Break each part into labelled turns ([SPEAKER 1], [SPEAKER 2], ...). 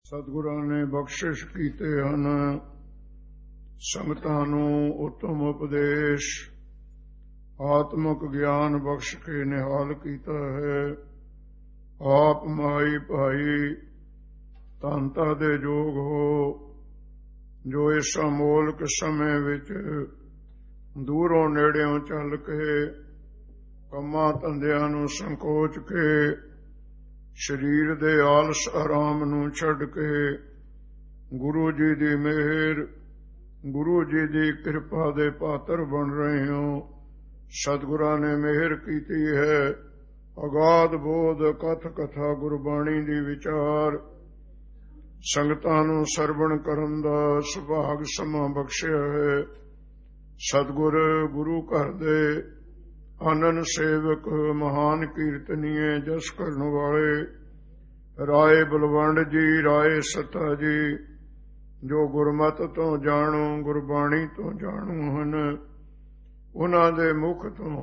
[SPEAKER 1] ਸਤਿਗੁਰਾਂ ਨੇ ਬਖਸ਼ਿਸ਼ ਕੀਤੇ ਹਨ। ਸੰਗਤਾਂ ਨੂੰ ਉੱਤਮ ਉਪਦੇਸ਼ ਆਤਮਿਕ ਗਿਆਨ ਬਖਸ਼ ਕੇ ਨਿਹਾਲ ਕੀਤਾ ਹੈ। ਆਪ ਮਾਈ ਭਾਈ ਧੰਤਾ ਦੇ ਯੋਗ ਹੋ, ਜੋ ਇਸ ਅਮੋਲਕ ਸਮੇਂ ਵਿੱਚ ਦੂਰੋਂ ਨੇੜਿਓਂ ਚੱਲ ਕੇ ਕੰਮਾਂ ਧੰਦਿਆਂ ਨੂੰ ਸੰਕੋਚ ਕੇ ਸਰੀਰ ਦੇ ਆਲਸ ਆਰਾਮ ਨੂੰ ਛੱਡ ਕੇ ਗੁਰੂ ਜੀ ਦੀ ਮਿਹਰ, ਗੁਰੂ ਜੀ ਦੀ ਕਿਰਪਾ ਦੇ ਪਾਤਰ ਬਣ ਰਹੇ ਹੋ। ਸਤਿਗੁਰਾਂ ਨੇ ਮਿਹਰ ਕੀਤੀ ਹੈ। ਅਗਾਧ ਬੋਧ ਕਥ ਕਥਾ ਗੁਰਬਾਣੀ ਦੀ ਵਿਚਾਰ ਸੰਗਤਾਂ ਨੂੰ ਸਰਵਣ ਕਰਨ ਦਾ ਸੁਭਾਗ ਸਮਾਂ ਬਖਸ਼ਿਆ ਹੈ। ਸਤਿਗੁਰ ਗੁਰੂ ਘਰ ਦੇ ਆਨੰਦ ਸੇਵਕ ਮਹਾਨ ਕੀਰਤਨੀਏ ਜਸ ਕਰਨ ਵਾਲੇ ਰਾਏ ਬਲਵੰਡ ਜੀ, ਰਾਏ ਸੱਤਾ ਜੀ, ਜੋ ਗੁਰਮਤਿ ਤੋਂ ਜਾਣੂ ਗੁਰਬਾਣੀ ਤੋਂ ਜਾਣੂ ਹਨ, ਉਹਨਾਂ ਦੇ ਮੁਖ ਤੋਂ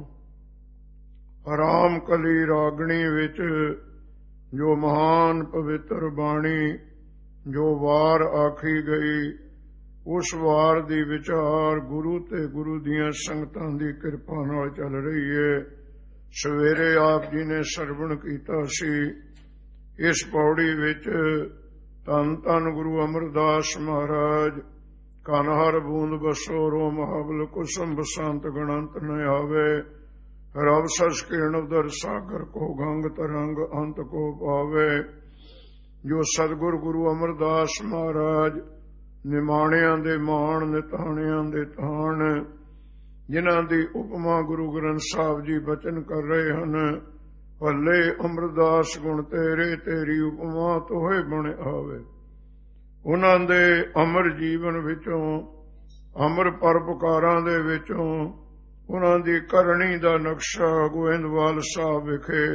[SPEAKER 1] ਆਰਾਮ ਕਲੀ ਰਾਗਣੀ ਵਿੱਚ ਜੋ ਮਹਾਨ ਪਵਿੱਤਰ ਬਾਣੀ ਜੋ ਵਾਰ ਆਖੀ ਗਈ, ਉਸ ਵਾਰ ਦੀ ਵਿਚਾਰ ਗੁਰੂ ਤੇ ਗੁਰੂ ਦੀਆਂ ਸੰਗਤਾਂ ਦੀ ਕਿਰਪਾ ਨਾਲ ਚੱਲ ਰਹੀ ਹੈ। ਸਵੇਰੇ ਆਪ ਜੀ ਨੇ ਸਰਵਣ ਕੀਤਾ ਸੀ। ਇਸ ਪੌੜੀ ਵਿੱਚ ਧੰਨ ਧੰਨ ਗੁਰੂ ਅਮਰਦਾਸ ਮਹਾਰਾਜ, ਕਨ ਹਰ ਬੂੰਦ ਬਸੋ ਰੋ ਮਹਾਬਲ ਕੁਸਮ ਬਸੰਤ ਗਣੰਤ ਨ ਆਵੇ, ਰਵ ਸਸ ਕਿਰਨ ਉਦਰ ਸਾਗਰ ਕੋ ਗੰਗ ਤਰੰਗ ਅੰਤ ਕੋ ਪਾਵੇ। ਜੋ ਸਤਿਗੁਰ ਗੁਰੂ ਅਮਰਦਾਸ ਮਹਾਰਾਜ ਨਿਮਾਣਿਆਂ ਦੇ ਮਾਣ, ਨਿਤਾਣਿਆਂ ਦੇ ਤਾਣ, ਜਿਨ੍ਹਾਂ ਦੀ ਉਪਮਾ ਗੁਰੂ ਗ੍ਰੰਥ ਸਾਹਿਬ ਜੀ ਬਚਨ ਕਰ ਰਹੇ ਹਨ। ਭੱਲੇ ਅਮਰਦਾਸ ਗੁਣ ਤੇਰੇ, ਤੇਰੀ ਉਪਮਾ ਤੋਹੇ ਬਣ ਆਵੇ। ਉਹਨਾਂ ਦੇ ਅਮਰ ਜੀਵਨ ਵਿੱਚੋਂ, ਅਮਰ ਪਰਉਪਕਾਰਾਂ ਦੇ ਵਿੱਚੋਂ ਉਹਨਾਂ ਦੀ ਕਰਨੀ ਦਾ ਨਕਸ਼ਾ ਗੋਇੰਦਵਾਲ ਸਾਹਿਬ ਵਿਖੇ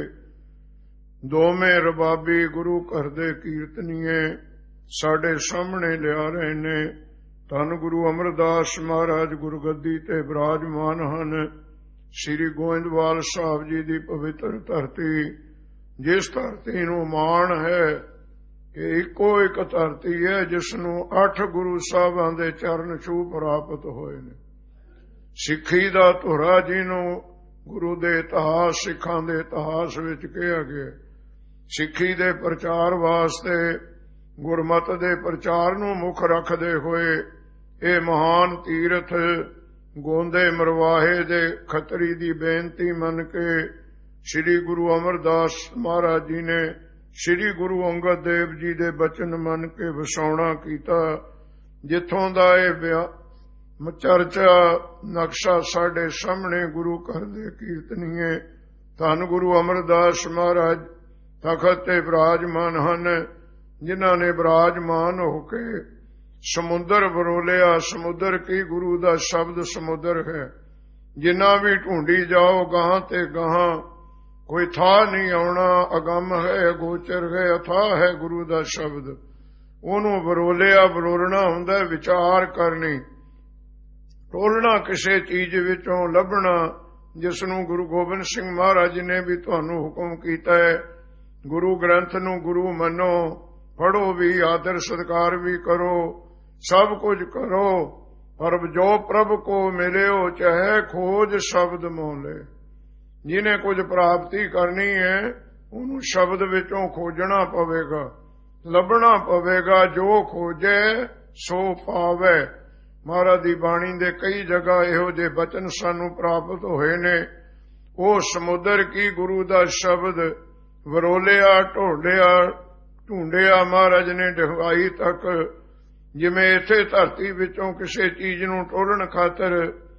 [SPEAKER 1] ਦੋਵੇਂ ਰਬਾਬੀ ਗੁਰੂ ਘਰ ਦੇ ਕੀਰਤਨੀਏ ਸਾਡੇ ਸਾਹਮਣੇ ਲਿਆ ਰਹੇ ਨੇ। ਧੰਨ ਗੁਰੂ ਅਮਰਦਾਸ ਮਹਾਰਾਜ ਗੁਰਗੱਦੀ ਤੇ ਬਿਰਾਜਮਾਨ ਹਨ। ਸ੍ਰੀ ਗੋਇੰਦਵਾਲ ਸਾਹਿਬ ਜੀ ਦੀ ਪਵਿੱਤਰ ਧਰਤੀ, ਜਿਸ ਧਰਤੀ ਨੂੰ ਮਾਣ ਹੈ ਕਿ ਇੱਕੋ ਇੱਕ ਧਰਤੀ ਹੈ ਜਿਸ ਨੂੰ 8 ਗੁਰੂ ਸਾਹਿਬਾਂ ਦੇ ਚਰਨ ਛੂਹ ਪ੍ਰਾਪਤ ਹੋਏ ਨੇ। ਸਿੱਖੀ ਦਾ ਧੁਰਾ ਜਿਹਨੂੰ ਗੁਰੂ ਦੇ ਇਤਿਹਾਸ, ਸਿੱਖਾਂ ਦੇ ਇਤਿਹਾਸ ਵਿੱਚ ਕਿਹਾ ਗਿਆ। ਸਿੱਖੀ ਦੇ ਪ੍ਰਚਾਰ ਵਾਸਤੇ, ਗੁਰਮਤਿ ਦੇ ਪ੍ਰਚਾਰ ਨੂੰ ਮੁੱਖ ਰੱਖਦੇ ਹੋਏ ਇਹ ਮਹਾਨ ਤੀਰਥ ਗੋਂਦੇ ਮਰਵਾਹੇ ਦੇ ਖੱਤਰੀ ਦੀ ਬੇਨਤੀ ਮੰਨ ਕੇ ਸ੍ਰੀ ਗੁਰੂ ਅਮਰਦਾਸ ਮਹਾਰਾਜ ਜੀ ਨੇ ਸ੍ਰੀ ਗੁਰੂ ਅੰਗਦ ਦੇਵ ਜੀ ਦੇ ਬਚਨ ਮੰਨ ਕੇ ਵਸਾਉਣਾ ਕੀਤਾ। ਜਿੱਥੋਂ ਦਾ ਇਹ ਚਰਚਾ ਨਕਸ਼ਾ ਸਾਡੇ ਸਾਹਮਣੇ ਗੁਰੂ ਘਰ ਦੇ ਕੀਰਤਨੀਏ ਧੰਨ ਗੁਰੂ ਅਮਰਦਾਸ ਮਹਾਰਾਜ ਤਖਤ ਤੇ ਬਿਰਾਜਮਾਨ ਹਨ, ਜਿਨ੍ਹਾਂ ਨੇ ਬਿਰਾਜਮਾਨ ਹੋ ਕੇ ਸਮੁੰਦਰ ਬਰੋਲਿਆ। ਸਮੁੰਦਰ ਕੀ, ਗੁਰੂ ਦਾ ਸ਼ਬਦ ਸਮੁੰਦਰ ਹੈ। ਜਿੰਨਾ ਵੀ ਢੂੰਢੀ ਜਾਓ ਗਾਹਾਂ ਤੇ ਗਾਹਾਂ, ਕੋਈ ਥਾਂ ਨਹੀਂ ਆਉਣਾ। ਅਗੰਮ ਹੈ, ਗੋਚਰ ਹੈ, ਅਥਾਹ ਹੈ ਗੁਰੂ ਦਾ ਸ਼ਬਦ। ਉਹਨੂੰ ਬਰੋਲਿਆ, ਬਰੋਲਣਾ ਹੁੰਦਾ ਵਿਚਾਰ ਕਰਨੀ, ਟੋਲਣਾ ਕਿਸੇ ਚੀਜ਼ ਵਿੱਚੋਂ ਲੱਭਣਾ, ਜਿਸ ਨੂੰ ਗੁਰੂ ਗੋਬਿੰਦ ਸਿੰਘ ਮਹਾਰਾਜ ਨੇ ਵੀ ਤੁਹਾਨੂੰ ਹੁਕਮ ਕੀਤਾ ਹੈ। ਗੁਰੂ ਗ੍ਰੰਥ ਨੂੰ ਗੁਰੂ ਮੰਨੋ, ਪੜ੍ਹੋ ਵੀ, ਆਦਰ ਸਤਿਕਾਰ ਵੀ ਕਰੋ, ਸਭ ਕੁਝ ਕਰੋ, ਪਰ ਜੋ ਪ੍ਰਭ ਕੋ ਮਿਲਿਓ ਚਾਹੇ ਖੋਜ ਸ਼ਬਦ ਮੋਲੇ। ਜਿਹਨੇ ਕੁਝ ਪ੍ਰਾਪਤੀ ਕਰਨੀ ਹੈ ਉਹਨੂੰ ਸ਼ਬਦ ਵਿੱਚੋਂ ਖੋਜਣਾ ਪਵੇਗਾ, ਲੱਭਣਾ ਪਵੇਗਾ। ਜੋ ਖੋਜੇ ਸੋ ਪਾਵੇ। ਮਹਾਰਾਜ ਦੀ ਬਾਣੀ ਦੇ ਕਈ ਜਗ੍ਹਾ ਇਹੋ ਜਿਹੇ ਬਚਨ ਸਾਨੂੰ ਪ੍ਰਾਪਤ ਹੋਏ ਨੇ। ਉਹ ਸਮੁੰਦਰ ਕੀ, ਗੁਰੂ ਦਾ ਸ਼ਬਦ ਵਰੋਲਿਆ, ਢੂੰਡਿਆ ਮਹਾਰਾਜ ਨੇ ਡਗਾਈ ਤੱਕ। ਜਿਵੇਂ ਇੱਥੇ ਧਰਤੀ ਵਿੱਚੋਂ ਕਿਸੇ ਚੀਜ਼ ਨੂੰ ਟੋਲਣ ਖਾਤਰ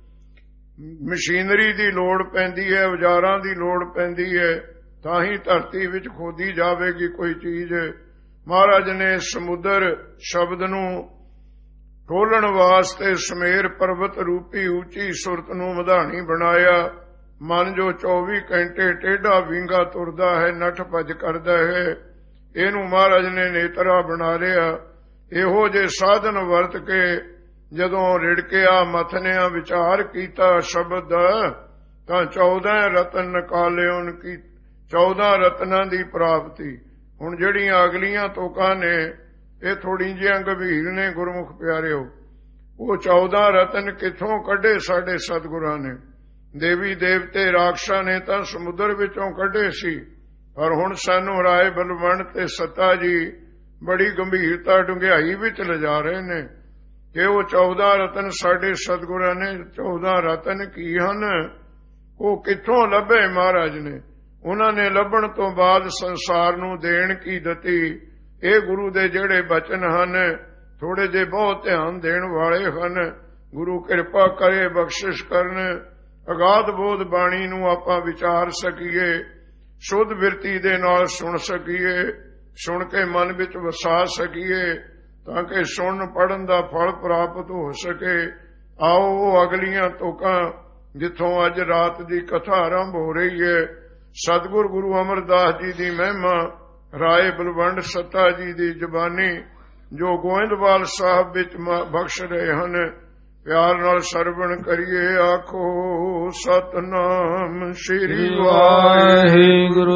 [SPEAKER 1] ਮਸ਼ੀਨਰੀ ਦੀ ਲੋੜ ਪੈਂਦੀ ਹੈ, ਔਜ਼ਾਰਾਂ ਦੀ ਲੋੜ ਪੈਂਦੀ ਹੈ, ਤਾਂ ਹੀ ਧਰਤੀ ਵਿੱਚ ਖੋਦੀ ਜਾਵੇਗੀ ਕੋਈ ਚੀਜ਼। ਮਹਾਰਾਜ ਨੇ ਸਮੁੰਦਰ ਸ਼ਬਦ ਨੂੰ ਟੋਲਣ ਵਾਸਤੇ ਸਮੇਰ ਪਰਬਤ ਰੂਪੀ ਉੱਚੀ ਸੁਰਤ ਨੂੰ ਮਧਾਣੀ ਬਣਾਇਆ। ਮਨ ਜੋ 24 ਘੰਟੇ ਟੇਢਾ ਵਿੰਗਾ ਤੁਰਦਾ ਹੈ, ਨੱਠ ਭੱਜ ਕਰਦਾ ਹੈ, ਇਹਨੂੰ ਮਹਾਰਾਜ ਨੇ ਨੇਤਰਾ ਬਣਾ ਲਿਆ। ਇਹੋ ਜਿਹੇ ਸਾਧਨ ਵਰਤ ਕੇ ਜਦੋਂ ਰਿੜਕਿਆ, ਮਥਨਿਆ, ਵਿਚਾਰ ਕੀਤਾ ਸ਼ਬਦ ਦਾ, ਤਾਂ 14 ਰਤਨ ਨਿਕਾਲਿਓਨ ਕੀ, 14 ਰਤਨਾਂ ਦੀ ਪ੍ਰਾਪਤੀ। ਹੁਣ ਜਿਹੜੀਆਂ ਅਗਲੀਆਂ ਤੋਕਾਂ ਨੇ ਇਹ ਥੋੜੀ ਜਿਹੀਆਂ ਗੰਭੀਰ ਨੇ ਗੁਰਮੁਖ ਪਿਆਰਿਓ। ਉਹ 14 ਰਤਨ ਕਿੱਥੋਂ ਕੱਢੇ ਸਾਡੇ ਸਤਿਗੁਰਾਂ ਨੇ। ਦੇਵੀ ਦੇਵਤੇ ਰਾਖਸ਼ਾਂ ਨੇ ਤਾਂ ਸਮੁੰਦਰ ਵਿੱਚੋਂ ਕੱਢੇ ਸੀ, ਪਰ ਹੁਣ ਸਾਨੂੰ ਰਾਏ ਬਲਵੰਡ ਤੇ ਸੱਤਾ ਜੀ ਬੜੀ ਗੰਭੀਰਤਾ ਡੂੰਘਾਈ ਵਿੱਚ ਲਿਜਾ ਰਹੇ ਨੇ ਕਿ ਉਹ 14 ਰਤਨ ਸਾਡੇ ਸਤਿਗੁਰਾਂ ਨੇ 14 ਰਤਨ ਕੀ ਹਨ, ਉਹ ਕਿੱਥੋਂ ਲੱਭੇ ਮਹਾਰਾਜ ਨੇ। ਉਹਨਾਂ ਨੇ ਲੱਭਣ ਤੋਂ ਬਾਅਦ ਸੰਸਾਰ ਨੂੰ ਦੇਣ ਕੀ ਦਿੱਤੀ। ਇਹ ਗੁਰੂ ਦੇ ਜਿਹੜੇ ਬਚਨ ਹਨ, ਥੋੜੇ ਜਿਹੇ ਬਹੁਤ ਧਿਆਨ ਦੇਣ ਵਾਲੇ ਹਨ। ਗੁਰੂ ਕਿਰਪਾ ਕਰੇ, ਬਖਸ਼ਿਸ਼ ਕਰਨ, ਅਗਾਧ ਬੋਧ ਬਾਣੀ ਨੂੰ ਆਪਾਂ ਵਿਚਾਰ ਸਕੀਏ, ਸ਼ੁੱਧ ਬਿਰਤੀ ਦੇ ਨਾਲ ਸੁਣ ਸਕੀਏ, ਸੁਣ ਕੇ ਮਨ ਵਿੱਚ ਵਸਾ ਸਕੀਏ, ਤਾਂ ਕਿ ਸੁਣਨ ਪੜਨ ਦਾ ਫਲ ਪ੍ਰਾਪਤ ਹੋ ਸਕੇ। ਆਓ ਉਹ ਅਗਲੀਆਂ ਤੋਕਾਂ ਜਿੱਥੋਂ ਅੱਜ ਰਾਤ ਦੀ ਕਥਾ ਆਰੰਭ ਹੋ ਰਹੀ ਹੈ, ਸਤਿਗੁਰ ਗੁਰੂ ਅਮਰਦਾਸ ਜੀ ਦੀ ਮਹਿਮਾ, ਰਾਏ ਬਲਵੰਡ ਸੱਤਾ ਜੀ ਦੀ ਜ਼ੁਬਾਨੀ ਜੋ ਗੋਇੰਦਵਾਲ ਸਾਹਿਬ ਵਿੱਚ ਬਖਸ਼ ਰਹੇ ਹਨ, ਪਿਆਰ ਨਾਲ ਸਰਵਣ ਕਰੀਏ। ਆਖੋ ਸਤਨਾਮ ਸ੍ਰੀ ਵਾਹਿਗੁਰੂ।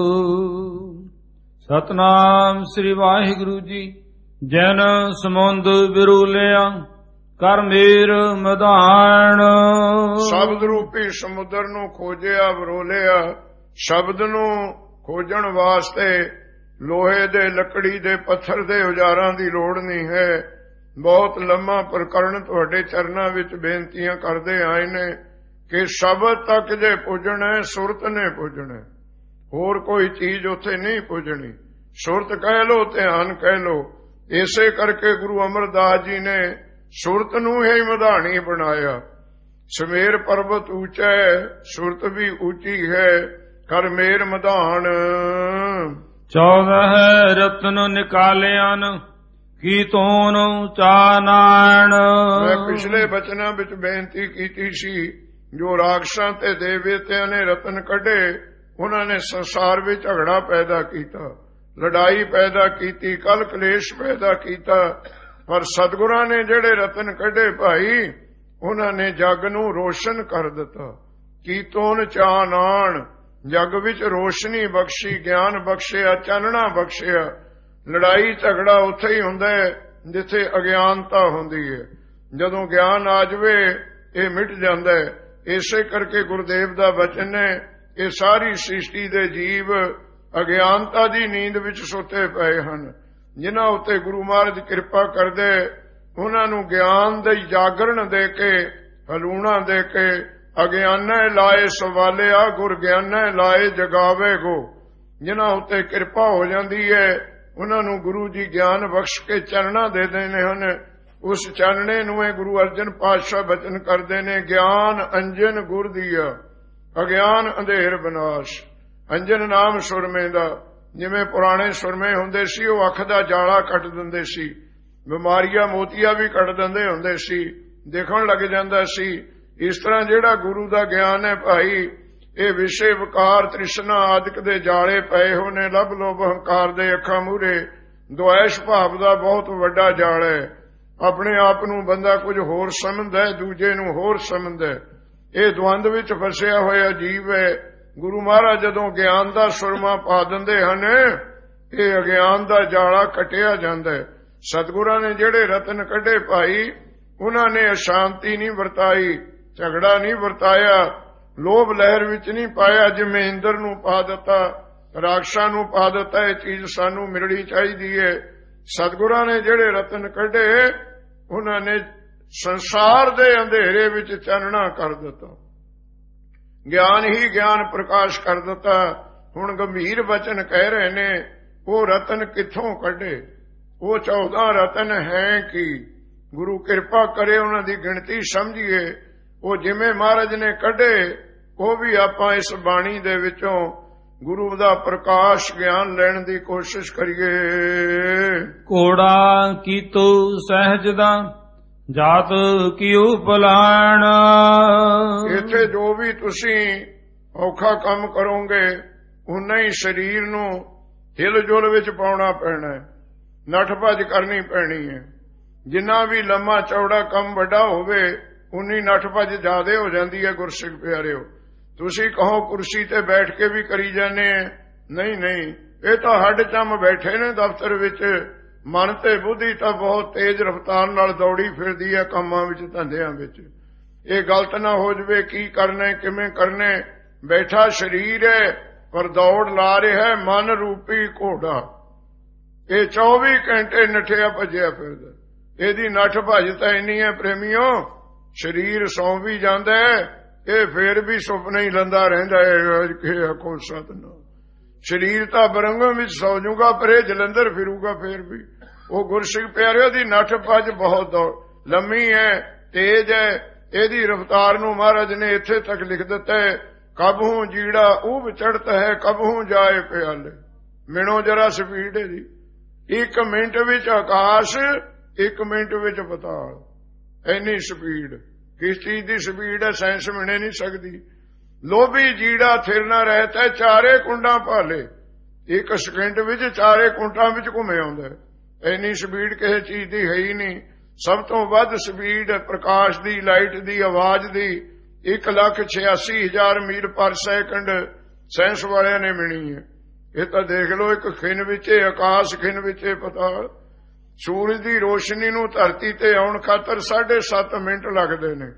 [SPEAKER 2] ਸਤਨਾਮ ਸ੍ਰੀ ਵਾਹਿਗੁਰੂ ਜੀ। ਜਨ ਸਮੁੰਦ ਵਿਰੂਲਿਆ ਕਰ ਮੇਰ ਮਧਾਣ।
[SPEAKER 1] ਸ਼ਬਦ ਰੂਪੀ ਸਮੁੰਦਰ ਨੂੰ ਖੋਜਿਆ, ਵਿਰੋਲਿਆ। ਸ਼ਬਦ ਨੂੰ ਖੋਜਣ ਵਾਸਤੇ ਲੋਹੇ ਦੇ, ਲੱਕੜੀ ਦੇ, ਪੱਥਰ ਦੇ ਔਜ਼ਾਰਾਂ ਦੀ ਲੋੜ ਨਹੀਂ ਹੈ। ਬਹੁਤ ਲੰਮਾ ਪ੍ਰਕਰਣ ਤੁਹਾਡੇ ਚਰਨਾਂ ਵਿੱਚ ਬੇਨਤੀਆਂ ਕਰਦੇ ਆਏ ਨੇ ਕਿ ਸ਼ਬਦ ਤੱਕ ਜੇ ਪੁੱਜਣਾ, ਸੁਰਤ ਨੇ ਪੁੱਜਣਾ, ਹੋਰ ਕੋਈ ਚੀਜ਼ ਉੱਥੇ ਨਹੀਂ ਪੁੱਜਣੀ। ਸੁਰਤ ਕਹਿ ਲੋ, ਧਿਆਨ ਕਹਿ ਲੋ। ਇਸੇ ਕਰਕੇ ਗੁਰੂ ਅਮਰਦਾਸ ਜੀ ਨੇ ਸੁਰਤ ਨੂੰ ਹੀ ਮਧਾਣੀ ਬਣਾਇਆ। ਸਮੇਰ ਪਰਬਤ ਉੱਚਾ ਹੈ, ਸੁਰਤ ਵੀ ਉੱਚੀ ਹੈ, ਕਰ ਮੇਰ ਮਧਾਣ।
[SPEAKER 2] 14 ਰਤਨ ਨਿਕਾਲਿਆਨ ਕੀ ਤੋਨ ਚਾਨਾਣ।
[SPEAKER 1] ਮੈਂ ਪਿਛਲੇ ਬਚਨਾਂ ਵਿੱਚ ਬੇਨਤੀ ਕੀਤੀ ਸੀ, ਜੋ ਰਾਖਸ਼ਾਂ ਤੇ ਦੇਵਤਿਆਂ ਨੇ ਰਤਨ ਕੱਢੇ, ਉਹਨਾਂ ਨੇ ਸੰਸਾਰ ਵਿੱਚ ਝਗੜਾ ਪੈਦਾ ਕੀਤਾ, ਲੜਾਈ ਪੈਦਾ ਕੀਤੀ, ਕਲ ਕਲੇਸ਼ ਪੈਦਾ ਕੀਤਾ। ਪਰ ਸਤਿਗੁਰਾਂ ਨੇ ਜਿਹੜੇ ਰਤਨ ਕੱਢੇ ਭਾਈ, ਉਹਨਾਂ ਨੇ ਜਗ ਨੂੰ ਰੋਸ਼ਨ ਕਰ ਦਿੱਤਾ। ਕੀਤੋਨ ਚਾਨਾਣ, ਜਗ ਵਿੱਚ ਰੋਸ਼ਨੀ ਬਖਸ਼ੀ, ਗਿਆਨ ਬਖਸ਼ਿਆ, ਚਾਨਣਾ ਬਖਸ਼ਿਆ। ਲੜਾਈ ਝਗੜਾ ਉੱਥੇ ਹੀ ਹੁੰਦਾ ਹੈ ਜਿੱਥੇ ਅਗਿਆਨਤਾ ਹੁੰਦੀ ਹੈ। ਜਦੋਂ ਗਿਆਨ ਆ ਜਾਵੇ ਇਹ ਮਿਟ ਜਾਂਦਾ ਹੈ। ਇਸੇ ਕਰਕੇ ਗੁਰਦੇਵ ਦਾ ਬਚਨ ਹੈ, ਇਹ ਸਾਰੀ ਸ੍ਰਿਸ਼ਟੀ ਦੇ ਜੀਵ ਅਗਿਆਨਤਾ ਦੀ ਨੀਂਦ ਵਿੱਚ ਸੁੱਤੇ ਪਏ ਹਨ। ਜਿਨ੍ਹਾਂ ਉੱਤੇ ਗੁਰੂ ਮਹਾਰਾਜ ਕਿਰਪਾ ਕਰਦੇ, ਉਹਨਾਂ ਨੂੰ ਗਿਆਨ ਦੇ ਜਾਗਰਣ ਦੇ ਕੇ, ਹਲੂਣਾ ਦੇ ਕੇ, ਅਗਿਆਨੈ ਲਾਏ ਸਵਾਲਿਆ, ਗੁਰ ਗਿਆਨੈ ਲਾਏ ਜਗਾਵੇ ਗੋ। ਜਿਨ੍ਹਾਂ ਉੱਤੇ ਕਿਰਪਾ ਹੋ ਜਾਂਦੀ ਹੈ, ਉਹਨਾਂ ਨੂੰ ਗੁਰੂ ਜੀ ਗਿਆਨ ਬਖਸ਼ ਕੇ ਚਾਨਣਾ ਦੇ ਦਿੰਦੇ ਹਨ। ਉਸ ਚਾਨਣੇ ਨੂੰ ਇਹ ਗੁਰੂ ਅਰਜਨ ਪਾਤਸ਼ਾਹ ਬਚਨ ਕਰਦੇ ਨੇ, ਗਿਆਨ ਅੰਜਨ ਗੁਰ ਦੀਆ, ਅਗਿਆਨ ਅੰਧੇਰ ਵਿਨਾਸ਼। ਅੰਜਨ ਨਾਮ ਸੁਰਮੇ ਦਾ, ਜਿਵੇਂ ਪੁਰਾਣੇ ਸੁਰਮੇ ਹੁੰਦੇ ਸੀ, ਉਹ ਅੱਖ ਦਾ ਜਾਲਾ ਕੱਟ ਦਿੰਦੇ ਸੀ, ਬਿਮਾਰੀਆਂ ਮੋਤੀਆ ਵੀ ਕੱਟ ਦਿੰਦੇ ਹੁੰਦੇ ਸੀ, ਦੇਖਣ ਲੱਗ ਜਾਂਦਾ ਸੀ। ਇਸ ਤਰ੍ਹਾਂ ਜਿਹੜਾ ਗੁਰੂ ਦਾ ਗਿਆਨ ਹੈ ਭਾਈ, ਇਹ ਵਿਸ਼ੇ ਵਿਕਾਰ ਤ੍ਰਿਸ਼ਨਾ ਆਦਿਕ ਦੇ ਜਾਲੇ ਪਏ ਹੋਣੇ, ਲੱਭ ਲੋਭ ਹੰਕਾਰ ਦੇ ਅੱਖਾਂ ਮੂਹਰੇ। ਦੁਆਇਸ਼ ਭਾਵ ਦਾ ਬਹੁਤ ਵੱਡਾ ਜਾਲ ਹੈ। ਆਪਣੇ ਆਪ ਨੂੰ ਬੰਦਾ ਕੁਝ ਹੋਰ ਸਮਝਦਾ ਹੈ, ਦੂਜੇ ਨੂੰ ਹੋਰ ਸਮਝਦਾ ਹੈ। ਇਹ ਦਵੰਦ ਵਿੱਚ ਫਸਿਆ ਹੋਇਆ ਜੀਵ ਹੈ। ਗੁਰੂ ਮਹਾਰਾਜ ਜਦੋਂ ਗਿਆਨ ਦਾ ਸੁਰਮਾ ਪਾ ਦਿੰਦੇ ਹਨ, ਇਹ ਅਗਿਆਨ ਦਾ ਜਾਲਾ ਕੱਟਿਆ ਜਾਂਦਾ ਹੈ। ਸਤਿਗੁਰਾਂ ਨੇ ਜਿਹੜੇ ਰਤਨ ਕੱਢੇ ਭਾਈ, ਉਹਨਾਂ ਨੇ ਅਸ਼ਾਂਤੀ ਨਹੀਂ ਵਰਤਾਈ, ਝਗੜਾ ਨਹੀਂ ਵਰਤਾਇਆ, ਲੋਭ ਲਹਿਰ ਵਿੱਚ ਨਹੀਂ ਪਾਇਆ। ਜਿਵੇਂ ਇੰਦਰ ਨੂੰ ਪਾ ਦਿੱਤਾ, ਰਾਖਸ਼ਾਂ ਨੂੰ ਪਾ ਦਿੱਤਾ, ਇਹ ਚੀਜ਼ ਸਾਨੂੰ ਮਿਲਣੀ ਚਾਹੀਦੀ ਹੈ। ਸਤਿਗੁਰਾਂ ਨੇ ਜਿਹੜੇ ਰਤਨ ਕੱਢੇ, ਉਹਨਾਂ ਨੇ ਸੰਸਾਰ ਦੇ ਅੰਧੇਰੇ ਵਿੱਚ ਚਾਨਣਾ ਕਰ ਦਿੱਤਾ, ਗਿਆਨ ਹੀ ਗਿਆਨ ਪ੍ਰਕਾਸ਼ ਕਰ ਦਿੱਤਾ। ਹੁਣ ਗੰਭੀਰ ਬਚਨ ਕਹਿ ਰਹੇ ਨੇ, ਉਹ ਰਤਨ ਕਿੱਥੋਂ ਕੱਢੇ? ਉਹ 14 ਰਤਨ ਹੈ ਕਿ ਗੁਰੂ ਕਿਰਪਾ ਕਰੇ ਉਹਨਾਂ ਦੀ ਗਿਣਤੀ ਸਮਝੀਏ। ਉਹ ਜਿਵੇਂ ਮਹਾਰਾਜ ਨੇ ਕੱਢੇ, ਉਹ ਵੀ ਆਪਾਂ ਇਸ ਬਾਣੀ ਦੇ ਵਿੱਚੋਂ ਗੁਰੂ ਦਾ ਪ੍ਰਕਾਸ਼ ਗਿਆਨ ਲੈਣ ਦੀ ਕੋਸ਼ਿਸ਼ ਕਰੀਏ।
[SPEAKER 2] ਘੋੜਾ ਕੀਤੋ ਸਹਿਜ ਦਾ ਜਾਤ ਕੀਉ ਭਲਾਣ।
[SPEAKER 1] ਇੱਥੇ ਜੋ ਵੀ ਤੁਸੀਂ ਔਖਾ ਕੰਮ ਕਰੋਗੇ, ਉਨਾ ਹੀ ਸਰੀਰ ਨੂੰ ਹਿਲ ਜੁਲ ਵਿੱਚ ਪਾਉਣਾ ਪੈਣਾ ਹੈ, ਨੱਠ ਭੱਜ ਕਰਨੀ ਪੈਣੀ ਹੈ। ਜਿੰਨਾ ਵੀ ਲੰਮਾ ਚੌੜਾ ਕੰਮ ਵੱਡਾ ਹੋਵੇ, ਉਨੀ ਨੱਠ ਭੱਜ ਜ਼ਿਆਦੇ ਹੋ ਜਾਂਦੀ ਹੈ। ਗੁਰਸਿੱਖ ਪਿਆਰਿਓ, ਤੁਸੀਂ ਕਹੋ ਕੁਰਸੀ ਤੇ ਬੈਠ ਕੇ ਵੀ ਕਰੀ ਜਾਂਦੇ ਆ, ਨਹੀਂ ਨਹੀਂ, ਇਹ ਤਾਂ ਹੱਡ ਚੰਮ ਬੈਠੇ ਨੇ ਦਫ਼ਤਰ ਵਿੱਚ, ਮਨ ਤੇ ਬੁੱਧੀ ਤਾਂ ਬਹੁਤ ਤੇਜ਼ ਰਫ਼ਤਾਰ ਨਾਲ ਦੌੜੀ ਫਿਰਦੀ ਹੈ ਕੰਮਾਂ ਵਿੱਚ, ਧੰਦਿਆਂ ਵਿੱਚ। ਇਹ ਗਲਤ ਨਾ ਹੋ ਜਵੇ, ਕੀ ਕਰਨਾ ਕਿਵੇਂ ਕਰਨਾ। ਬੈਠਾ ਸਰੀਰ ਹੈ ਪਰ ਦੌੜ ਲਾ ਰਿਹਾ ਮਨ ਰੂਪੀ ਘੋੜਾ। ਇਹ 24 ਘੰਟੇ ਨੱਠਿਆ ਭੱਜਿਆ ਫਿਰਦਾ। ਇਹਦੀ ਨੱਠ ਭੱਜ ਤਾਂ ਇੰਨੀ ਹੈ ਪ੍ਰੇਮੀਓ, ਸਰੀਰ ਸੌਂ ਵੀ ਜਾਂਦਾ ਹੈ, ਇਹ ਫੇਰ ਵੀ ਸੁਪਨੇ ਹੀ ਲੈਂਦਾ ਰਹਿੰਦਾ ਹੈ। ਆਖੋ ਸਤਿਨਾਮ। ਸਰੀਰ ਤਾਂ ਬਰੰਗਾਂ ਵਿੱਚ ਸੌ ਜੂਗਾ ਪਰ ਇਹ ਜਲੰਧਰ ਫਿਰੂਗਾ ਫੇਰ ਵੀ। ਉਹ ਗੁਰਸਿੱਖ ਪਿਆਰਿਓ ਦੀ ਨੱਠ ਭੱਜ ਬਹੁਤ ਲੰਮੀ ਹੈ, ਤੇਜ਼ ਹੈ। ਇਹਦੀ ਰਫ਼ਤਾਰ ਨੂੰ ਮਹਾਰਾਜ ਨੇ ਇੱਥੇ ਤੱਕ ਲਿਖ ਦਿੱਤਾ ਹੈ, ਕਬਹੂ ਜੀੜਾ ਉਬ ਚੜ੍ਹਤ ਹੈ ਕਬਹੂ ਜਾਏ ਪਿਆਲੇ। ਮਿਣੋ ਜਰਾ ਸਪੀਡ ਇਹਦੀ, 1 ਮਿੰਟ ਵਿੱਚ ਆਕਾਸ਼, 1 ਮਿੰਟ ਵਿੱਚ ਪਤਾਲ। ਇੰਨੀ ਸਪੀਡ। ਕਿਸ ਚੀਜ਼ ਦੀ ਸਪੀਡ ਹੈ ਸਾਇੰਸ ਮਿਣੇ ਨਹੀਂ ਸਕਦੀ। ਲੋਭੀ ਜੀੜਾ ਥਿਰ ਨਾ ਰਹਿਤਾ, 4 ਕੁੰਡਾਂ ਭਾਲੇ। 1 ਸਕਿੰਟ ਵਿੱਚ 4 ਕੁੰਡਾਂ ਵਿੱਚ ਘੁੰਮੇ ਆਉਂਦਾ। ਇੰਨੀ ਸਪੀਡ ਕਿਸੇ ਚੀਜ਼ ਦੀ ਹੈ ਹੀ ਨਹੀਂ। ਸਭ ਤੋਂ ਵੱਧ ਸਪੀਡ ਪ੍ਰਕਾਸ਼ ਦੀ, ਲਾਈਟ ਦੀ, ਆਵਾਜ਼ ਦੀ 1,86,000 ਮੀਲ ਪਰ ਸੈਕਿੰਡ ਸਾਇੰਸ ਵਾਲਿਆਂ ਨੇ ਮਿਣੀ ਹੈ। ਇਹ ਤਾਂ ਦੇਖ ਲਓ, ਇੱਕ ਖਿੰਨ ਵਿੱਚ ਆਕਾਸ਼, ਖਿੰਨ ਵਿੱਚ ਪਤਾਲ। ਸੂਰਜ ਦੀ ਰੋਸ਼ਨੀ ਨੂੰ ਧਰਤੀ ਤੇ ਆਉਣ ਖਾਤਰ 7.5 ਮਿੰਟ ਲੱਗਦੇ ਨੇ।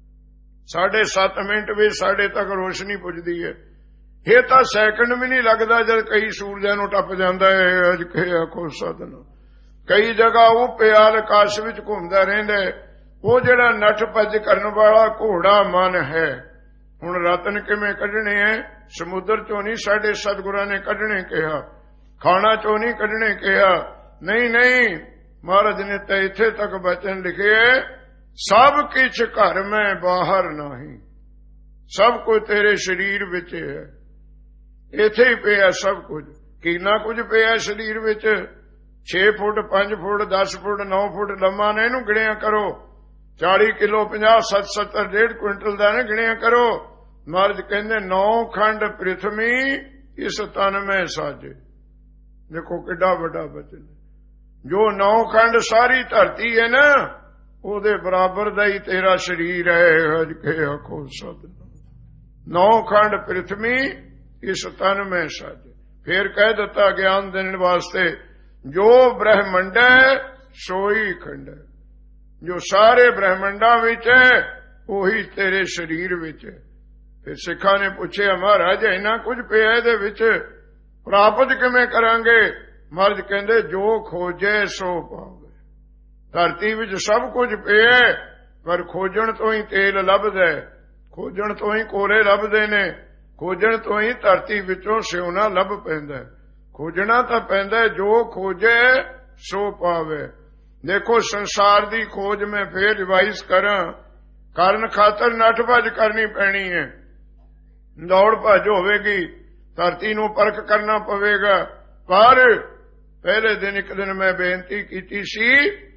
[SPEAKER 1] 7.5 ਮਿੰਟ ਵਿੱਚ ਸਾਡੇ ਤੱਕ ਰੋਸ਼ਨੀ ਪੁੱਜਦੀ ਹੈ। ਇਹ ਤਾਂ ਸੈਕਿੰਡ ਵੀ ਨਹੀਂ ਲੱਗਦਾ ਜਦ ਕਈ ਸੂਰਜਾਂ ਨੂੰ ਟੱਪ ਜਾਂਦਾ ਹੈ। ਅੱਜ ਆਖੋ ਸਤਿਨਾਮ। ਕਈ ਜਗ੍ਹਾ ਉਹ ਪਿਆਲ ਆਕਾਸ਼ ਵਿੱਚ ਘੁੰਮਦਾ ਰਹਿੰਦਾ। ਉਹ ਜਿਹੜਾ ਨੱਠ ਭੱਜ ਕਰਨ ਵਾਲਾ ਘੋੜਾ ਮਨ ਹੈ। ਹੁਣ ਰਤਨ ਕਿਵੇਂ ਕੱਢਣੇ ਹੈ? ਸਮੁੰਦਰ ਚੋਂ ਨਹੀਂ ਸਾਡੇ ਸਤਿਗੁਰਾਂ ਨੇ ਕੱਢਣੇ ਕਿਹਾ, ਖਾਣਾ ਚੋਂ ਨਹੀਂ ਕੱਢਣੇ ਕਿਹਾ। ਨਹੀਂ, ਮਹਾਰਾਜ ਨੇ ਤਾਂ ਇੱਥੇ ਤੱਕ ਬਚਨ ਲਿਖੇ, ਸਭ ਕੁਛ ਘਰ ਮੈਂ ਬਾਹਰ ਨਹੀਂ। ਸਭ ਕੁਝ ਤੇਰੇ ਸਰੀਰ ਵਿੱਚ ਹੈ, ਇੱਥੇ ਹੀ ਪਿਆ ਸਭ ਕੁਝ। ਕਿੰਨਾ ਕੁਝ ਪਿਆ ਸਰੀਰ ਵਿੱਚ? 6 ਫੁੱਟ 5 ਫੁੱਟ 10 ਫੁੱਟ 9 ਫੁੱਟ ਲੰਮਾ ਨੇ, ਇਹਨੂੰ ਗਿਣਿਆ ਕਰੋ। 40 ਕਿਲੋ 50 60 70 1.5 ਕੁਇੰਟਲ ਦਾ ਨੇ, ਗਿਣਿਆ ਕਰੋ। ਮਹਾਰਾਜ ਕਹਿੰਦੇ 9 ਖੰਡ ਪ੍ਰਿਥਵੀ ਇਸ ਤਨ ਮੈਂ ਸਾਜੇ। ਦੇਖੋ ਕਿੱਡਾ ਵੱਡਾ ਬਚਨ। ਜੋ 9 ਖੰਡ ਸਾਰੀ ਧਰਤੀ ਹੈ ਨਾ, ਉਹਦੇ ਬਰਾਬਰ ਦਾ ਹੀ ਤੇਰਾ ਸਰੀਰ ਹੈ। ਅੱਜ ਕੇ ਆਖੋ ਸਤਿਨਾਮ। 9 ਖੰਡ ਪ੍ਰਿਥਵੀ ਇਸ ਤਨ ਮੈਂ ਸਾਜੇ। ਫੇਰ ਕਹਿ ਦਿੱਤਾ ਗਿਆਨ ਦੇਣ ਵਾਸਤੇ, ਜੋ ਬ੍ਰਹਮੰਡ ਹੈ ਸੋਈ ਖੰਡ ਹੈ। ਜੋ ਸਾਰੇ ਬ੍ਰਹਮੰਡਾਂ ਵਿੱਚ ਹੈ ਉਹੀ ਤੇਰੇ ਸਰੀਰ ਵਿੱਚ ਹੈ। ਫਿਰ ਸਿੱਖਾਂ ਨੇ ਪੁੱਛਿਆ, ਮਹਾਰਾਜ ਇੰਨਾ ਕੁਝ ਪਿਆ ਇਹਦੇ ਵਿੱਚ, ਪ੍ਰਾਪਤ ਕਿਵੇਂ ਕਰਾਂਗੇ? ਮਹਾਰਾਜ ਕਹਿੰਦੇ, ਜੋ ਖੋਜੇ ਸੋ ਪਾਵੇ। ਧਰਤੀ ਵਿੱਚ ਸਭ ਕੁਝ ਪਿਆ, ਪਰ ਖੋਜਣ ਤੋਂ ਹੀ ਤੇਲ ਲੱਭਦਾ, ਖੋਜਣ ਤੋਂ ਹੀ ਕੋਲੇ ਲੱਭਦੇ ਨੇ, ਖੋਜਣ ਤੋਂ ਹੀ ਧਰਤੀ ਵਿੱਚੋਂ ਸਿਉਣਾ ਲੱਭ ਪੈਂਦਾ। ਖੋਜਣਾ ਤਾਂ ਪੈਂਦਾ, ਜੋ ਖੋਜੇ ਸੋ ਪਾਵੇ। ਦੇਖੋ ਸੰਸਾਰ ਦੀ ਖੋਜ ਮੈਂ ਫੇਰ ਰਿਵਾਈਜ਼ ਕਰਨ ਖਾਤਰ ਨੱਠ ਭੱਜ ਕਰਨੀ ਪੈਣੀ ਹੈ। ਦੌੜ ਭੱਜ ਹੋਵੇਗੀ, ਧਰਤੀ ਨੂੰ ਪਰਖ ਕਰਨਾ ਪਵੇਗਾ। ਪਰ ਪਹਿਲੇ ਦਿਨ ਇੱਕ ਦਿਨ ਮੈਂ ਬੇਨਤੀ ਕੀਤੀ ਸੀ,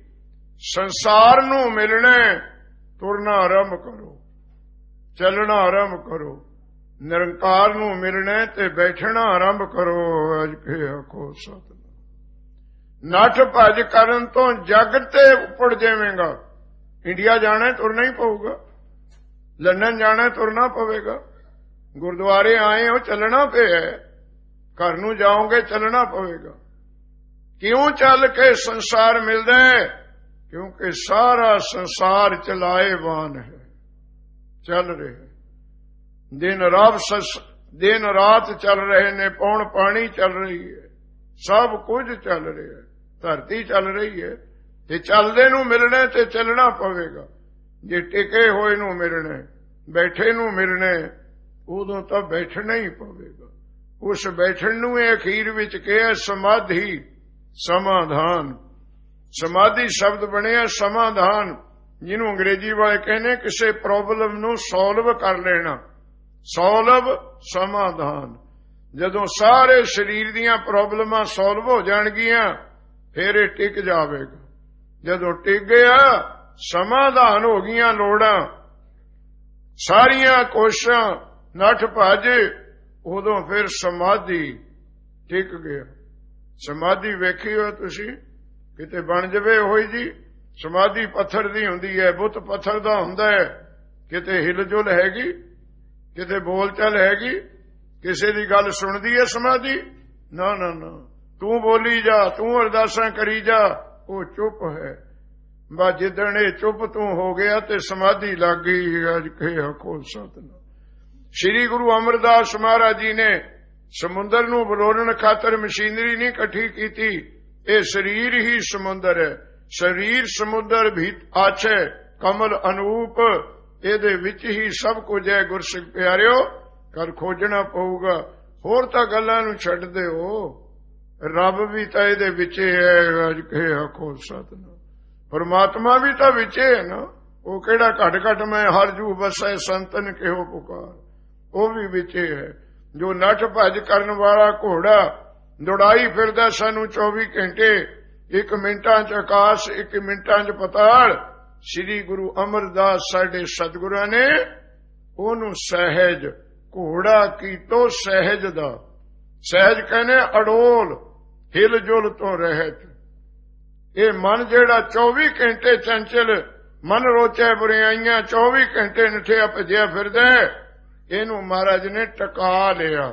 [SPEAKER 1] ਸੰਸਾਰ ਨੂੰ ਮਿਲਣਾ ਤੁਰਨਾ ਆਰੰਭ ਕਰੋ, ਚੱਲਣਾ ਆਰੰਭ ਕਰੋ। ਨਿਰੰਕਾਰ ਨੂੰ ਮਿਲਣਾ ਤੇ ਬੈਠਣਾ ਆਰੰਭ ਕਰੋ। ਅੱਜ ਕੇ ਆਖੋ ਸਤਿਨਾਮ। ਨੱਠ ਭੱਜ ਕਰਨ ਤੋਂ ਜਗ ਤੇ ਉੱਪੜ ਜਾਵੇਗਾ। ਇੰਡੀਆ ਜਾਣਾ ਤੁਰਨਾ ਹੀ ਪਊਗਾ, ਲੰਡਨ ਜਾਣਾ ਤੁਰਨਾ ਪਵੇਗਾ, ਗੁਰਦੁਆਰੇ ਆਏ ਹੋ ਚੱਲਣਾ ਪਿਆ, ਘਰ ਨੂੰ ਜਾਓਗੇ ਚੱਲਣਾ ਪਵੇਗਾ। ਕਿਉਂ ਚੱਲ ਕੇ ਸੰਸਾਰ ਮਿਲਦਾ ਹੈ? ਕਿਉਂਕਿ ਸਾਰਾ ਸੰਸਾਰ ਚਲਾਏਵਾਨ ਹੈ, ਚੱਲ ਰਿਹਾ। ਦਿਨ ਰਾਤ ਚੱਲ ਰਹੇ ਨੇ, ਪੌਣ ਪਾਣੀ ਚੱਲ ਰਹੀ ਹੈ, ਸਭ ਕੁਝ ਚੱਲ ਰਿਹਾ, ਧਰਤੀ ਚੱਲ ਰਹੀ ਹੈ। ਤੇ ਚੱਲਦੇ ਨੂੰ ਮਿਲਣਾ ਤੇ ਚੱਲਣਾ ਪਵੇਗਾ। ਜੇ ਟਿਕੇ ਹੋਏ ਨੂੰ ਮਿਲਣਾ, ਬੈਠੇ ਨੂੰ ਮਿਲਣਾ, ਉਦੋਂ ਤਾਂ ਬੈਠਣਾ ਹੀ ਪਵੇਗਾ। ਉਸ ਬੈਠਣ ਨੂੰ ਇਹ ਅਖੀਰ ਵਿੱਚ ਕਿਹਾ ਸਮਾਧੀ, ਸਮਾਧਾਨ। ਸਮਾਧੀ ਸ਼ਬਦ ਬਣਿਆ ਸਮਾਧਾਨ, ਜਿਹਨੂੰ ਅੰਗਰੇਜ਼ੀ ਵਾਲੇ ਕਹਿੰਦੇ ਕਿਸੇ ਪ੍ਰੋਬਲਮ ਨੂੰ ਸੋਲਵ ਕਰ ਲੈਣਾ। ਸੋਲਵ ਸਮਾਧਾਨ। ਜਦੋਂ ਸਾਰੇ ਸਰੀਰ ਦੀਆਂ ਪ੍ਰੋਬਲਮਾਂ ਸੋਲਵ ਹੋ ਜਾਣਗੀਆਂ ਫਿਰ ਇਹ ਟਿਕ ਜਾਵੇਗਾ। ਜਦੋਂ ਟਿਕ ਗਿਆ, ਸਮਾਧਾਨ ਹੋ ਗਈਆਂ ਲੋੜਾਂ, ਸਾਰੀਆਂ ਕੋਸ਼ਾਂ ਨੱਠ ਭੱਜ, ਉਦੋਂ ਫਿਰ ਸਮਾਧੀ ਟਿਕ ਗਿਆ। ਸਮਾਧੀ ਵੇਖੀ ਹੋ ਤੁਸੀਂ? ਕਿਤੇ ਬਣ ਜਵੇ ਹੋਈ ਜੀ। ਸਮਾਧੀ ਪੱਥਰ ਦੀ ਹੁੰਦੀ ਹੈ, ਬੁੱਤ ਪੱਥਰ ਦਾ ਹੁੰਦਾ ਹੈ। ਕਿਤੇ ਹਿਲਜੁਲ ਹੈਗੀ, ਕਿਤੇ ਬੋਲ ਚਾਲ ਹੈਗੀ, ਕਿਸੇ ਦੀ ਗੱਲ ਸੁਣਦੀ ਹੈ ਸਮਾਧੀ? ਨਾ ਨਾ ਨਾ, ਤੂੰ ਬੋਲੀ ਜਾ, ਤੂੰ ਅਰਦਾਸਾਂ ਕਰੀ ਜਾ, ਉਹ ਚੁੱਪ ਹੈ। ਬਸ ਜਿੱਦਣ ਇਹ ਚੁੱਪ ਤੂੰ ਹੋ ਗਿਆ ਤੇ ਸਮਾਧੀ ਲੱਗ ਗਈ। ਅੱਜ ਕੇ ਆਖੋ ਸਤਿਨਾਮ। ਸ੍ਰੀ ਗੁਰੂ ਅਮਰਦਾਸ ਮਹਾਰਾਜ ਜੀ ਨੇ ਸਮੁੰਦਰ ਨੂੰ ਬਲੋਲਣ ਖਾਤਰ ਮਸ਼ੀਨਰੀ ਨਹੀਂ ਇਕੱਠੀ ਕੀਤੀ। ਇਹ ਸਰੀਰ ਹੀ ਸਮੁੰਦਰ ਹੈ। ਸਰੀਰ ਸਮੁੰਦਰ ਵੀ ਆਛੇ ਕਮਲ ਅਨੂਪ, ਇਹਦੇ ਵਿੱਚ ਹੀ ਸਭ ਕੁਝ ਹੈ। ਗੁਰਸਿੱਖ ਪਿਆਰਿਓ, ਕਰ ਖੋਜਣਾ ਪਊਗਾ। ਹੋਰ ਤਾਂ ਗੱਲਾਂ ਨੂੰ ਛੱਡ ਦਿਓ, ਰੱਬ ਵੀ ਤਾਂ ਇਹਦੇ ਵਿੱਚ ਹੈ। ਅੱਜ ਕੇ ਆਖੋ ਸਤਿਨਾਮ। ਪਰਮਾਤਮਾ ਵੀ ਤਾਂ ਵਿੱਚ ਹੈ ਨਾ। ਉਹ ਕਿਹੜਾ ਘਟ ਘਟ ਮੈਂ ਹਰ ਜੂ ਵਸੈ ਸੰਤਨ ਕਿਹੋ ਪੁਕਾਰ, ਉਹ ਵੀ ਵਿੱਚ ਹੈ। ਜੋ ਨੱਠ ਭੱਜ ਕਰਨ ਵਾਲਾ ਘੋੜਾ ਦੌੜਾਈ ਫਿਰਦਾ ਸਾਨੂੰ 24 ਘੰਟੇ, 1 ਮਿੰਟਾਂ 'ਚ ਆਕਾਸ਼, 1 ਮਿੰਟਾਂ 'ਚ ਪਤਾਲ। ਸ੍ਰੀ ਗੁਰੂ ਅਮਰਦਾਸ ਸਾਡੇ ਸਤਿਗੁਰਾਂ ਨੇ ਉਹਨੂੰ ਸਹਿਜ, ਘੋੜਾ ਕੀਤੋ ਸਹਿਜ ਦਾ। ਸਹਿਜ ਕਹਿੰਦੇ ਅਡੋਲ, ਹਿਲ ਜੁਲ ਤੋਂ ਰਹਿਤ। ਇਹ ਮਨ ਜਿਹੜਾ 24 ਘੰਟੇ ਚੰਚਲ, ਮਨ ਰੋਚੈ ਬੁਰਾਈਆਂ, 24 ਘੰਟੇ ਨਠਿਆ ਭਜਿਆ ਫਿਰਦਾ, ਇਹਨੂੰ ਮਹਾਰਾਜ ਨੇ ਟਕਾ ਲਿਆ।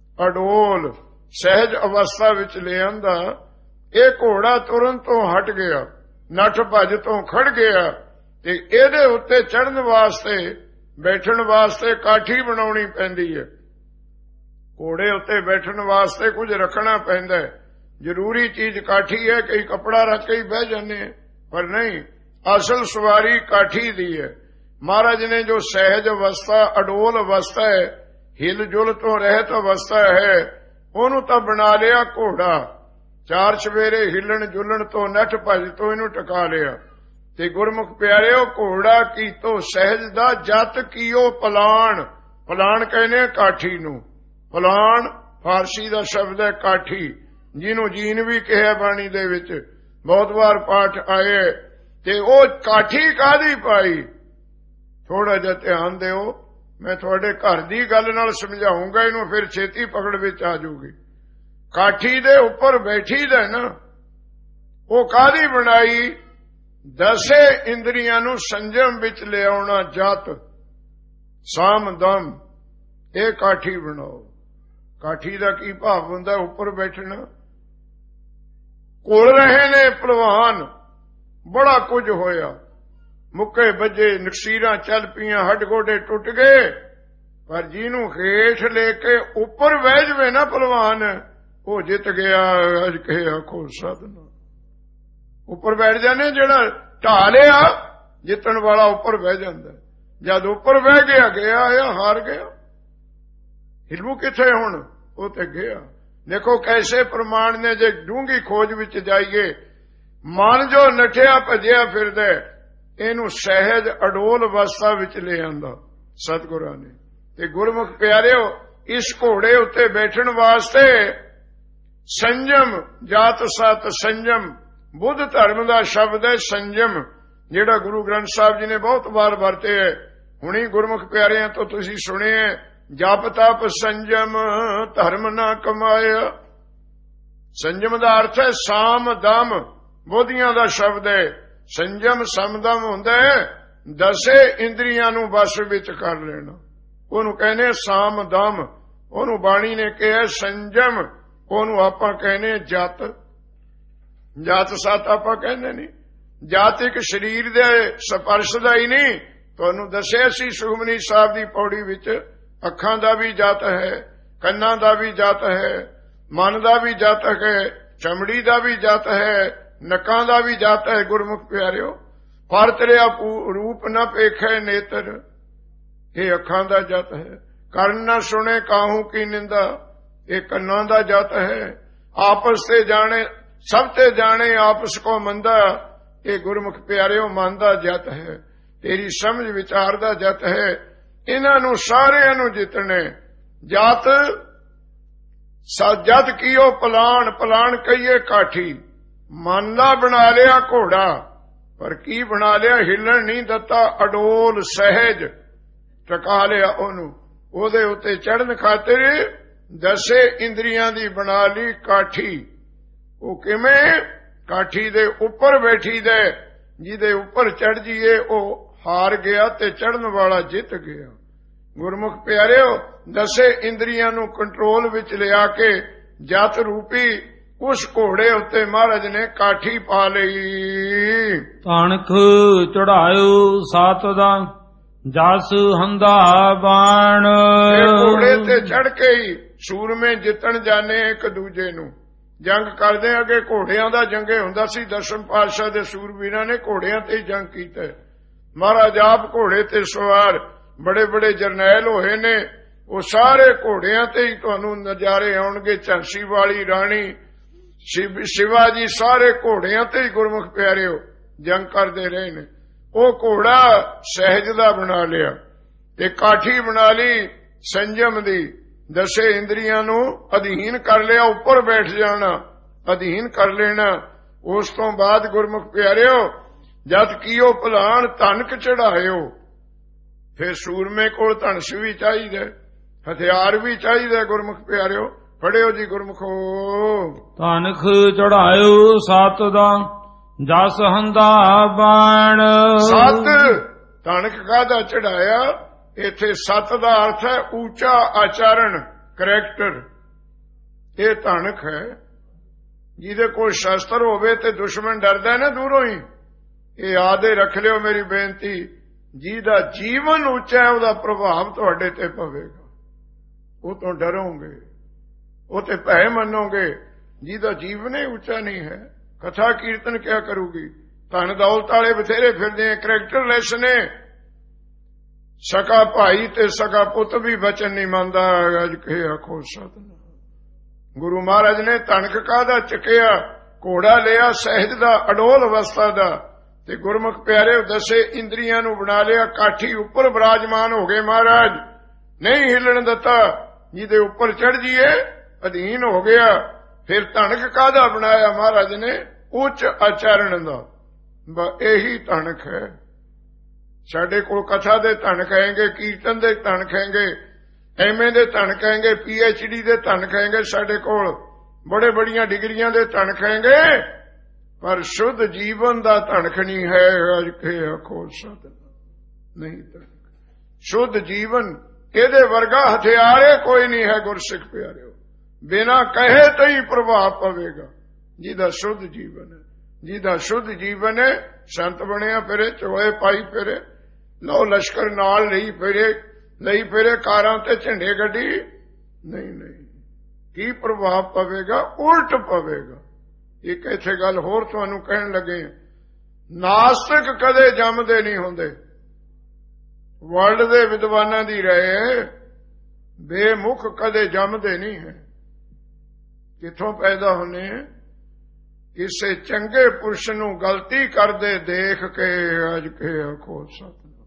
[SPEAKER 1] ਅਡੋਲ ਸਹਿਜ ਅਵਸਥਾ ਵਿੱਚ ਲਿਆਂਦਾ। ਇਹ ਘੋੜਾ ਤੁਰਨ ਤੋਂ ਹਟ ਗਿਆ, ਨੱਠ ਭੱਜ ਤੋਂ ਖੜ ਗਿਆ, ਤੇ ਇਹਦੇ ਉੱਤੇ ਚੜ੍ਹਨ ਵਾਸਤੇ, ਬੈਠਣ ਵਾਸਤੇ ਕਾਠੀ ਬਣਾਉਣੀ ਪੈਂਦੀ ਹੈ। ਘੋੜੇ ਉੱਤੇ ਬੈਠਣ ਵਾਸਤੇ ਕੁਝ ਰੱਖਣਾ ਪੈਂਦਾ ਹੈ। ਜ਼ਰੂਰੀ ਚੀਜ਼ ਕਾਠੀ ਹੈ। ਕਈ ਕੱਪੜਾ ਰੱਖ ਕੇ ਹੀ ਬਹਿ ਜਾਂਦੇ ਆ, ਪਰ ਨਹੀਂ, ਅਸਲ ਸਵਾਰੀ ਕਾਠੀ ਦੀ ਹੈ। ਮਹਾਰਾਜ ਨੇ ਜੋ ਸਹਿਜ ਅਵਸਥਾ, ਅਡੋਲ ਅਵਸਥਾ ਹੈ, ਹਿਲ ਜੁਲ ਤੋਂ ਰਹਿਤ ਅਵਸਥਾ ਹੈ, ਉਹਨੂੰ ਤਾਂ ਬਣਾ ਲਿਆ ਘੋੜਾ। 4 ਸਵੇਰੇ ਹਿੱਲਣ ਜੁਲਣ ਤੋਂ, ਨੱਠ ਭੱਜ ਤੋਂ ਇਹਨੂੰ ਟਕਾ ਲਿਆ। ਤੇ ਗੁਰਮੁਖ ਪਿਆਰਿਓ, ਘੋੜਾ ਕੀਤੋ ਸਹਿਜ ਦਾ, ਜਤ ਕੀਓ ਪਲਾਣ। ਪਲਾਣ ਕਹਿੰਦੇ ਕਾਠੀ ਨੂੰ। ਪਲਾਣ ਫਾਰਸੀ ਦਾ ਸ਼ਬਦ ਹੈ ਕਾਠੀ, ਜਿਹਨੂੰ ਜੀਨ ਵੀ ਕਿਹਾ ਬਾਣੀ ਦੇ ਵਿੱਚ, ਬਹੁਤ ਵਾਰ ਪਾਠ ਆਏ। ਤੇ ਉਹ ਕਾਠੀ ਕਾਹਦੀ ਪਾਈ? ਥੋੜਾ ਜਿਹਾ ਧਿਆਨ ਦਿਓ, ਮੈਂ ਤੁਹਾਡੇ ਘਰ ਦੀ ਗੱਲ ਨਾਲ ਸਮਝਾਉਂਗਾ ਇਹਨੂੰ, ਫਿਰ ਛੇਤੀ ਪਕੜ ਵਿੱਚ ਆ ਜਾਊਗੀ। ਕਾਠੀ ਦੇ ਉੱਪਰ ਬੈਠੀ ਦਾ ਨਾ, ਉਹ ਕਾਹਦੀ ਬਣਾਈ? 10 ਇੰਦਰੀਆਂ ਨੂੰ ਸੰਜਮ ਵਿੱਚ ਲਿਆਉਣਾ, ਜਤ ਸਾਮ ਦਮ, ਇਹ ਕਾਠੀ ਬਣਾਓ। ਕਾਠੀ ਦਾ ਕੀ ਭਾਵ ਹੁੰਦਾ? ਉੱਪਰ ਬੈਠਣਾ। ਕੋਲ ਰਹੇ ਨੇ ਪਹਿਲਵਾਨ, ਬੜਾ ਕੁਝ ਹੋਇਆ, ਮੁੱਕੇ ਵੱਜੇ, ਨਕਸੀਰਾਂ ਚੱਲ ਪਈਆਂ, ਹੱਡ ਗੋਡੇ ਟੁੱਟ ਗਏ, ਪਰ ਜਿਹਨੂੰ ਹੇਠ ਲੈ ਕੇ ਉੱਪਰ ਬਹਿ ਜਵੇ ਨਾ ਪਹਿਲਵਾਨ, ਉਹ ਜਿੱਤ ਗਿਆ। ਅੱਜ ਕੇ ਆਖੋ ਸਤਿਨਾਮ। ਉੱਪਰ ਬੈਠ ਜਾਂਦੇ, ਜਿਹੜਾ ਢਾ ਲਿਆ, ਜਿੱਤਣ ਵਾਲਾ ਉੱਪਰ ਬਹਿ ਜਾਂਦਾ। ਜਦ ਉੱਪਰ ਬਹਿ ਗਿਆ, ਗਿਆ ਆ, ਹਾਰ ਗਿਆ। ਹਿਲੂ ਕਿੱਥੇ ਹੁਣ? ਉਹ ਤੇ ਗਿਆ। ਦੇਖੋ ਕੈਸੇ ਪ੍ਰਮਾਣ ਨੇ। ਜੇ ਡੂੰਘੀ ਖੋਜ ਵਿੱਚ ਜਾਈਏ, ਮਨ ਜੋ ਨਠਿਆ ਭਜਿਆ ਫਿਰਦਾ, ਇਹਨੂੰ ਸਹਿਜ ਅਡੋਲ ਅਵਸਥਾ ਵਿੱਚ ਲੈ ਆਂਦਾ ਸਤਿਗੁਰਾਂ ਨੇ। ਤੇ ਗੁਰਮੁਖ ਪਿਆਰਿਓ, ਇਸ ਘੋੜੇ ਉੱਤੇ ਬੈਠਣ ਵਾਸਤੇ ਸੰਜਮ, ਜਾਤ ਸਤ ਸੰਜਮ, ਬੁੱਧ ਧਰਮ ਦਾ ਸ਼ਬਦ ਹੈ ਸੰਜਮ, ਜਿਹੜਾ ਗੁਰੂ ਗ੍ਰੰਥ ਸਾਹਿਬ ਜੀ ਨੇ ਬਹੁਤ ਵਾਰ ਵਰਤੇ ਹੈ। ਹੁਣੀ ਗੁਰਮੁਖ ਪਿਆਰਿਆਂ ਤੋਂ ਤੁਸੀਂ ਸੁਣਿਆ, ਜਪ ਤਪ ਸੰਜਮ ਧਰਮ ਨਾ ਕਮਾਇਆ। ਸੰਜਮ ਦਾ ਅਰਥ ਹੈ ਸਾਮ ਦਮ, ਬੋਧੀਆਂ ਦਾ ਸ਼ਬਦ ਹੈ। ਸੰਜਮ ਸਮਦਮ ਹੁੰਦਾ ਹੈ, 10 ਇੰਦਰੀਆਂ ਨੂੰ ਵਸ ਵਿੱਚ ਕਰ ਲੈਣਾ, ਉਹਨੂੰ ਕਹਿੰਦੇ ਸਾਮ ਦਮ। ਉਹਨੂੰ ਬਾਣੀ ਨੇ ਕਿਹਾ ਸੰਜਮ, ਉਹਨੂੰ ਆਪਾਂ ਕਹਿੰਦੇ ਜਤ। ਜਤ ਸਤ ਆਪਾਂ ਕਹਿੰਦੇ ਨਹੀਂ। ਜਤ ਇੱਕ ਸਰੀਰ ਦੇ ਸਪਰਸ਼ ਦਾ ਹੀ ਨਹੀਂ, ਤੁਹਾਨੂੰ ਦੱਸਿਆ ਸੀ ਸੁਖਮਨੀ ਸਾਹਿਬ ਦੀ ਪੌੜੀ ਵਿੱਚ, ਅੱਖਾਂ ਦਾ ਵੀ ਜਤ ਹੈ, ਕੰਨਾਂ ਦਾ ਵੀ ਜਤ ਹੈ, ਮਨ ਦਾ ਵੀ ਜਤ ਹੈ, ਚਮੜੀ ਦਾ ਵੀ ਜਤ ਹੈ, ਨੱਕਾਂ ਦਾ ਵੀ ਜਤ ਹੈ। ਗੁਰਮੁਖ ਪਿਆਰਿਓ, ਫਰ ਤੇਰਿਆ ਰੂਪ ਨਾ ਪੇਖੇ ਨੇਤਰ, ਇਹ ਅੱਖਾਂ ਦਾ ਜਤ ਹੈ। ਕਰਨ ਨਾ ਸੁਣੇ ਕਾਹੂ ਕੀ ਨਿੰਦਾ, ਇਹ ਕੰਨਾਂ ਦਾ ਜਤ ਹੈ। ਆਪਸ ਤੇ ਜਾਣੇ ਸਭ ਤੇ ਜਾਣੇ ਆਪਸ ਕੋ ਮੰਦਾ, ਇਹ ਗੁਰਮੁਖ ਪਿਆਰਿਓ ਮਨ ਦਾ ਜਤ ਹੈ। ਤੇਰੀ ਸਮਝ ਵਿਚਾਰ ਦਾ ਜਤ ਹੈ। ਇਹਨਾਂ ਨੂੰ ਸਾਰਿਆਂ ਨੂੰ ਜਿੱਤਣੇ। ਜਤ ਜਤ ਕੀਓ ਪਲਾਣ, ਪਲਾਣ ਕਹੀਏ ਕਾਠੀ। ਮਨ ਦਾ ਬਣਾ ਲਿਆ ਘੋੜਾ, ਪਰ ਕੀ ਬਣਾ ਲਿਆ? ਹਿੱਲਣ ਨਹੀਂ ਦਿੱਤਾ, ਅਡੋਲ ਸਹਿਜ ਟਕਾ ਲਿਆ ਉਹਨੂੰ। ਉਹਦੇ ਉੱਤੇ ਚੜ੍ਹਨ ਖਾਤਰ 10 ਇੰਦਰੀਆਂ ਦੀ ਬਣਾ ਲਈ ਕਾਠੀ। ਉਹ ਕਿਵੇਂ? ਕਾਠੀ ਦੇ ਉੱਪਰ ਬੈਠੀ ਦੇ, ਜਿਹਦੇ ਉੱਪਰ ਚੜ੍ਹ ਜੀਏ ਉਹ ਹਾਰ ਗਿਆ ਤੇ ਚੜ੍ਹਨ ਵਾਲਾ ਜਿੱਤ ਗਿਆ। ਗੁਰਮੁਖ ਪਿਆਰਿਓ, 10 ਇੰਦਰੀਆਂ ਨੂੰ ਕੰਟਰੋਲ ਵਿੱਚ ਲਿਆ ਕੇ ਜਤ ਰੂਪੀ ਉਸ ਘੋੜੇ ਉੱਤੇ ਮਹਾਰਾਜ ਨੇ ਕਾਠੀ ਪਾ ਲਈ।
[SPEAKER 2] ਤਣਖ ਚੜਾਇਓ ਸਤ ਦਾ ਜਸ ਹੰਦਾ ਬਾਣ।
[SPEAKER 1] ਘੋੜੇ ਤੇ ਚੜ ਕੇ ਹੀ ਸੂਰਮੇ ਜਿੱਤਣ ਜਾਣੇ ਇੱਕ ਦੂਜੇ ਨੂੰ, ਜੰਗ ਕਰਦੇ ਅੱਗੇ ਘੋੜਿਆਂ ਦਾ ਜੰਗੇ ਹੁੰਦਾ ਸੀ। ਦਸਮ ਪਾਤਸ਼ਾਹ ਦੇ ਸੂਰਬੀਰਾਂ ਨੇ ਘੋੜਿਆਂ ਤੇ ਹੀ ਜੰਗ ਕੀਤਾ। ਮਹਾਰਾਜ ਆਪ ਘੋੜੇ ਤੇ ਸਵਾਰ, ਬੜੇ ਬੜੇ ਜਰਨੈਲ ਹੋਏ ਨੇ, ਉਹ ਸਾਰੇ ਘੋੜਿਆਂ ਤੇ ਹੀ ਤੁਹਾਨੂੰ ਨਜ਼ਾਰੇ ਆਉਣਗੇ। ਝਾਂਸੀ ਵਾਲੀ ਰਾਣੀ, ਸ਼ਿਵਾਜੀ, ਸਾਰੇ ਘੋੜਿਆਂ ਤੇ ਹੀ ਗੁਰਮੁਖ ਪਿਆਰਿਓ ਜੰਗ ਕਰਦੇ ਰਹੇ ਨੇ। ਉਹ ਘੋੜਾ ਸਹਿਜ ਦਾ ਬਣਾ ਲਿਆ ਤੇ ਕਾਠੀ ਬਣਾ ਲਈ ਸੰਜਮ ਦੀ। ਦਸੇ ਇੰਦਰੀਆਂ ਨੂੰ ਅਧੀਨ ਕਰ ਲਿਆ, ਉੱਪਰ ਬੈਠ ਜਾਣਾ, ਅਧੀਨ ਕਰ ਲੈਣਾ। ਉਸ ਤੋਂ ਬਾਅਦ ਗੁਰਮੁਖ ਪਿਆਰਿਓ ਜਦ ਕੀਓ ਭਲਾਣ ਧਨਕ ਚੜਾਇਓ। ਫਿਰ ਸੂਰਮੇ ਕੋਲ ਧਨਸ ਵੀ ਚਾਹੀਦਾ, ਹਥਿਆਰ ਵੀ ਚਾਹੀਦਾ। ਗੁਰਮੁਖ ਪਿਆਰਿਓ ਫੜਿਓ ਜੀ ਗੁਰਮੁਖੋ।
[SPEAKER 2] ਤਨਖ ਚੜਾਇਓ ਸਤ ਦਾ ਜਸ ਹੰਦਾ ਬਾਣ।
[SPEAKER 1] ਸਤ ਤਨਖ ਕਾਹਦਾ ਚੜਾਇਆ? ਇੱਥੇ ਸਤ ਦਾ ਅਰਥ ਹੈ ਉੱਚਾ ਆਚਰਣ, ਕਰੈਕਟਰ। ਇਹ ਤਨਖ ਹੈ। ਜਿਹਦੇ ਕੋਲ ਸ਼ਸਤਰ ਹੋਵੇ ਤੇ ਦੁਸ਼ਮਣ ਡਰਦਾ ਨਾ ਦੂਰੋਂ ਹੀ। ਇਹ ਆਦੇ ਰੱਖ ਲਿਓ ਮੇਰੀ ਬੇਨਤੀ, ਜਿਹਦਾ ਜੀਵਨ ਉੱਚਾ ਹੈ ਉਹਦਾ ਪ੍ਰਭਾਵ ਤੁਹਾਡੇ ਤੇ ਪਵੇਗਾ। ਉਹ ਤੋਂ ਡਰੋਗੇ, ਉਹ ਤੇ ਭੈ ਮੰਨੋਗੇ। ਜਿਹਦਾ ਜੀਵਨ ਹੀ ਉੱਚਾ ਨਹੀਂ ਹੈ, ਕਥਾ ਕੀਰਤਨ ਕਿਆ ਕਰੂਗੀ? ਧਨ ਦੌਲਤ ਵਾਲੇ ਬਥੇਰੇ ਫਿਰਦੇ, ਕਰੈਕਟਰਲੈਸ ਨੇ। ਸਕਾ ਭਾਈ ਤੇ ਸਕਾ ਪੁੱਤ ਵੀ ਬਚਨ ਨਹੀਂ ਮੰਨਦਾ। ਅੱਜ ਕੇ ਆਖੋ ਸਤਿਨਾਮ। ਗੁਰੂ ਮਹਾਰਾਜ ਨੇ ਤਨਕ ਕਾਹਦਾ ਚੱਕਿਆ? ਘੋੜਾ ਲਿਆ ਸਹਿਜ ਦਾ, ਅਡੋਲ ਅਵਸਥਾ ਦਾ। ਤੇ ਗੁਰਮੁਖ ਪਿਆਰੇ ਦਸੇ ਇੰਦਰੀਆਂ ਨੂੰ ਬਣਾ ਲਿਆ ਕਾਠੀ ਉੱਪਰ ਬਿਰਾਜਮਾਨ ਹੋ ਗਏ। ਮਹਾਰਾਜ ਨਹੀਂ ਹਿੱਲਣ ਦਿੱਤਾ। ਜਿਹਦੇ ਉੱਪਰ ਚੜ ਜੀਏ ਅਧੀਨ ਹੋ ਗਿਆ। ਫਿਰ ਤਨਕ ਕਾਹਦਾ ਬਣਾਇਆ ਮਹਾਰਾਜ ਨੇ? ਉੱਚ ਆਚਰਣ ਦਾ। ਇਹੀ ਤਨਕ ਹੈ। ਸਾਡੇ ਕੋਲ ਕਥਾ ਦੇ ਧਨ ਕਹਾਂਗੇ, ਕੀਰਤਨ ਦੇ ਧਨ ਕਹਾਂਗੇ, ਐਮਏ ਦੇ ਧਨ ਕਹਾਂਗੇ, PhD ਦੇ ਧਨ ਕਹਾਂਗੇ। ਸਾਡੇ ਕੋਲ ਬੜੇ ਬੜੀਆਂ ਡਿਗਰੀਆਂ ਦੇ ਧਨ ਕਹਾਂਗੇ, ਪਰ ਸ਼ੁੱਧ ਜੀਵਨ ਦਾ ਧਨਖ ਨਹੀਂ ਹੈ। ਅੱਜ ਕੇ ਆਖੋ ਸਤਿਨਾਮ। ਨਹੀਂ ਧਨਖ ਸ਼ੁੱਧ ਜੀਵਨ, ਇਹਦੇ ਵਰਗਾ ਹਥਿਆਰੇ ਕੋਈ ਨਹੀਂ ਹੈ। ਗੁਰਸਿੱਖ ਪਿਆਰਿਓ ਬਿਨਾਂ ਕਹੇ ਤੋਂ ਹੀ ਪ੍ਰਭਾਵ ਪਵੇਗਾ। ਜਿਹਦਾ ਸ਼ੁੱਧ ਜੀਵਨ ਹੈ, ਜਿਹਦਾ ਸ਼ੁੱਧ ਜੀਵਨ ਹੈ, ਸੰਤ ਬਣਿਆ ਫਿਰੇ, ਚੋਏ ਪਾਈ ਫਿਰੇ, ਲਓ ਲਸ਼ਕਰ ਨਾਲ ਲਈ ਫਿਰੇ, ਕਾਰਾਂ ਤੇ ਝੰਡੇ ਗੱਡੀ। ਨਹੀਂ, ਕੀ ਪ੍ਰਭਾਵ ਪਵੇਗਾ? ਉਲਟ ਪਵੇਗਾ। ਇੱਕ ਇੱਥੇ ਗੱਲ ਹੋਰ ਤੁਹਾਨੂੰ ਕਹਿਣ ਲੱਗੇ, ਨਾਸਤਿਕ ਕਦੇ ਜੰਮਦੇ ਨਹੀਂ ਹੁੰਦੇ। ਵਰਲਡ ਦੇ ਵਿਦਵਾਨਾਂ ਦੀ ਰਾਏ ਬੇਮੁਖ ਕਦੇ ਜੰਮਦੇ ਨਹੀਂ ਹੈ। ਕਿੱਥੋਂ ਪੈਦਾ ਹੁੰਦੇ? ਕਿਸੇ ਚੰਗੇ ਪੁਰਸ਼ ਨੂੰ ਗਲਤੀ ਕਰਦੇ ਦੇਖ ਕੇ। ਅੱਜ ਕੇ ਆਖੋ ਸਤਿਨਾਮ।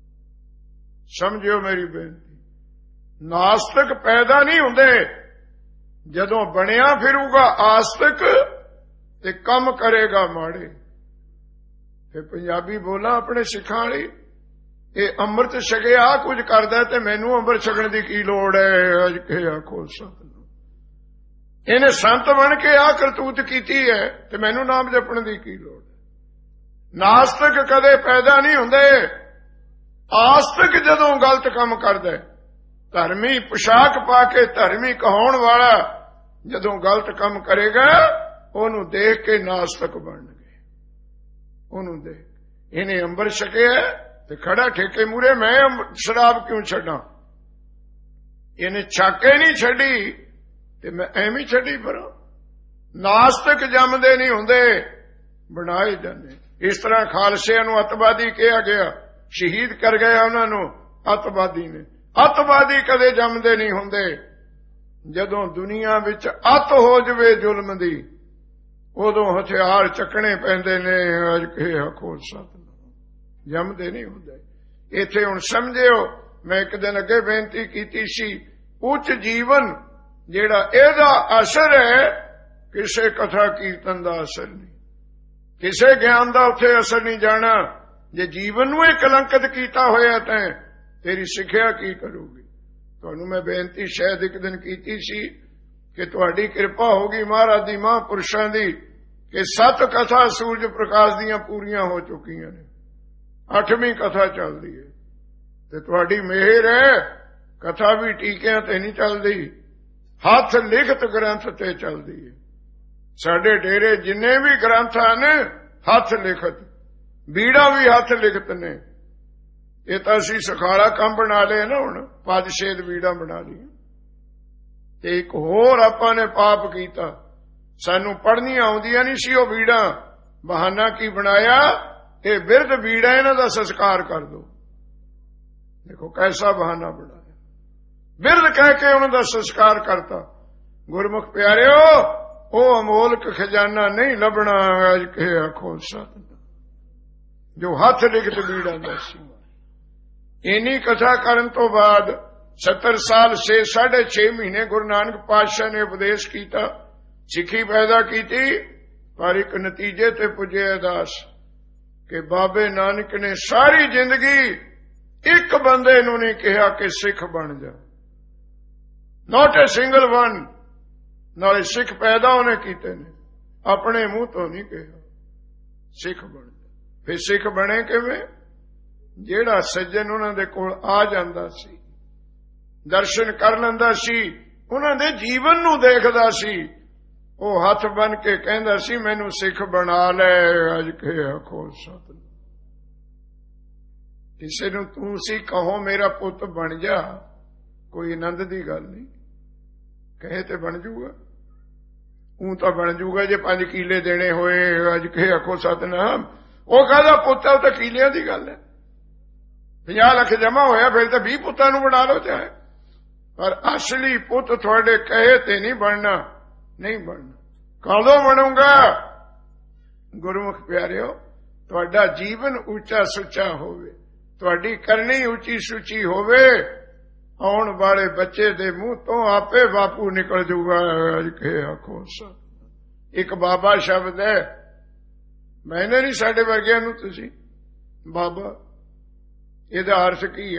[SPEAKER 1] ਸਮਝਿਓ ਮੇਰੀ ਬੇਨਤੀ, ਨਾਸਤਿਕ ਪੈਦਾ ਨਹੀਂ ਹੁੰਦੇ। ਜਦੋਂ ਬਣਿਆ ਫਿਰੂਗਾ ਆਸਤਿਕ ਤੇ ਕੰਮ ਕਰੇਗਾ ਮਾੜੇ। ਤੇ ਪੰਜਾਬੀ ਬੋਲਾਂ ਆਪਣੇ ਸਿੱਖਾਂ ਵਾਲੀ, ਇਹ ਅੰਮ੍ਰਿਤ ਛਕਿਆ ਕੁਝ ਕਰਦਾ ਤੇ ਮੈਨੂੰ ਅੰਮ੍ਰਿਤ ਛਕਣ ਦੀ ਕੀ ਲੋੜ ਹੈ? ਅੱਜ ਕੇ ਆਖੋ ਸਤਿਨਾਮ। ਇਹਨੇ ਸੰਤ ਬਣ ਕੇ ਆ ਕਰਤੂਤ ਕੀਤੀ ਹੈ ਤੇ ਮੈਨੂੰ ਨਾਮ ਜਪਣ ਦੀ ਕੀ ਲੋੜ ਹੈ? ਨਾਸਤਿਕ ਕਦੇ ਪੈਦਾ ਨਹੀਂ ਹੁੰਦੇ। ਆਸਤਿਕ ਜਦੋਂ ਗਲਤ ਕੰਮ ਕਰਦਾ, ਧਰਮੀ ਪੁਸ਼ਾਕ ਪਾ ਕੇ ਧਰਮੀ ਕਹਾਉਣ ਵਾਲਾ ਜਦੋਂ ਗਲਤ ਕੰਮ ਕਰੇਗਾ, ਉਹਨੂੰ ਦੇਖ ਕੇ ਨਾਸਤਿਕ ਬਣਨਗੇ। ਉਹਨੂੰ ਦੇਖ ਇਹਨੇ ਅੰਮ੍ਰਿਤ ਛਕਿਆ ਤੇ ਖੜਾ ਠੇਕੇ ਮੂਰੇ, ਮੈਂ ਸ਼ਰਾਬ ਕਿਉਂ ਛੱਡਾਂ? ਇਹਨੇ ਛਾਕੇ ਨਹੀਂ ਛੱਡੀ ਤੇ ਮੈਂ ਐਵੇਂ ਛੱਡੀ ਫਿਰਾਂ। ਨਾਸਤਿਕ ਜੰਮਦੇ ਨਹੀਂ ਹੁੰਦੇ, ਬਣਾਏ ਜਾਂਦੇ। ਇਸ ਤਰ੍ਹਾਂ ਖਾਲਸਿਆਂ ਨੂੰ ਅਤਵਾਦੀ ਕਿਹਾ ਗਿਆ, ਸ਼ਹੀਦ ਕਰ ਗਿਆ ਉਹਨਾਂ ਨੂੰ ਅਤਵਾਦੀ ਨੇ। ਅਤਵਾਦੀ ਕਦੇ ਜੰਮਦੇ ਨਹੀਂ ਹੁੰਦੇ। ਜਦੋਂ ਦੁਨੀਆ ਵਿੱਚ ਅਤ ਹੋ ਜਵੇ ਜ਼ੁਲਮ ਦੀ, ਉਦੋਂ ਹਥਿਆਰ ਚੱਕਣੇ ਪੈਂਦੇ ਨੇ। ਅੱਜ ਕੇ ਆਖੋ ਸਤਿਨਾਮ। ਜੰਮਦੇ ਨਹੀਂ ਹੁੰਦੇ। ਇੱਥੇ ਹੁਣ ਸਮਝਿਓ, ਮੈਂ ਇੱਕ ਦਿਨ ਅੱਗੇ ਬੇਨਤੀ ਕੀਤੀ ਸੀ, ਉੱਚ ਜੀਵਨ ਜਿਹੜਾ ਇਹਦਾ ਅਸਰ ਹੈ, ਕਿਸੇ ਕਥਾ ਕੀਰਤਨ ਦਾ ਅਸਰ ਨਹੀਂ, ਕਿਸੇ ਗਿਆਨ ਦਾ ਉੱਥੇ ਅਸਰ ਨਹੀਂ ਜਾਣਾ। ਜੇ ਜੀਵਨ ਨੂੰ ਇਹ ਕਲੰਕਿਤ ਕੀਤਾ ਹੋਇਆ ਤਾਂ ਤੇਰੀ ਸਿੱਖਿਆ ਕੀ ਕਰੂਗੀ? ਤੁਹਾਨੂੰ ਮੈਂ ਬੇਨਤੀ ਸ਼ਾਇਦ ਇੱਕ ਦਿਨ ਕੀਤੀ ਸੀ ਕਿ ਤੁਹਾਡੀ ਕਿਰਪਾ ਹੋਗੀ ਮਹਾਰਾਜ ਦੀ, ਮਹਾਂਪੁਰਸ਼ਾਂ ਦੀ, ਕਿ 7 ਕਥਾ ਸੂਰਜ ਪ੍ਰਕਾਸ਼ ਦੀਆਂ ਪੂਰੀਆਂ ਹੋ ਚੁੱਕੀਆਂ ਨੇ। 8ਵੀਂ ਕਥਾ ਚੱਲਦੀ ਹੈ ਤੇ ਤੁਹਾਡੀ ਮਿਹਰ ਹੈ। ਕਥਾ ਵੀ ਟੀਕਿਆਂ ਤੇ ਨਹੀਂ ਚੱਲਦੀ, ਹੱਥ ਲਿਖਤ ਗ੍ਰੰਥ ਤੇ ਚੱਲਦੀ ਹੈ। ਸਾਡੇ ਡੇਰੇ ਜਿੰਨੇ ਵੀ ਗ੍ਰੰਥ ਹਨ ਹੱਥ ਲਿਖਤ, ਬੀੜਾ ਵੀ ਹੱਥ ਲਿਖਤ ਨੇ। ਇਹ ਤਾਂ ਅਸੀਂ ਸਖਾਲਾ ਕੰਮ ਬਣਾ ਲਏ ਨਾ, ਹੁਣ 5-6 ਬੀੜਾ ਬਣਾ ਲਈ। ਤੇ ਇੱਕ ਹੋਰ ਆਪਾਂ ਨੇ ਪਾਪ ਕੀਤਾ, ਸਾਨੂੰ ਪੜ੍ਹਨੀਆਂ ਆਉਂਦੀਆਂ ਨਹੀਂ ਸੀ ਉਹ ਬੀੜਾ। ਬਹਾਨਾ ਕੀ ਬਣਾਇਆ, ਇਹ ਬਿਰਧ ਬੀੜਾ ਇਹਨਾਂ ਦਾ ਸੰਸਕਾਰ ਕਰ ਦੋ। ਦੇਖੋ ਕੈਸਾ ਬਹਾਨਾ ਬਣਾਇਆ, ਬਿਰਧ ਕਹਿ ਕੇ ਉਹਨਾਂ ਦਾ ਸੰਸਕਾਰ ਕਰਤਾ। ਗੁਰਮੁਖ ਪਿਆਰਿਓ, ਉਹ ਅਮੋਲਕ ਖਜ਼ਾਨਾ ਨਹੀਂ ਲੱਭਣਾ ਅੱਜ ਕੇ ਆਖੋ ਸਤਿ, ਜੋ ਹੱਥ ਲਿਖਤ ਬੀੜਾ ਦਾ ਸੀ। ਇੰਨੀ ਕਥਾ ਕਰਨ ਤੋਂ ਬਾਅਦ 70 ਸਾਲ 6.5 ਮਹੀਨੇ ਗੁਰੂ ਨਾਨਕ ਪਾਤਸ਼ਾਹ ਨੇ ਉਪਦੇਸ਼ ਕੀਤਾ, ਸਿੱਖੀ ਪੈਦਾ ਕੀਤੀ। ਪਰ ਇੱਕ ਨਤੀਜੇ ਤੇ ਪੁੱਜੇ ਅਰਦਾਸ ਕਿ ਬਾਬੇ ਨਾਨਕ ਨੇ ਸਾਰੀ ਜ਼ਿੰਦਗੀ ਇੱਕ ਬੰਦੇ ਨੂੰ ਨਹੀਂ ਕਿਹਾ ਕਿ ਸਿੱਖ ਬਣ ਜਾ, ਨਾਟ ਏ ਸਿੰਗਲ ਵਨ। ਨਾਲੇ ਸਿੱਖ ਪੈਦਾ ਉਹਨੇ ਕੀਤੇ ਨੇ, ਆਪਣੇ ਮੂੰਹ ਤੋਂ ਨਹੀਂ ਕਿਹਾ ਸਿੱਖ ਬਣ ਜਾ। ਫਿਰ ਸਿੱਖ ਬਣੇ ਕਿਵੇਂ? ਜਿਹੜਾ ਸੱਜਣ ਉਹਨਾਂ ਦੇ ਕੋਲ ਆ ਜਾਂਦਾ ਸੀ, ਦਰਸ਼ਨ ਕਰ ਲੈਂਦਾ ਸੀ, ਉਹਨਾਂ ਦੇ ਜੀਵਨ ਨੂੰ ਦੇਖਦਾ ਸੀ, ਉਹ ਹੱਥ ਬੰਨ ਕੇ ਕਹਿੰਦਾ ਸੀ ਮੈਨੂੰ ਸਿੱਖ ਬਣਾ ਲੈ ਅੱਜ ਕੇ ਆਖੋ ਸਤਿ। ਕਿਸੇ ਨੂੰ ਤੁਸੀਂ ਕਹੋ ਮੇਰਾ ਪੁੱਤ ਬਣ ਜਾ, ਕੋਈ ਆਨੰਦ ਦੀ ਗੱਲ ਨਹੀਂ, ਕਹੇ ਤੇ ਬਣ ਜੂਗਾ। ਉਹ ਤਾਂ ਬਣ ਜੂਗਾ ਜੇ 5 ਕਿੱਲੇ ਦੇਣੇ ਹੋਏ ਅੱਜ ਕੇ ਆਖੋ ਸਤਿਨਾਮ। ਉਹ ਕਹਦਾ ਪੁੱਤ ਉਹ ਤਾਂ ਕਿੱਲਿਆਂ ਦੀ ਗੱਲ ਹੈ, 50 ਲੱਖ ਜਮਾ ਹੋਇਆ ਫਿਰ ਤਾਂ 20 ਪੁੱਤਾਂ ਨੂੰ ਬਣਾ ਲਓ ਚਾਹੇ, ਪਰ ਅਸਲੀ ਪੁੱਤ ਤੁਹਾਡੇ ਕਹੇ ਤੇ ਨਹੀਂ ਬਣਨਾ, ਨਹੀਂ ਬਣਨਾ। ਕਦੋਂ ਬਣੂਗਾ? ਗੁਰਮੁਖ ਪਿਆਰਿਓ, ਤੁਹਾਡਾ ਜੀਵਨ ਉੱਚਾ ਸੁੱਚਾ ਹੋਵੇ, ਤੁਹਾਡੀ ਕਰਨੀ ਉੱਚੀ ਸੁੱਚੀ ਹੋਵੇ, ਆਉਣ ਵਾਲੇ ਬੱਚੇ ਦੇ ਮੂੰਹ ਤੋਂ ਆਪੇ ਬਾਪੂ ਨਿਕਲ ਜੂਗਾ ਅੱਜ ਕੇ ਆਖੋ ਸਤਿ। ਇੱਕ ਬਾਬਾ ਸ਼ਬਦ ਹੈ, ਮੈਨੇ ਨਹੀਂ ਸਾਡੇ ਵਰਗਿਆਂ ਨੂੰ ਤੁਸੀਂ ਬਾਬਾ, ਇਹਦਾ ਅਰਥ ਕੀ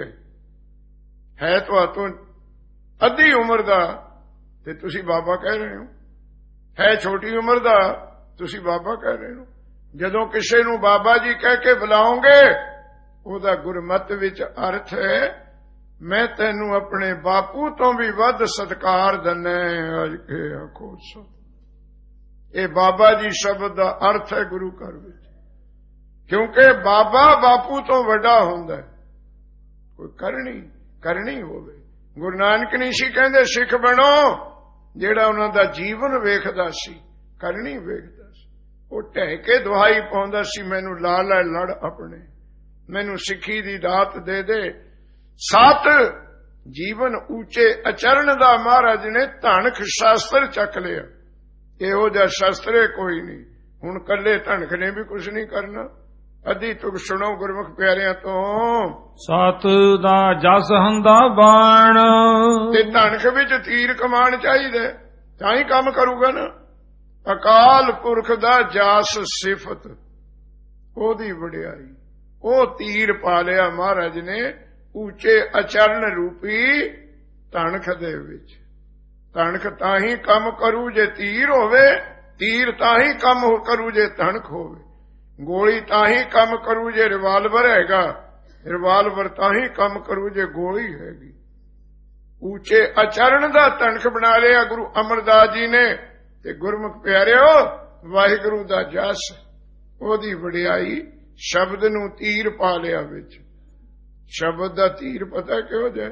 [SPEAKER 1] ਹੈ ਤੁਹਾਤੋਂ ਅੱਧੀ ਉਮਰ ਦਾ ਤੇ ਤੁਸੀਂ ਬਾਬਾ ਕਹਿ ਰਹੇ ਹੋ, ਹੈ ਛੋਟੀ ਉਮਰ ਦਾ ਤੁਸੀਂ ਬਾਬਾ ਕਹਿ ਰਹੇ ਹੋ। ਜਦੋਂ ਕਿਸੇ ਨੂੰ ਬਾਬਾ ਜੀ ਕਹਿ ਕੇ ਬੁਲਾਓਗੇ, ਉਹਦਾ ਗੁਰਮਤ ਵਿੱਚ ਅਰਥ ਹੈ ਮੈਂ ਤੈਨੂੰ ਆਪਣੇ ਬਾਪੂ ਤੋਂ ਵੀ ਵੱਧ ਸਤਿਕਾਰ ਦਿੰਦਾ ਅੱਜ ਕੇ ਆਖੋ ਸਤਿ। ਇਹ ਬਾਬਾ ਜੀ ਸ਼ਬਦ ਦਾ ਅਰਥ ਹੈ ਗੁਰੂ ਘਰ ਵਿੱਚ, ਕਿਉਂਕਿ ਬਾਬਾ ਬਾਪੂ ਤੋਂ ਵੱਡਾ ਹੁੰਦਾ ਹੈ। ਕੋਈ ਕਰਨੀ ਹੋਵੇ। ਗੁਰੂ ਨਾਨਕ ਨਹੀਂ ਸੀ ਕਹਿੰਦੇ ਸਿੱਖ ਬਣੋ, ਜਿਹੜਾ ਉਹਨਾਂ ਦਾ ਜੀਵਨ ਵੇਖਦਾ ਸੀ, ਕਰਨੀ ਵੇਖਦਾ ਸੀ। ਉਹ ਢਹਿ ਕੇ ਦੁਹਾਈ ਪਾਉਂਦਾ ਸੀ ਮੈਨੂੰ ਲਾ ਲੈ ਲੜ ਆਪਣੇ, ਮੈਨੂੰ ਸਿੱਖੀ ਦੀ ਦਾਤ ਦੇ ਦੇ। 7 ਜੀਵਨ ਉੱਚੇ ਅਚਰਨ ਦਾ ਮਹਾਰਾਜ ਨੇ ਧਨਖ ਸ਼ਾਸਤਰ ਚੱਕ ਲਿਆ। ਇਹੋ ਜਿਹਾ ਸ਼ਾਸਤਰੇ ਕੋਈ ਨਹੀਂ। ਹੁਣ ਕੱਲੇ ਧਨਖ ਨੇ ਵੀ ਕੁਝ ਨਹੀਂ ਕਰਨਾ। ਅੱਧੀ ਤੁਕ ਸੁਣੋ ਗੁਰਮੁਖ ਪਿਆਰਿਆਂ ਤੋਂ।
[SPEAKER 2] ਸਤ ਦਾ ਜਸ ਹੰਦਾ ਬਾਣ,
[SPEAKER 1] ਤੇ ਧਨਖ ਵਿੱਚ ਤੀਰ ਕਮਾਨ ਚਾਹੀਦਾ, ਤਾਂ ਹੀ ਕੰਮ ਕਰੂਗਾ ਨਾ। ਅਕਾਲ ਪੁਰਖ ਦਾ ਜਸ ਸਿਫਤ, ਉਹਦੀ ਵਡਿਆਈ, ਉਹ ਤੀਰ ਪਾ ਲਿਆ ਮਹਾਰਾਜ ਨੇ ਉੱਚੇ ਅਚਰਨ ਰੂਪੀ ਧਨਖ ਦੇ ਵਿੱਚ। ਧਨਖ ਤਾਂ ਹੀ ਕੰਮ ਕਰੂ ਜੇ ਤੀਰ ਹੋਵੇ, ਤੀਰ ਤਾਂ ਹੀ ਕੰਮ ਕਰੂ ਜੇ ਧਨਖ ਹੋਵੇ, ਗੋਲੀ ਤਾਂ ਹੀ ਕੰਮ ਕਰੂ ਜੇ ਰਿਵਾਲਵਰ ਹੈਗਾ, ਰਿਵਾਲਵਰ ਤਾਂ ਹੀ ਕੰਮ ਕਰੂ ਜੇ ਗੋਲੀ ਹੈਗੀ। ਉੱਚੇ ਅਚਰਨ ਦਾ ਧਨਖ ਬਣਾ ਲਿਆ ਗੁਰੂ ਅਮਰਦਾਸ ਜੀ ਨੇ। ਤੇ ਗੁਰਮੁਖ ਪਿਆਰਿਓ, ਵਾਹਿਗੁਰੂ ਦਾ ਜਸ, ਉਹਦੀ ਵਡਿਆਈ, ਸ਼ਬਦ ਨੂੰ ਤੀਰ ਪਾ ਲਿਆ ਵਿੱਚ। ਸ਼ਬਦ ਦਾ ਤੀਰ ਪਤਾ ਕਿਹੋ ਜਿਹਾ?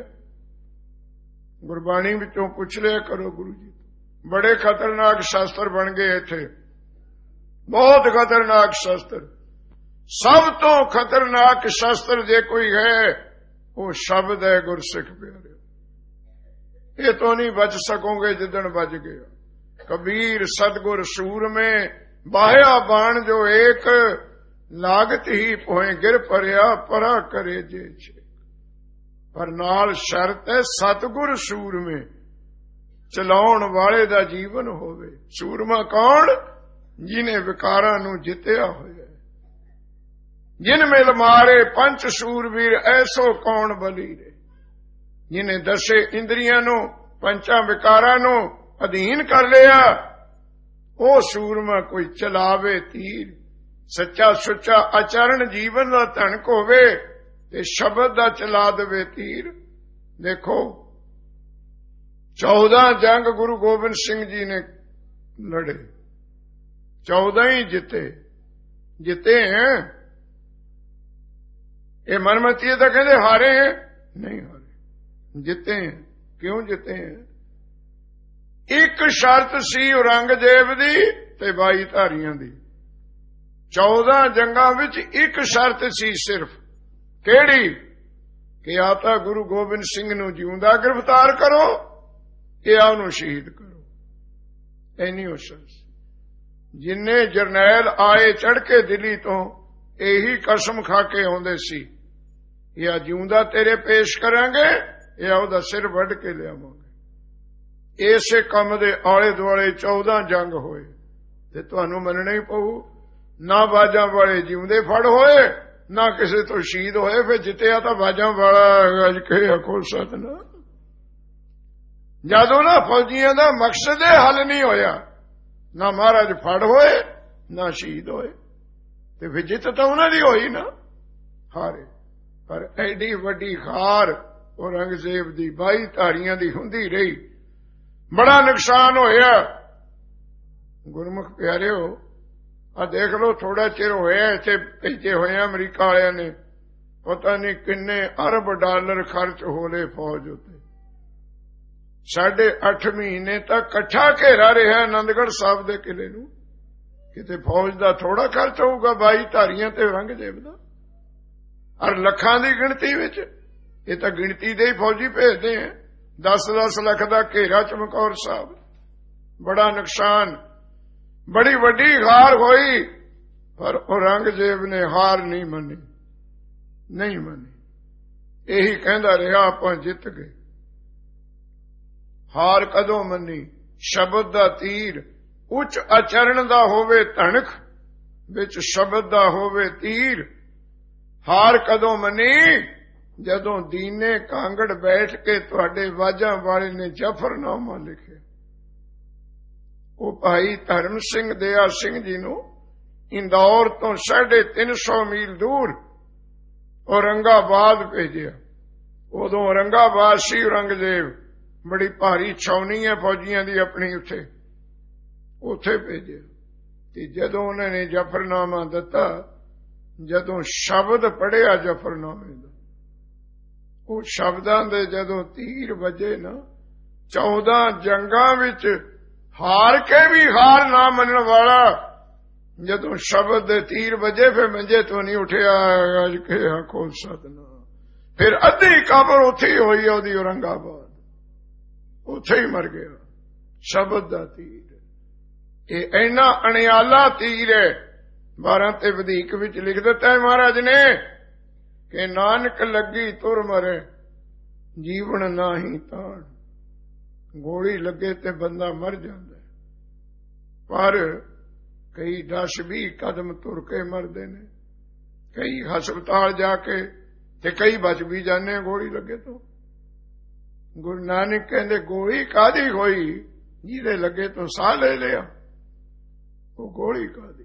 [SPEAKER 1] ਗੁਰਬਾਣੀ ਵਿੱਚੋਂ ਪੁੱਛ ਲਿਆ ਕਰੋ ਗੁਰੂ ਜੀ। ਬੜੇ ਖਤਰਨਾਕ ਸ਼ਾਸਤਰ ਬਣ ਗਏ ਇੱਥੇ, ਬਹੁਤ ਖਤਰਨਾਕ ਸ਼ਾਸਤਰ। ਸਭ ਤੋਂ ਖਤਰਨਾਕ ਸ਼ਾਸਤਰ ਜੇ ਕੋਈ ਹੈ ਉਹ ਸ਼ਬਦ ਹੈ ਗੁਰਸਿੱਖ ਪਿਆਰਿਓ। ਇਹ ਤੋਂ ਨਹੀਂ ਬਚ ਸਕੋਗੇ ਜਿੱਦਣ ਬਚ ਗਿਆ। ਕਬੀਰ ਸਤਗੁਰ ਸੂਰ में ਬਾਹਿਆ ਬਾਣ ਜੋ ਏਕ, ਲਾਗਤ ਹੀ ਪੋਏ ਗਿਰ ਪਰਿਆ ਪਰਾ ਕਰੇ ਜੇ ਛੇ। ਪਰ ਨਾਲ ਸ਼ਰਤ ਹੈ ਸਤਗੁਰ ਸੂਰ में ਚਲਾਉਣ ਵਾਲੇ ਦਾ ਜੀਵਨ ਹੋਵੇ। ਸੂਰਮਾ ਕੌਣ? ਜਿਹਨੇ ਵਿਕਾਰਾਂ ਨੂੰ ਜਿੱਤਿਆ ਹੋਇਆ। ਜਿਨ ਮਿਲ ਮਾਰੇ ਪੰਚ ਸੂਰਵੀਰ ਐਸੋ ਕੌਣ ਬਲੀ ਰੇ। ਜਿਹਨੇ 10 ਇੰਦਰੀਆਂ ਨੂੰ, 5 ਵਿਕਾਰਾਂ ਨੂੰ ਅਧੀਨ ਕਰ ਲਿਆ, ਉਹ ਸੂਰਮਾ ਕੋਈ ਚਲਾਵੇ ਤੀਰ। ਸੱਚਾ ਸੁੱਚਾ ਆਚਰਣ ਜੀਵਨ ਦਾ ਧਨਕ ਹੋਵੇ ਤੇ ਸ਼ਬਦ ਦਾ ਚਲਾ ਦੇਵੇ ਤੀਰ। ਦੇਖੋ 14 ਜੰਗ ਗੁਰੂ ਗੋਬਿੰਦ ਸਿੰਘ ਜੀ ਨੇ ਲੜੇ, 14 ही जिते हैं। ये मनमतीय तो कहते हारे हैं, नहीं हारे, जिते हैं। क्यों जिते हैं? एक शर्त सी औरंगजेब दी ते 22 धारियां दी। 14 जंगां विच एक शर्त सी सिर्फ, केड़ी? कि आ तां गुरु गोबिंद सिंह नूं जिउंदा गिरफ्तार करो, या उहनूं शहीद करो। इन्नी हो शर्त। जिन्ने जरनैल आए चढ़ के दिल्ली तो यही कसम खा के आउंदे सी, या जिउंदा तेरे पेश करांगे या उहदा सिर वढ के लिआवांगे। इसे काम दे आले दुआले 14 जंग होए ते तुहानूं मनना ही पऊ। ना बाजां वाले जिउंदे फड़ होए, ना किसी तो शहीद होए। फिर जितया तो बाजां वाला गज के आखो सतनाम। जदों ना फौजियां दा मकसद हल नहीं होया, ना महाराज फड़ होए ना शहीद होए, तो फिर जित तो उन्हां दी होई ना, हारे। पर एडी वड्डी हार औरंगजेब दी 22 धारियां दी हुंदी रही, बड़ा नुकसान होया। गुरमुख प्यारिओ, आ देख लो थोड़ा चिर होया इत्थे भेजे होए अमरीका वालियां ने, पता नहीं किन्ने अरब डॉलर खर्च हो ले फौज उत्ते। 8.5 महीने तक कट्ठा घेरा रहा आनंदगढ़ साहब के किले नूं। किते फौज का थोड़ा खर्च होगा 22 धारियां ते औरंगजेब दा, और लखां की गिणती विच। ये तो गिणती दे ही फौजी भेजते हैं। 10-10 लाख का घेरा चमकौर साहब। बड़ा नुकसान, बड़ी वड्डी हार होई, पर औरंगजेब ने हार नहीं मनी, नहीं मनी। यही कहंदा रहा आपां जित गए। हार कदों मनी? शब्द दा तीर उच्च आचरण दा होवे धणक, विच शब्द दा होवे तीर। हार कदों मनी? जदों दीने कांगड़ बैठ के तुहाडे वाजां वाले ने जफरनामा लिखे। वो भाई धर्म सिंह दया सिंह जी नूं इंदौर तो 350 मील दूर औरंगाबाद भेजिया। उदों औरंगाबाद सी औरंगजेब, बड़ी भारी छावनी है फौजियां दी अपनी, उथे भेजे। ते जदों उन्होंने जफरनामा दिता, जदों शब्द पढ़िया जफरनामे दा, वो शब्दां दे जदों तीर वजे ना, 14 जंगां विच हार के भी हार ना मनण वाला, जदों शब्द दे तीर वजे फिर मंजे तो नहीं उठिया। अज के आखो सतनाम। फिर अद्धी कबर उत्थे ही होई ओदी औरंगाबाद, उत्थे ही मर गया। शब्द दा तीर ये इन्ना अणियाला तीर है। 12 ते वधीक विच लिख दिता है महाराज ने कि नानक लगी तुर मरे जीवन नाही ताण। गोली लगे ते बंदा मर जांदा, पर कई 10-20 कदम तुर के मरदे ने, कई हस्पताल जाके, ते कई बच भी जाने गोली लगे तो। गुरु नानक कहते गोली कादी होई? जिहदे लगे तो साह ले लिया, वो गोली कादी।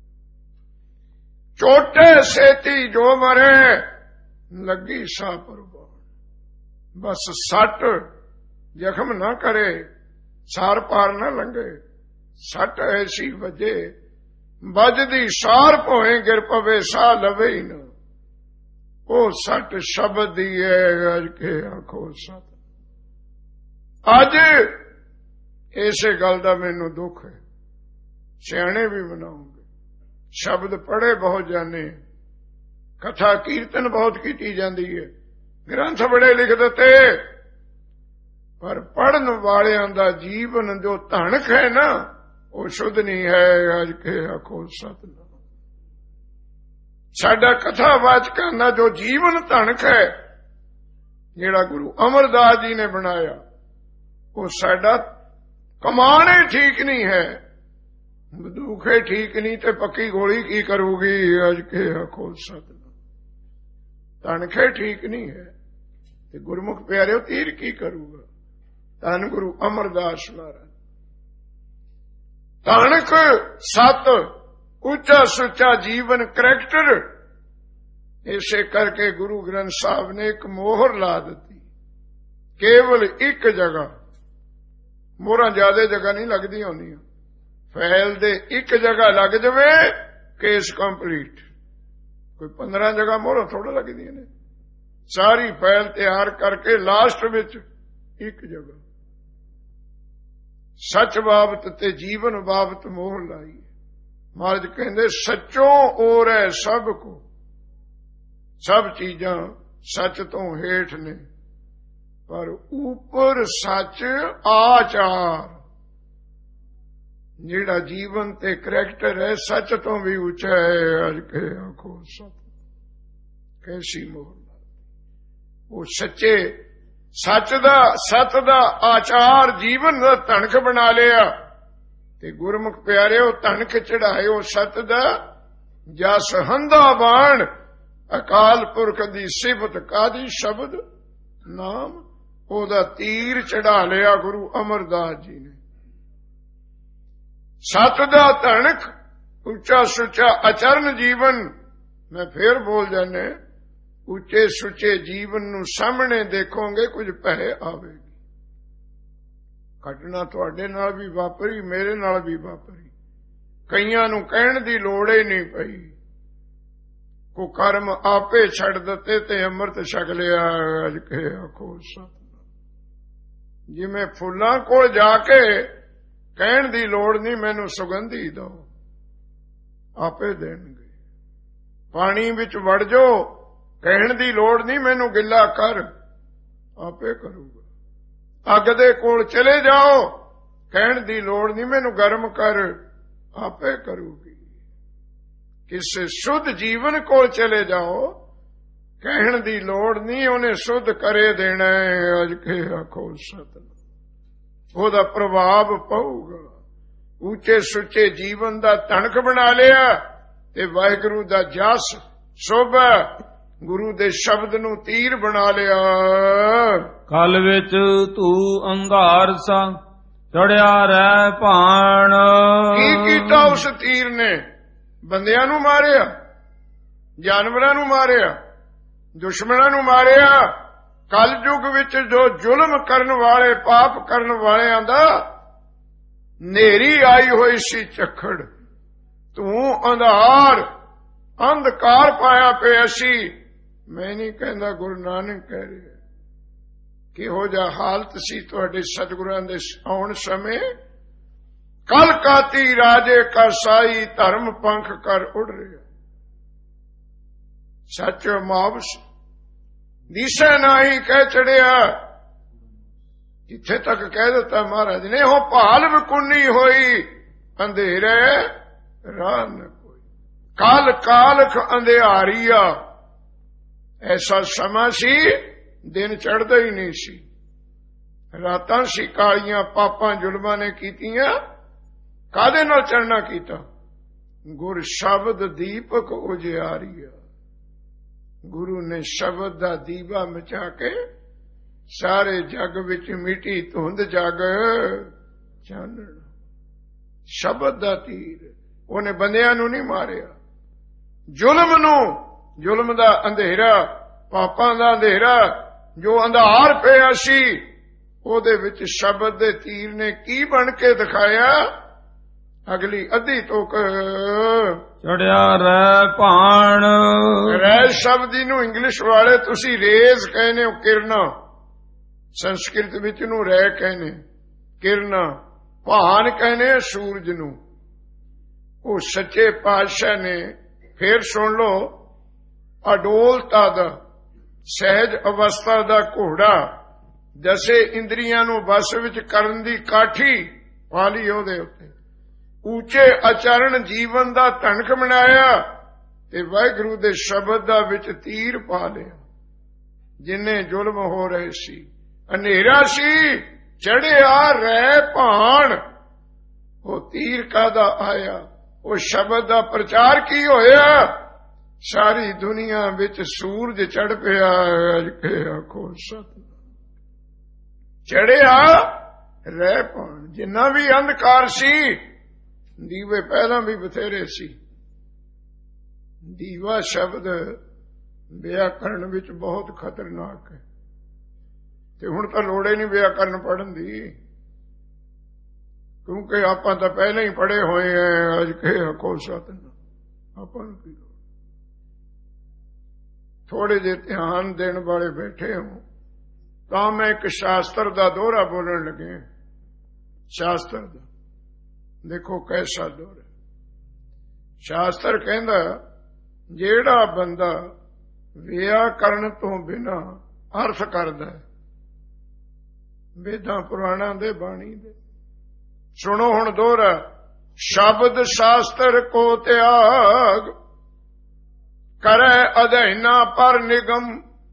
[SPEAKER 1] चोटे सेती जो मरे लगी साह परवान। बस सट जख्म ना करे, सार पार ना लंघे। सट ऐसी वजे बजदी सार पोए गिर पवे साह लवे ही ना। वो सट शब्द दी है। अज के आखो सत। अज इसे गल का मैनू दुख है। सियाणे भी मनाओगे, शब्द पढ़े बहुत जाने, कथा कीर्तन बहुत की जाती है, ग्रंथ बड़े लिख देते, पर पढ़न वालियां दा जीवन जो धणक है ना, वो शुद्ध नहीं है। अज के आखो सतनाम। साडा कथावाचकां दा जो जीवन धणक है, जिहड़ा गुरु अमरदास जी ने बनाया, वो साडा कमाने ठीक नहीं है। बंदूखे ठीक नहीं ते पक्की गोली की करूगी? अज के आखो सतनाम। तनखे ठीक नहीं है ते गुरमुख प्यारे तीर की करूगा? धन गुरु अमरदास महाराज। तणक सत उच्चा सुच्चा जीवन करैक्टर। इसे करके गुरु ग्रंथ साहब ने एक मोहर ला दी, केवल एक जगह। मोहर ज्यादा जगह नहीं लगदी होंदियां, ਫਾਈਲ ਦੇ ਇੱਕ ਜਗ੍ਹਾ ਲੱਗ ਜਾਵੇ ਕੇਸ ਕੰਪਲੀਟ। ਕੋਈ 15 ਜਗ੍ਹਾ ਮੋਹਰਾਂ ਥੋੜਾ ਲੱਗਦੀਆਂ ਨੇ। ਸਾਰੀ ਫਾਈਲ ਤਿਆਰ ਕਰਕੇ ਲਾਸਟ ਵਿੱਚ ਇੱਕ ਜਗ੍ਹਾ ਸੱਚ ਬਾਬਤ ਤੇ ਜੀਵਨ ਬਾਬਤ ਮੋਹਰ ਲਾਈ। ਮਹਾਰਾਜ ਕਹਿੰਦੇ ਸੱਚੋਂ ਔਰ ਹੈ ਸਭ ਕੋ, ਸਭ ਚੀਜ਼ਾਂ ਸੱਚ ਤੋਂ ਹੇਠ ਨੇ, ਪਰ ਉੱਪਰ ਸੱਚ ਆਚਾਰ। ਜਿਹੜਾ ਜੀਵਨ ਤੇ ਕਰੈਕਟਰ ਹੈ ਸੱਚ ਤੋਂ ਵੀ ਉੱਚਾ ਹੈ। ਅੱਜ ਕੇ ਆਖੋ ਸਤ ਕੈਸੀ ਮੋਹਰ, ਉਹ ਸੱਚੇ ਸੱਚ ਦਾ ਆਚਾਰ ਜੀਵਨ ਦਾ ਧਨਕ ਬਣਾ ਲਿਆ। ਤੇ ਗੁਰਮੁਖ ਪਿਆਰਿਓ ਧਨਕ ਚੜਾਏ ਉਹ ਸੱਤ ਦਾ ਜਸ ਹੰਦਾ ਬਾਣ। ਅਕਾਲ ਪੁਰਖ ਦੀ ਸਿਫਤ ਕਾਦੀ ਸ਼ਬਦ ਨਾਮ, ਉਹਦਾ ਤੀਰ ਚੜਾ ਲਿਆ ਗੁਰੂ ਅਮਰਦਾਸ ਜੀ ਨੇ। ਸੱਤ ਦਾ ਧਨਕ ਉੱਚਾ ਸੁੱਚਾ ਅਚਰਨ ਜੀਵਨ। ਮੈਂ ਫੇਰ ਬੋਲ ਜਾਨੇ, ਉੱਚੇ ਸੁੱਚੇ ਜੀਵਨ ਨੂੰ ਸਾਹਮਣੇ ਦੇਖੋਗੇ ਕੁਝ ਭੈ ਆਵੇਗੀ। ਘਟਨਾ ਤੁਹਾਡੇ ਨਾਲ ਵੀ ਵਾਪਰੀ, ਮੇਰੇ ਨਾਲ ਵੀ ਵਾਪਰੀ। ਕਈਆਂ ਨੂੰ ਕਹਿਣ ਦੀ ਲੋੜ ਹੀ ਨਹੀਂ ਪਈ। ਕੋ ਕਰਮ ਆਪੇ ਛੱਡ ਦਿੱਤੇ ਤੇ ਅੰਮ੍ਰਿਤ ਛਕ ਲਿਆ। ਅੱਜ ਕੇ ਆਖੋ ਸਤਿਨਾਮ। ਜਿਵੇਂ ਫੁੱਲਾਂ ਕੋਲ ਜਾ ਕੇ ਕਹਿਣ ਦੀ ਲੋੜ ਨਹੀਂ ਮੈਨੂੰ ਸੁਗੰਧੀ ਦਿਓ, ਆਪੇ ਦੇਣਗੇ। ਪਾਣੀ ਵਿੱਚ ਵੜ ਜਾਓ, ਕਹਿਣ ਦੀ ਲੋੜ ਨਹੀਂ ਮੈਨੂੰ ਗਿੱਲਾ ਕਰ, ਆਪੇ ਕਰੂਗਾ। ਅੱਗ ਦੇ ਕੋਲ ਚਲੇ ਜਾਓ, ਕਹਿਣ ਦੀ ਲੋੜ ਨਹੀਂ ਮੈਨੂੰ ਗਰਮ ਕਰ, ਆਪੇ ਕਰੂਗੀ। ਕਿਸੇ ਸੁੱਧ ਜੀਵਨ ਕੋਲ ਚਲੇ ਜਾਓ, ਕਹਿਣ ਦੀ ਲੋੜ ਨਹੀਂ, ਉਹਨੇ ਸੁੱਧ ਕਰੇ ਦੇਣਾ ਹੈ। ਅੱਜ ਕੇ ਆਖੋ ਸਤਿਨਾਮ। ਉਹਦਾ ਪ੍ਰਭਾਵ ਪਊਗਾ। ਉੱਚੇ ਸੁੱਚੇ ਜੀਵਨ ਦਾ ਧਨਕ ਬਣਾ ਲਿਆ ਤੇ ਵਾਹਿਗੁਰੂ ਦਾ ਜਸ ਸੋਭਾ, ਗੁਰੂ ਦੇ ਸ਼ਬਦ ਨੂੰ ਤੀਰ ਬਣਾ ਲਿਆ।
[SPEAKER 2] ਕਲ ਵਿੱਚ ਤੂੰ ਅੰਧਾਰ ਸਾ ਚੜਿਆ ਰਹਿ ਭਾਣ।
[SPEAKER 1] ਕੀ ਕੀਤਾ ਉਸ ਤੀਰ ਨੇ? ਬੰਦਿਆਂ ਨੂੰ ਮਾਰਿਆ, ਜਾਨਵਰਾਂ ਨੂੰ ਮਾਰਿਆ, ਦੁਸ਼ਮਣਾਂ ਨੂੰ ਮਾਰਿਆ। ਕਲ ਯੁੱਗ ਵਿੱਚ ਜੋ ਜ਼ੁਲਮ ਕਰਨ ਵਾਲੇ, ਪਾਪ ਕਰਨ ਵਾਲਿਆਂ ਦਾ ਨੇਰੀ ਆਈ ਹੋਈ ਸੀ ਝੱਖੜ। ਤੂੰ ਅੰਧਕਾਰ ਪਾਇਆ ਪਿਆ ਸੀ। ਮੈਂ ਨਹੀਂ ਕਹਿੰਦਾ, ਗੁਰੂ ਨਾਨਕ ਕਹਿ ਰਿਹਾ। ਕਿਹੋ ਜਿਹਾ ਹਾਲਤ ਸੀ ਤੁਹਾਡੇ ਸਤਿਗੁਰਾਂ ਦੇ ਆਉਣ ਸਮੇਂ। ਕਲ ਕਾਤੀ ਰਾਜੇ ਕਾ ਸਾਈ, ਧਰਮ ਪੰਖ ਕਰ ਉੜ ਰਿਹਾ। ਸੱਚ ਮਾਵਸ ਦਿਸ਼ਾ ਨਹੀਂ ਕਹਿ ਚੜਿਆ। ਜਿੱਥੇ ਤੱਕ ਕਹਿ ਦਿੱਤਾ ਮਹਾਰਾਜ ਨੇ, ਉਹ ਭਾਲ ਵਿਕੁੰਨੀ ਹੋਈ, ਅੰਧੇਰੇ ਰਾਹ ਨ ਕੋਈ। ਕਾਲ ਕਾਲਖ ਅੰਧਿਆਰੀਆ। ਐਸਾ ਸਮਾਂ ਸੀ ਦਿਨ ਚੜ੍ਹਦਾ ਹੀ ਨਹੀਂ ਸੀ। ਰਾਤਾਂ ਸੀ ਕਾਲੀਆਂ, ਪਾਪਾਂ ਜ਼ੁਲਮਾਂ ਨੇ ਕੀਤੀਆਂ। ਕਾਹਦੇ ਨਾਲ ਚੜ੍ਹਨਾ ਕੀਤਾ? ਗੁਰ ਸ਼ਬਦ ਦੀਪਕ ਉਜਿਆਰੀਆ। ਗੁਰੂ ਨੇ ਸ਼ਬਦ ਦਾ ਦੀਵਾ ਮਚਾ ਕੇ ਸਾਰੇ ਜੱਗ ਵਿੱਚ ਮਿੱਟੀ ਧੁੰਦ ਜਗ ਚਾਨਣ। ਸ਼ਬਦ ਦਾ ਤੀਰ। ਉਹਨੇ ਬੰਦਿਆਂ ਨੂੰ ਨਹੀਂ ਮਾਰਿਆ, ਜ਼ੁਲਮ ਨੂੰ, ਜ਼ੁਲਮ ਦਾ ਅੰਧੇਰਾ, ਪਾਪਾਂ ਦਾ ਅੰਧੇਰਾ ਜੋ ਅੰਧਾਰ ਪਿਆ ਸੀ, ਉਹਦੇ ਵਿੱਚ ਸ਼ਬਦ ਦੇ ਤੀਰ ਨੇ ਕੀ ਬਣ ਕੇ ਦਿਖਾਇਆ? ਅਗਲੀ ਅੱਧੀ ਤੁਕ
[SPEAKER 2] ਚੜਿਆ ਰਹਿ ਭਾਣ।
[SPEAKER 1] ਰਹਿ ਸ਼ਬਦ ਨੂੰ ਇੰਗਲਿਸ਼ ਵਾਲੇ ਤੁਸੀਂ ਰੇਜ਼ ਕਹਿੰਦੇ ਹੋ, ਕਿਰਨਾ। ਸੰਸਕ੍ਰਿਤ ਵਿੱਚ ਨੂੰ ਰਹਿ ਕਹਿੰਦੇ, ਕਿਰਨਾ। ਭਾਨ ਕਹਿੰਦੇ ਸੂਰਜ ਨੂੰ। ਉਹ ਸੱਚੇ ਪਾਤਸ਼ਾਹ ਨੇ, ਫੇਰ ਸੁਣ ਲਓ, ਅਡੋਲਤਾ ਦਾ, ਸਹਿਜ ਅਵਸਥਾ ਦਾ ਘੋੜਾ, ਦਸੇ ਇੰਦਰੀਆਂ ਨੂੰ ਵਸ ਵਿੱਚ ਕਰਨ ਦੀ ਕਾਠੀ ਪਾ ਲਈ ਉਹਦੇ ਉੱਤੇ। ਉੱਚੇ ਆਚਰਣ ਜੀਵਨ ਦਾ ਧਨਕ ਬਣਾਇਆ ਤੇ ਵਾਹਿਗੁਰੂ ਦੇ ਸ਼ਬਦ ਦਾ ਵਿੱਚ ਤੀਰ ਪਾ ਲਿਆ। ਜਿੰਨੇ ਜ਼ੁਲਮ ਹੋ ਰਹੇ ਸੀ, ਹਨੇਰਾ ਸੀ, ਚੜਿਆ ਰਹਿ ਭਾਣ। ਉਹ ਤੀਰ ਕਾਹਦਾ ਆਇਆ? ਉਹ ਸ਼ਬਦ ਦਾ ਪ੍ਰਚਾਰ ਕੀ ਹੋਇਆ? ਸਾਰੀ ਦੁਨੀਆ ਵਿੱਚ ਸੂਰਜ ਚੜ ਪਿਆ। ਅੱਜ ਕੇ ਆਖੋ ਸਤਿਨਾਮ। ਚੜਿਆ ਰਹਿ ਭਾਣ। ਜਿੰਨਾ ਵੀ ਅੰਧਕਾਰ ਸੀ, ਦੀਵੇ ਪਹਿਲਾਂ ਵੀ ਬਥੇਰੇ ਸੀ। ਦੀਵਾ ਸ਼ਬਦ ਵਿਆਕਰਣ ਵਿੱਚ ਬਹੁਤ ਖਤਰਨਾਕ ਹੈ, ਤੇ ਹੁਣ ਤਾਂ ਲੋੜ ਹੀ ਨਹੀਂ ਵਿਆਕਰਣ ਪੜ੍ਹਨ ਦੀ। ਕਿਉਂਕਿ ਆਪਾਂ ਤਾਂ ਪਹਿਲਾਂ ਹੀ ਪੜ੍ਹੇ ਹੋਏ ਐ। ਅੱਜ ਕੇ ਆਖੋ ਸਤਿਨਾਮ। ਆਪਾਂ ਨੂੰ ਕੀ ਥੋੜੇ ਜਿਹੇ ਧਿਆਨ ਦੇਣ ਵਾਲੇ ਬੈਠੇ ਹੋ ਤਾਂ ਮੈਂ ਇੱਕ ਸ਼ਾਸਤਰ ਦਾ ਦੋਹਰਾ ਬੋਲਣ ਲੱਗੇ। ਸ਼ਾਸਤਰ ਦਾ ਦੇਖੋ ਕੈਸਾ ਦੋਹਰਾ। ਸ਼ਾਸਤਰ ਕਹਿੰਦਾ ਜਿਹੜਾ ਬੰਦਾ ਵਿਆਕਰਨ ਤੋਂ ਬਿਨਾਂ ਅਰਥ ਕਰਦਾ ਵੇਦਾਂ ਪੁਰਾਣਾਂ ਦੇ ਬਾਣੀ ਦੇ। ਸੁਣੋ ਹੁਣ ਦੋਹਰਾ। ਸ਼ਬਦ ਸ਼ਾਸਤਰ ਕੋ ਤਿਆਗ ਕਰੈ ਅਧੈਨਾ ਪਰ ਨਿਗਮ।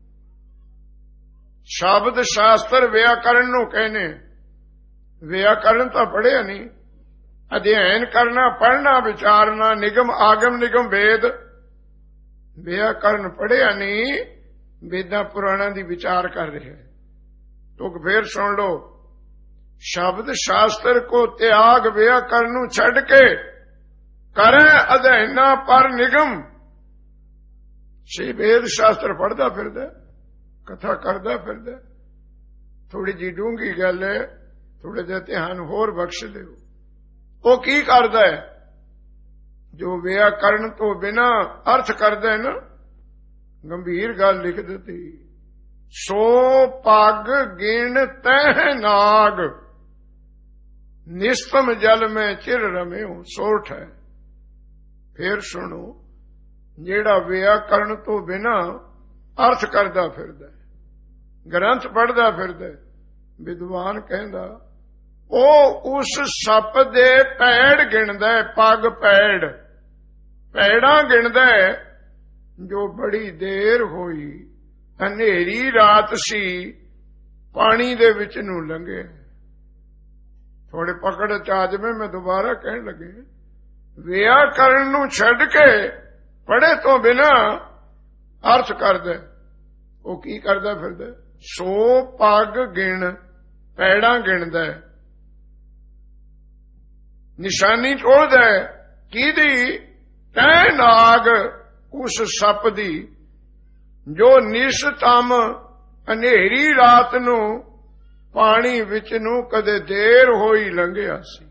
[SPEAKER 1] ਸ਼ਬਦ ਸ਼ਾਸਤਰ ਵਿਆਕਰਨ ਨੂੰ ਕਹਿੰਦੇ। ਵਿਆਕਰਨ ਤਾਂ ਪੜ੍ਹਿਆ ਨਹੀਂ, ਅਧਿਐਨ ਕਰਨਾ, ਪੜ੍ਹਨਾ, ਵਿਚਾਰਨਾ, ਨਿਗਮ ਆਗਮ ਨਿਗਮ ਵੇਦ। ਵਿਆਕਰਨ ਪੜ੍ਹਿਆ ਨਹੀਂ, ਵੇਦਾਂ ਪੁਰਾਣਾਂ ਦੀ ਵਿਚਾਰ ਕਰ ਰਿਹਾ ਹੈ। ਤੁਕ ਫੇਰ ਸੁਣ ਲਓ। ਸ਼ਬਦ ਸ਼ਾਸਤਰ ਕੋ ਤਿਆਗ ਵਿਆਕਰਨ ਨੂੰ ਛੱਡ ਕੇ ਕਰੈ ਅਧੈਨਾ ਪਰ ਨਿਗਮ। ਛੇ ਵੇਦ ਸ਼ਾਸਤਰ ਪੜ੍ਹਦਾ ਫਿਰਦਾ, ਕਥਾ ਕਰਦਾ ਫਿਰਦਾ। ਥੋੜੀ ਜੀ ਡੂੰਘੀ ਗੱਲ ਹੈ, ਥੋੜਾ ਜਿਹਾ ਧਿਆਨ ਹੋਰ ਬਖਸ਼ ਦਿਓ। ਉਹ ਕੀ ਕਰਦਾ ਹੈ? ਜੋ ਵਿਆਕਰਨ ਤੋਂ ਬਿਨਾਂ ਅਰਥ ਕਰਦਾ ਹੈ ਨਾ, ਗੰਭੀਰ ਗੱਲ ਲਿਖ ਦਿੱਤੀ। ਸੋ ਪੱਗ ਗਿਣ ਤਹਿ ਨਾਗ ਨਿਸਤਮ ਜਲ ਮੈਂ ਚਿਰ ਰਮਿਓ ਸੋਠ ਹੈ। ਫੇਰ ਸੁਣੋ। ਜਿਹੜਾ ਵਿਆਕਰਨ ਤੋਂ ਬਿਨਾਂ ਅਰਥ ਕਰਦਾ ਫਿਰਦਾ, ਗ੍ਰੰਥ ਪੜ੍ਹਦਾ ਫਿਰਦਾ, ਵਿਦਵਾਨ ਕਹਿੰਦਾ ਉਹ ਉਸ ਸੱਪ ਦੇ ਪੈੜ ਗਿਣਦਾ, ਪੱਗ ਪੈੜ, ਪੈੜਾਂ ਗਿਣਦਾ ਜੋ ਬੜੀ ਦੇਰ ਹੋਈ, ਹਨੇਰੀ ਰਾਤ ਸੀ, ਪਾਣੀ ਦੇ ਵਿੱਚ ਨੂੰ ਲੰਘੇ। ਥੋੜੇ ਪਕੜ ਚ ਆ ਜਾਵੇ, ਮੈਂ ਦੁਬਾਰਾ ਕਹਿਣ ਲੱਗੇ। ਵਿਆਕਰਨ ਨੂੰ ਛੱਡ ਕੇ ਪੜ੍ਹੇ ਤੋਂ ਬਿਨਾਂ ਅਰਥ ਕਰਦਾ, ਉਹ ਕੀ ਕਰਦਾ ਫਿਰਦਾ? ਸੋ ਪੱਗ ਗਿਣ, ਪੈੜਾਂ ਗਿਣਦਾ, ਨਿਸ਼ਾਨੀ ਟੋਲਦਾ। ਕਿਹਦੀ? ਤੈ ਨਾਗ, ਉਸ ਸੱਪ ਦੀ ਜੋ ਨਿਸ਼ਤਮ ਹਨੇਰੀ ਰਾਤ ਨੂੰ ਪਾਣੀ ਵਿੱਚ ਨੂੰ ਕਦੇ ਦੇਰ ਹੋਈ ਲੰਘਿਆ ਸੀ।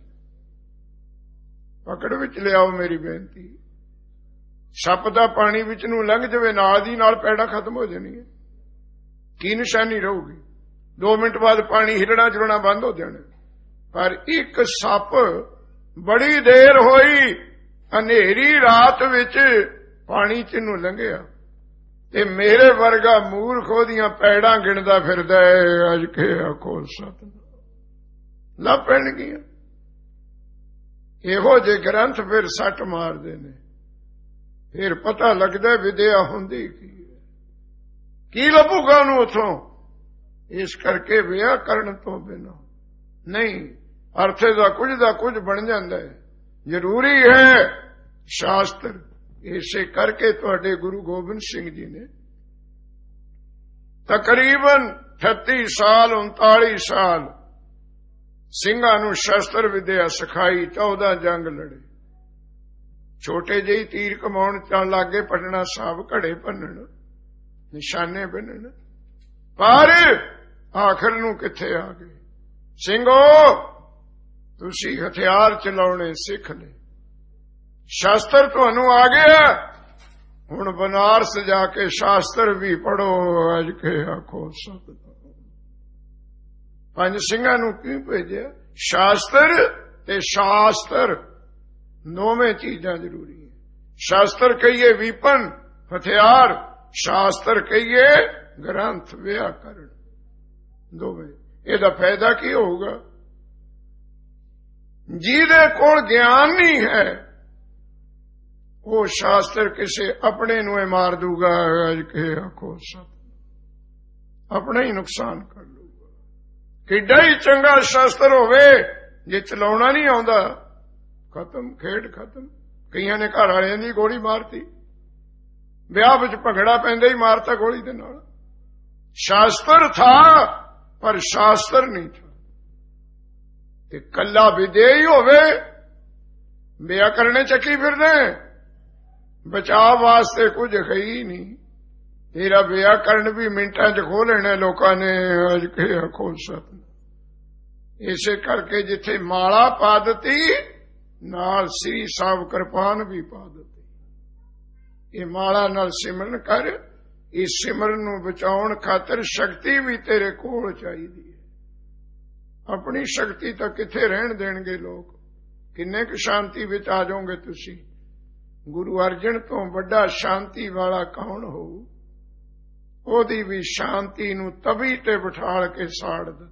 [SPEAKER 1] ਪਕੜ ਵਿੱਚ ਲਿਆਓ ਮੇਰੀ ਬੇਨਤੀ। ਸੱਪ ਦਾ ਪਾਣੀ ਵਿੱਚ ਨੂੰ ਲੰਘ ਜਾਵੇ, ਨਾਲ ਦੀ ਨਾਲ ਪੈੜਾ ਖਤਮ ਹੋ ਜਾਣੀਆਂ। ਕੀ ਨਿਸ਼ਾਨੀ ਰਹੂਗੀ? 2 ਮਿੰਟ ਬਾਅਦ ਪਾਣੀ ਹਿਲਣਾ ਚੁਲਣਾ ਬੰਦ ਹੋ ਜਾਣਾ। ਪਰ ਇੱਕ ਸੱਪ ਬੜੀ ਦੇਰ ਹੋਈ ਹਨੇਰੀ ਰਾਤ ਵਿੱਚ ਪਾਣੀ ਚ ਨੂੰ ਲੰਘਿਆ, ਤੇ ਮੇਰੇ ਵਰਗਾ ਮੂਰਖ ਉਹਦੀਆਂ ਪੈੜਾਂ ਗਿਣਦਾ ਫਿਰਦਾ ਹੈ। ਅੱਜ ਕੇ ਆਖੋ ਸਤਿਨਾਮ। ਲੱਭ ਪੈਣਗੀਆਂ। ਇਹੋ ਜਿਹੇ ਗ੍ਰੰਥ ਫਿਰ ਸੱਟ ਮਾਰਦੇ ਨੇ। ਫਿਰ ਪਤਾ ਲੱਗਦਾ ਵਿਦਿਆ ਹੁੰਦੀ ਕੀ ਲੱਭੂਗਾ ਉਹਨੂੰ ਉਥੋਂ। ਇਸ ਕਰਕੇ ਵਿਆਕਰਨ ਤੋਂ ਬਿਨਾਂ ਨਹੀਂ, ਅਰਥੇ ਦਾ ਕੁਝ ਬਣ ਜਾਂਦਾ ਹੈ। ਜ਼ਰੂਰੀ ਹੈ ਸ਼ਾਸਤਰ। ਇਸੇ ਕਰਕੇ ਤੁਹਾਡੇ ਗੁਰੂ ਗੋਬਿੰਦ ਸਿੰਘ ਜੀ ਨੇ ਤਕਰੀਬਨ 38 ਸਾਲ 39 ਸਾਲ ਸਿੰਘਾਂ ਨੂੰ ਸ਼ਸਤਰ ਵਿਦਿਆ ਸਿਖਾਈ। 14 ਜੰਗ ਲੜੇ। ਛੋਟੇ ਜਿਹੀ ਤੀਰ ਕਮਾਉਣ ਚੱਲ ਲੱਗੇ, ਪਟਨਾ ਸਾਹਿਬ ਘੜੇ ਭੰਨਣ, ਨਿਸ਼ਾਨੇ ਬੰਨਣ। ਪਰ ਆਖਰ ਨੂੰ ਕਿੱਥੇ ਆ ਗਏ? ਸਿੰਘੋ, ਤੁਸੀਂ ਹਥਿਆਰ ਚਲਾਉਣੇ ਸਿੱਖ ਲਏ, ਸ਼ਾਸਤਰ ਤੁਹਾਨੂੰ ਆ ਗਿਆ। ਹੁਣ ਬਨਾਰਸ ਜਾ ਕੇ ਸ਼ਾਸਤਰ ਵੀ ਪੜੋ। ਅੱਜ ਕੇ ਆਖੋ ਸਤਿਨਾਮ। 5 ਸਿੰਘਾਂ ਨੂੰ ਕੀ ਭੇਜਿਆ? ਸ਼ਾਸਤਰ ਤੇ ਸ਼ਾਸਤਰ, ਦੋਵੇਂ ਚੀਜ਼ਾਂ ਜ਼ਰੂਰੀ ਹੈ। ਸ਼ਾਸਤਰ ਕਹੀਏ ਵੀਪਨ, ਹਥਿਆਰ, ਸ਼ਾਸਤਰ ਕਹੀਏ ਗ੍ਰੰਥ, ਵਿਆਕਰਨ, ਦੋਵੇਂ। ਇਹਦਾ ਫਾਇਦਾ ਕੀ ਹੋਊਗਾ? ਜਿਹਦੇ ਕੋਲ ਗਿਆਨ ਨਹੀਂ ਹੈ ਉਹ ਸ਼ਾਸਤਰ ਕਿਸੇ ਆਪਣੇ ਨੂੰ ਮਾਰ ਦੂਗਾ। ਅੱਜ ਕੇ ਆਖੋ ਸਤ, ਆਪਣਾ ਹੀ ਨੁਕਸਾਨ ਕਰ ਲੂਗਾ। ਕਿੱਡਾ ਹੀ ਚੰਗਾ ਸ਼ਾਸਤਰ ਹੋਵੇ, ਜੇ ਚਲਾਉਣਾ ਨਹੀਂ ਆਉਂਦਾ, ਖਤਮ, ਖੇਡ ਖਤਮ। ਕਈਆਂ ਨੇ ਘਰ ਵਾਲਿਆਂ ਦੀ ਗੋਲੀ ਮਾਰਤੀ, ਵਿਆਹ ਵਿੱਚ ਭੰਗੜਾ ਪੈਂਦਾ ਹੀ ਮਾਰਤਾ ਗੋਲੀ ਦੇ ਨਾਲ। ਸ਼ਾਸਤਰ ਥਾ ਪਰ ਸ਼ਾਸਤਰ ਨਹੀਂ ਥਾ। ਤੇ ਕੱਲਾ ਵਿਦਿਆ ਹੀ ਹੋਵੇ, ਵਿਆਕਰਣ ਚੱਕੀ ਫਿਰਦੇ, ਬਚਾਅ ਵਾਸਤੇ ਕੁਝ ਹੈ ਹੀ ਨਹੀਂ। ਤੇਰਾ ਵਿਆਕਰਣ ਵੀ ਮਿੰਟਾਂ 'ਚ ਖੋਹ ਲੈਣਾ ਲੋਕਾਂ ਨੇ। ਅੱਜ ਕੇ ਆਖੋ ਸਤ। ਇਸੇ ਕਰਕੇ ਜਿੱਥੇ ਮਾਲਾ ਪਾ ਦਿੱਤੀ ਨਾਲ ਸ੍ਰੀ ਸਾਹਿਬ ਕਿਰਪਾਨ ਵੀ ਪਾ ਦਿੱਤੀ। ਇਹ ਮਾਲਾ ਨਾਲ ਸਿਮਰਨ ਕਰ। ਇਸ ਸਿਮਰਨ ਨੂੰ ਬਚਾਉਣ ਖਾਤਰ ਸ਼ਕਤੀ ਵੀ ਤੇਰੇ ਕੋਲ ਚਾਹੀਦੀ ਹੈ। ਆਪਣੀ ਸ਼ਕਤੀ ਤਾਂ ਕਿੱਥੇ ਰਹਿਣ ਦੇਣਗੇ ਲੋਕ। ਕਿੰਨੇ ਕੁ ਸ਼ਾਂਤੀ ਵਿੱਚ ਆ ਜਾਓਗੇ ਤੁਸੀਂ। ਗੁਰੂ ਅਰਜਨ ਤੋਂ ਵੱਡਾ ਸ਼ਾਂਤੀ ਵਾਲਾ ਕੌਣ ਹੋਊ? ਉਹਦੀ ਵੀ ਸ਼ਾਂਤੀ ਨੂੰ ਤਵੀ ਤੇ ਬਿਠਾਲ ਕੇ ਸਾੜ ਦਿੱਤਾ।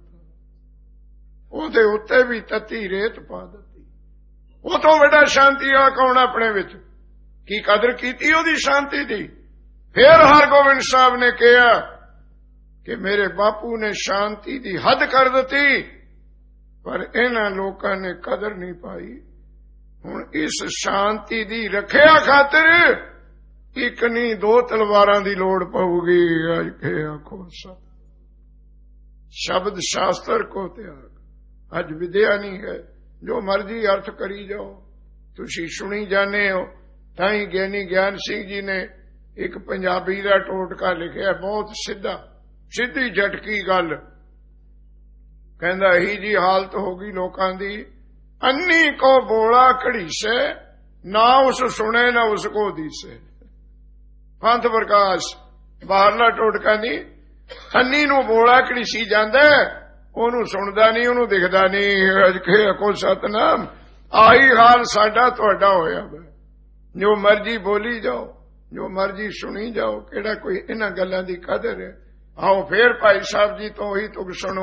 [SPEAKER 1] ਉਹਦੇ ਉੱਤੇ ਵੀ ਤਤੀ ਰੇਤ ਪਾ ਦਿੱਤੀ। ਉਹ ਤੋਂ ਵੱਡਾ ਸ਼ਾਂਤੀ ਵਾਲਾ ਕੌਣ ਆਪਣੇ ਵਿੱਚ? ਕੀ ਕਦਰ ਕੀਤੀ ਉਹਦੀ ਸ਼ਾਂਤੀ ਦੀ? ਫਿਰ ਹਰਗੋਬਿੰਦ ਸਾਹਿਬ ਨੇ ਕਿਹਾ ਕਿ ਮੇਰੇ ਬਾਪੂ ਨੇ ਸ਼ਾਂਤੀ ਦੀ ਹੱਦ ਕਰ ਦਿੱਤੀ, ਪਰ ਇਹਨਾਂ ਲੋਕਾਂ ਨੇ ਕਦਰ ਨਹੀਂ ਪਾਈ। ਹੁਣ ਇਸ ਸ਼ਾਂਤੀ ਦੀ ਰੱਖਿਆ ਖਾਤਰ ਇੱਕ ਨਹੀਂ 2 ਤਲਵਾਰਾਂ ਦੀ ਲੋੜ ਪਊਗੀ। ਅੱਜ ਕੇ ਆਖੋ ਸਤ ਸ਼ਬਦ ਸ਼ਾਸਤਰ ਕੋ ਤਿਆਗ। ਅੱਜ ਵਿਦਿਆ ਨਹੀਂ ਹੈ, ਜੋ ਮਰਜੀ ਅਰਥ ਕਰੀ ਜਾਓ। ਤੁਸੀਂ ਸੁਣੀ ਜਾਣੇ ਹੋ। ਤਾਂ ਹੀ ਗਿਆਨੀ ਗਿਆਨ ਸਿੰਘ ਜੀ ਨੇ ਇੱਕ ਪੰਜਾਬੀ ਦਾ ਟੋਟਕਾ ਲਿਖਿਆ, ਬਹੁਤ ਸਿੱਧੀ ਝਟਕੀ ਗੱਲ। ਕਹਿੰਦਾ ਇਹੀ ਜੀ ਹਾਲਤ ਹੋ ਗਈ ਲੋਕਾਂ ਦੀ, ਅੰਨੀ ਕੋ ਬੋਲਾ ਘੜੀਸੇ, ਨਾ ਉਸ ਸੁਣੇ ਨਾ ਉਸ ਕੋ ਦੀਸੇ। ਪੰਥ ਪ੍ਰਕਾਸ਼ ਬਾਹਰਲਾ ਟੋਟਕਾ ਨਹੀਂ। ਅੰਨੀ ਨੂੰ ਬੋਲਾ ਘੜੀਸੀ ਜਾਂਦਾ, ਉਹਨੂੰ ਸੁਣਦਾ ਨਹੀਂ, ਉਹਨੂੰ ਦਿਖਦਾ ਨਹੀਂ। ਅੱਜ ਕੇ ਕੋ ਸਤਨਾਮ। ਆਹੀ ਹਾਲ ਸਾਡਾ ਤੁਹਾਡਾ ਹੋਇਆ ਵਾ। ਜੋ ਮਰਜੀ ਬੋਲੀ ਜਾਓ, ਜੋ ਮਰਜੀ ਸੁਣੀ ਜਾਓ, ਕਿਹੜਾ ਕੋਈ ਇਹਨਾਂ ਗੱਲਾਂ ਦੀ ਕਦਰ ਹੈ? ਆਓ ਫੇਰ ਭਾਈ ਸਾਹਿਬ ਜੀ ਤੋਂ ਹੀ ਤੁਕ ਸੁਣੋ।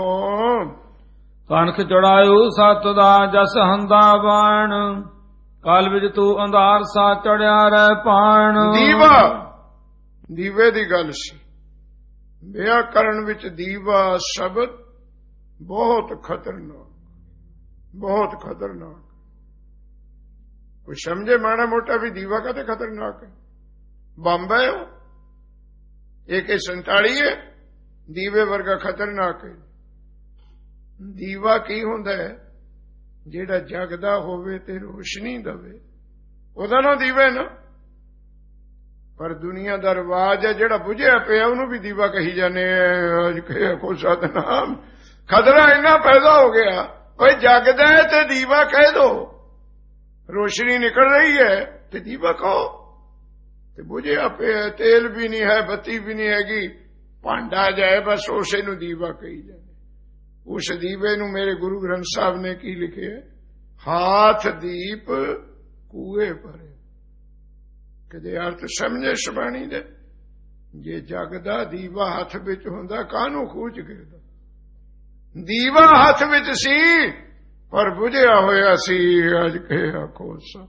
[SPEAKER 2] ਕਣਕ ਚੜਾਇਓ ਸਤ ਦਾ ਜਸ ਹੰਦਾ ਬਾਣ, ਕਾਲ ਵਿੱਚ ਤੂੰ ਅੰਧਾਰ ਸਾ ਚੜਿਆ ਰਹਿ ਪਾਣ।
[SPEAKER 1] ਦੀਵੇ ਦੀ ਗੱਲ ਸੀ। ਵਿਆਕਰਣ ਵਿੱਚ ਦੀਵਾ ਸ਼ਬਦ ਬਹੁਤ ਖਤਰਨਾਕ, ਬਹੁਤ ਖਤਰਨਾਕ। ਕੋਈ ਸਮਝੇ ਮਾੜਾ ਮੋਟਾ ਵੀ ਦੀਵਾ ਕਾਹਤੇ ਖਤਰਨਾਕ ਹੈ? ਬੰਬ ਹੈ ਉਹ, AK-47 ਹੈ, ਦੀਵੇ ਵਰਗਾ ਖਤਰਨਾਕ ਹੈ। ਦੀਵਾ ਕੀ ਹੁੰਦਾ ਹੈ? ਜਿਹੜਾ ਜਗਦਾ ਹੋਵੇ ਤੇ ਰੋਸ਼ਨੀ ਦੇਵੇ, ਉਹਦਾ ਨਾ ਦੀਵੇ ਨਾ। ਪਰ ਦੁਨੀਆ ਦਾ ਰਿਵਾਜ ਹੈ ਜਿਹੜਾ ਬੁਝਿਆ ਪਿਆ ਉਹਨੂੰ ਵੀ ਦੀਵਾ ਕਹੀ ਜਾਂਦੇ ਆ। ਅੱਜ ਕੋ ਸਤਨਾਮ। ਖਤਰਾ ਇੰਨਾ ਪੈਦਾ ਹੋ ਗਿਆ, ਕੋਈ ਜਗਦਾ ਹੈ ਤੇ ਦੀਵਾ ਕਹਿ ਦੋ। ਰੋਸ਼ਨੀ ਨਿਕਲ ਰਹੀ ਹੈ ਤੇ ਦੀਵਾ ਕਹੋ। ਤੇ ਬੁਝਿਆ ਪਿਆ, ਤੇਲ ਵੀ ਨਹੀਂ ਹੈ, ਬੱਤੀ ਵੀ ਨਹੀਂ ਹੈਗੀ, ਭਾਂਡਾ ਜਾਏ ਬਸ ਉਸੇ ਨੂੰ ਦੀਵਾ ਕਹੀ ਜਾਂਦੇ। ਉਸ ਦੀਵੇ ਨੂੰ ਮੇਰੇ ਗੁਰੂ ਗ੍ਰੰਥ ਸਾਹਿਬ ਨੇ ਕੀ ਲਿਖਿਆ? ਹਾਥ ਦੀਪ ਕੂਏ ਭਰੇ। ਕਦੇ ਅਰਥ ਸਮਝੇ ਸ਼ਬਾਣੀ ਦੇ? ਜੇ ਜਗਦਾ ਦੀਵਾ ਹੱਥ ਵਿੱਚ ਹੁੰਦਾ ਕਾਹਨੂੰ ਖੂਚ ਗਿਰਦਾ? ਦੀਵਾ ਹੱਥ ਵਿੱਚ ਸੀ ਪਰ ਬੁਝਿਆ ਹੋਇਆ ਸੀ। ਅੱਜ ਕੇ ਆਖੋ ਸਤ।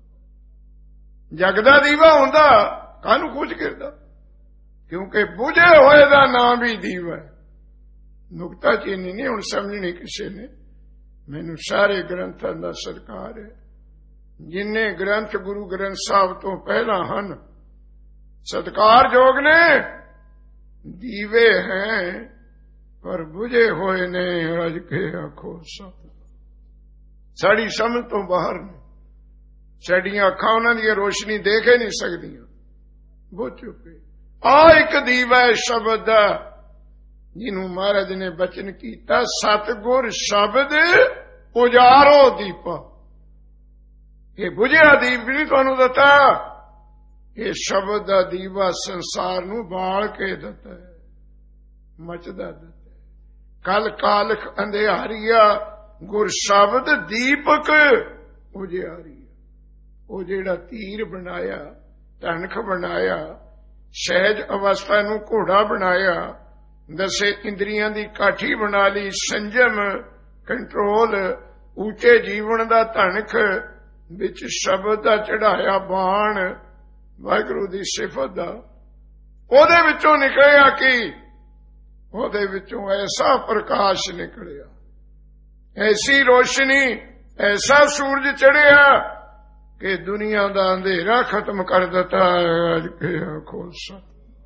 [SPEAKER 1] ਜਗਦਾ ਦੀਵਾ ਹੁੰਦਾ ਕਾਹਨੂੰ ਖੂਚ ਗਿਰਦਾ? ਕਿਉਂਕਿ ਬੁਝੇ ਹੋਏ ਦਾ ਨਾਮ ਵੀ ਦੀਵਾ ਹੈ। ਨੁਕਤਾ ਚੀਨੀ ਨਹੀਂ ਹੁਣ ਸਮਝਣੀ ਕਿਸੇ ਨੇ। ਮੈਨੂੰ ਸਾਰੇ ਗ੍ਰੰਥਾਂ ਦਾ ਸਰਕਾਰ ਹੈ। ਜਿੰਨੇ ਗ੍ਰੰਥ ਗੁਰੂ ਗ੍ਰੰਥ ਸਾਹਿਬ ਤੋਂ ਪਹਿਲਾਂ ਹਨ ਸਤਿਕਾਰਯੋਗ ਨੇ। ਦੀਵੇ ਹੈ ਪਰ ਬੁਝੇ ਹੋਏ ਨੇ। ਅੱਜ ਕੇ ਆਖੋ ਸਤ। ਸਾਡੀ ਸਮਝ ਤੋਂ ਬਾਹਰ ਨੇ। ਸਾਡੀਆਂ ਅੱਖਾਂ ਉਹਨਾਂ ਦੀ ਰੋਸ਼ਨੀ ਦੇਖ ਹੀ ਨਹੀਂ ਸਕਦੀਆਂ, ਬੁਝ ਚੁੱਕੇ। ਆ ਇੱਕ ਦੀਵਾ ਸ਼ਬਦ ਦਾ ਜਿਹਨੂੰ ਮਹਾਰਾਜ ਨੇ ਬਚਨ ਕੀਤਾ, ਸਤਿਗੁਰ ਸ਼ਬਦ ਉਜਾਰੋ ਦੀਪਾ। ਇਹ ਬੁਝਿਆ ਦੀਪ ਨਹੀਂ ਤੁਹਾਨੂੰ ਦਿੱਤਾ, ਇਹ ਸ਼ਬਦ ਦਾ ਦੀਵਾ ਸੰਸਾਰ ਨੂੰ ਬਾਲ ਕੇ ਦਿੱਤਾ ਹੈ, ਮਚਦਾ ਦਿੱਤਾ। ਕਲ ਕਾਲਖ ਅੰਧਿਆਰੀਆ ਗੁਰ ਸ਼ਬਦ ਦੀਪਕ ਉਜਿਆਰੀ। ਉਹ ਜਿਹੜਾ ਤੀਰ ਬਣਾਇਆ, ਧਨਖ ਬਣਾਇਆ, ਸਹਿਜ ਅਵਸਥਾ ਨੂੰ ਘੋੜਾ ਬਣਾਇਆ, 10 ਇੰਦਰੀਆਂ ਦੀ ਕਾਠੀ ਬਣਾ ਲਈ, ਸੰਜਮ, ਕੰਟਰੋਲ, ਉੱਚੇ ਜੀਵਨ ਦਾ ਧਨਖ, ਵਿੱਚ ਸ਼ਬਦ ਦਾ ਚੜਾਇਆ ਬਾਣ, ਵਾਹਿਗੁਰੂ ਦੀ ਸਿਫਤ ਦਾ। ਉਹਦੇ ਵਿੱਚੋਂ ਨਿਕਲਿਆ ਕੀ? ਉਹਦੇ ਵਿੱਚੋਂ ਐਸਾ ਪ੍ਰਕਾਸ਼ ਨਿਕਲਿਆ, ਐਸੀ ਰੋਸ਼ਨੀ, ਐਸਾ ਸੂਰਜ ਚੜਿਆ ਕਿ ਦੁਨੀਆ ਦਾ ਅੰਧੇਰਾ ਖਤਮ ਕਰ ਦਿੱਤਾ। ਅੱਜ ਕੇ ਆਖੋ ਸਤ।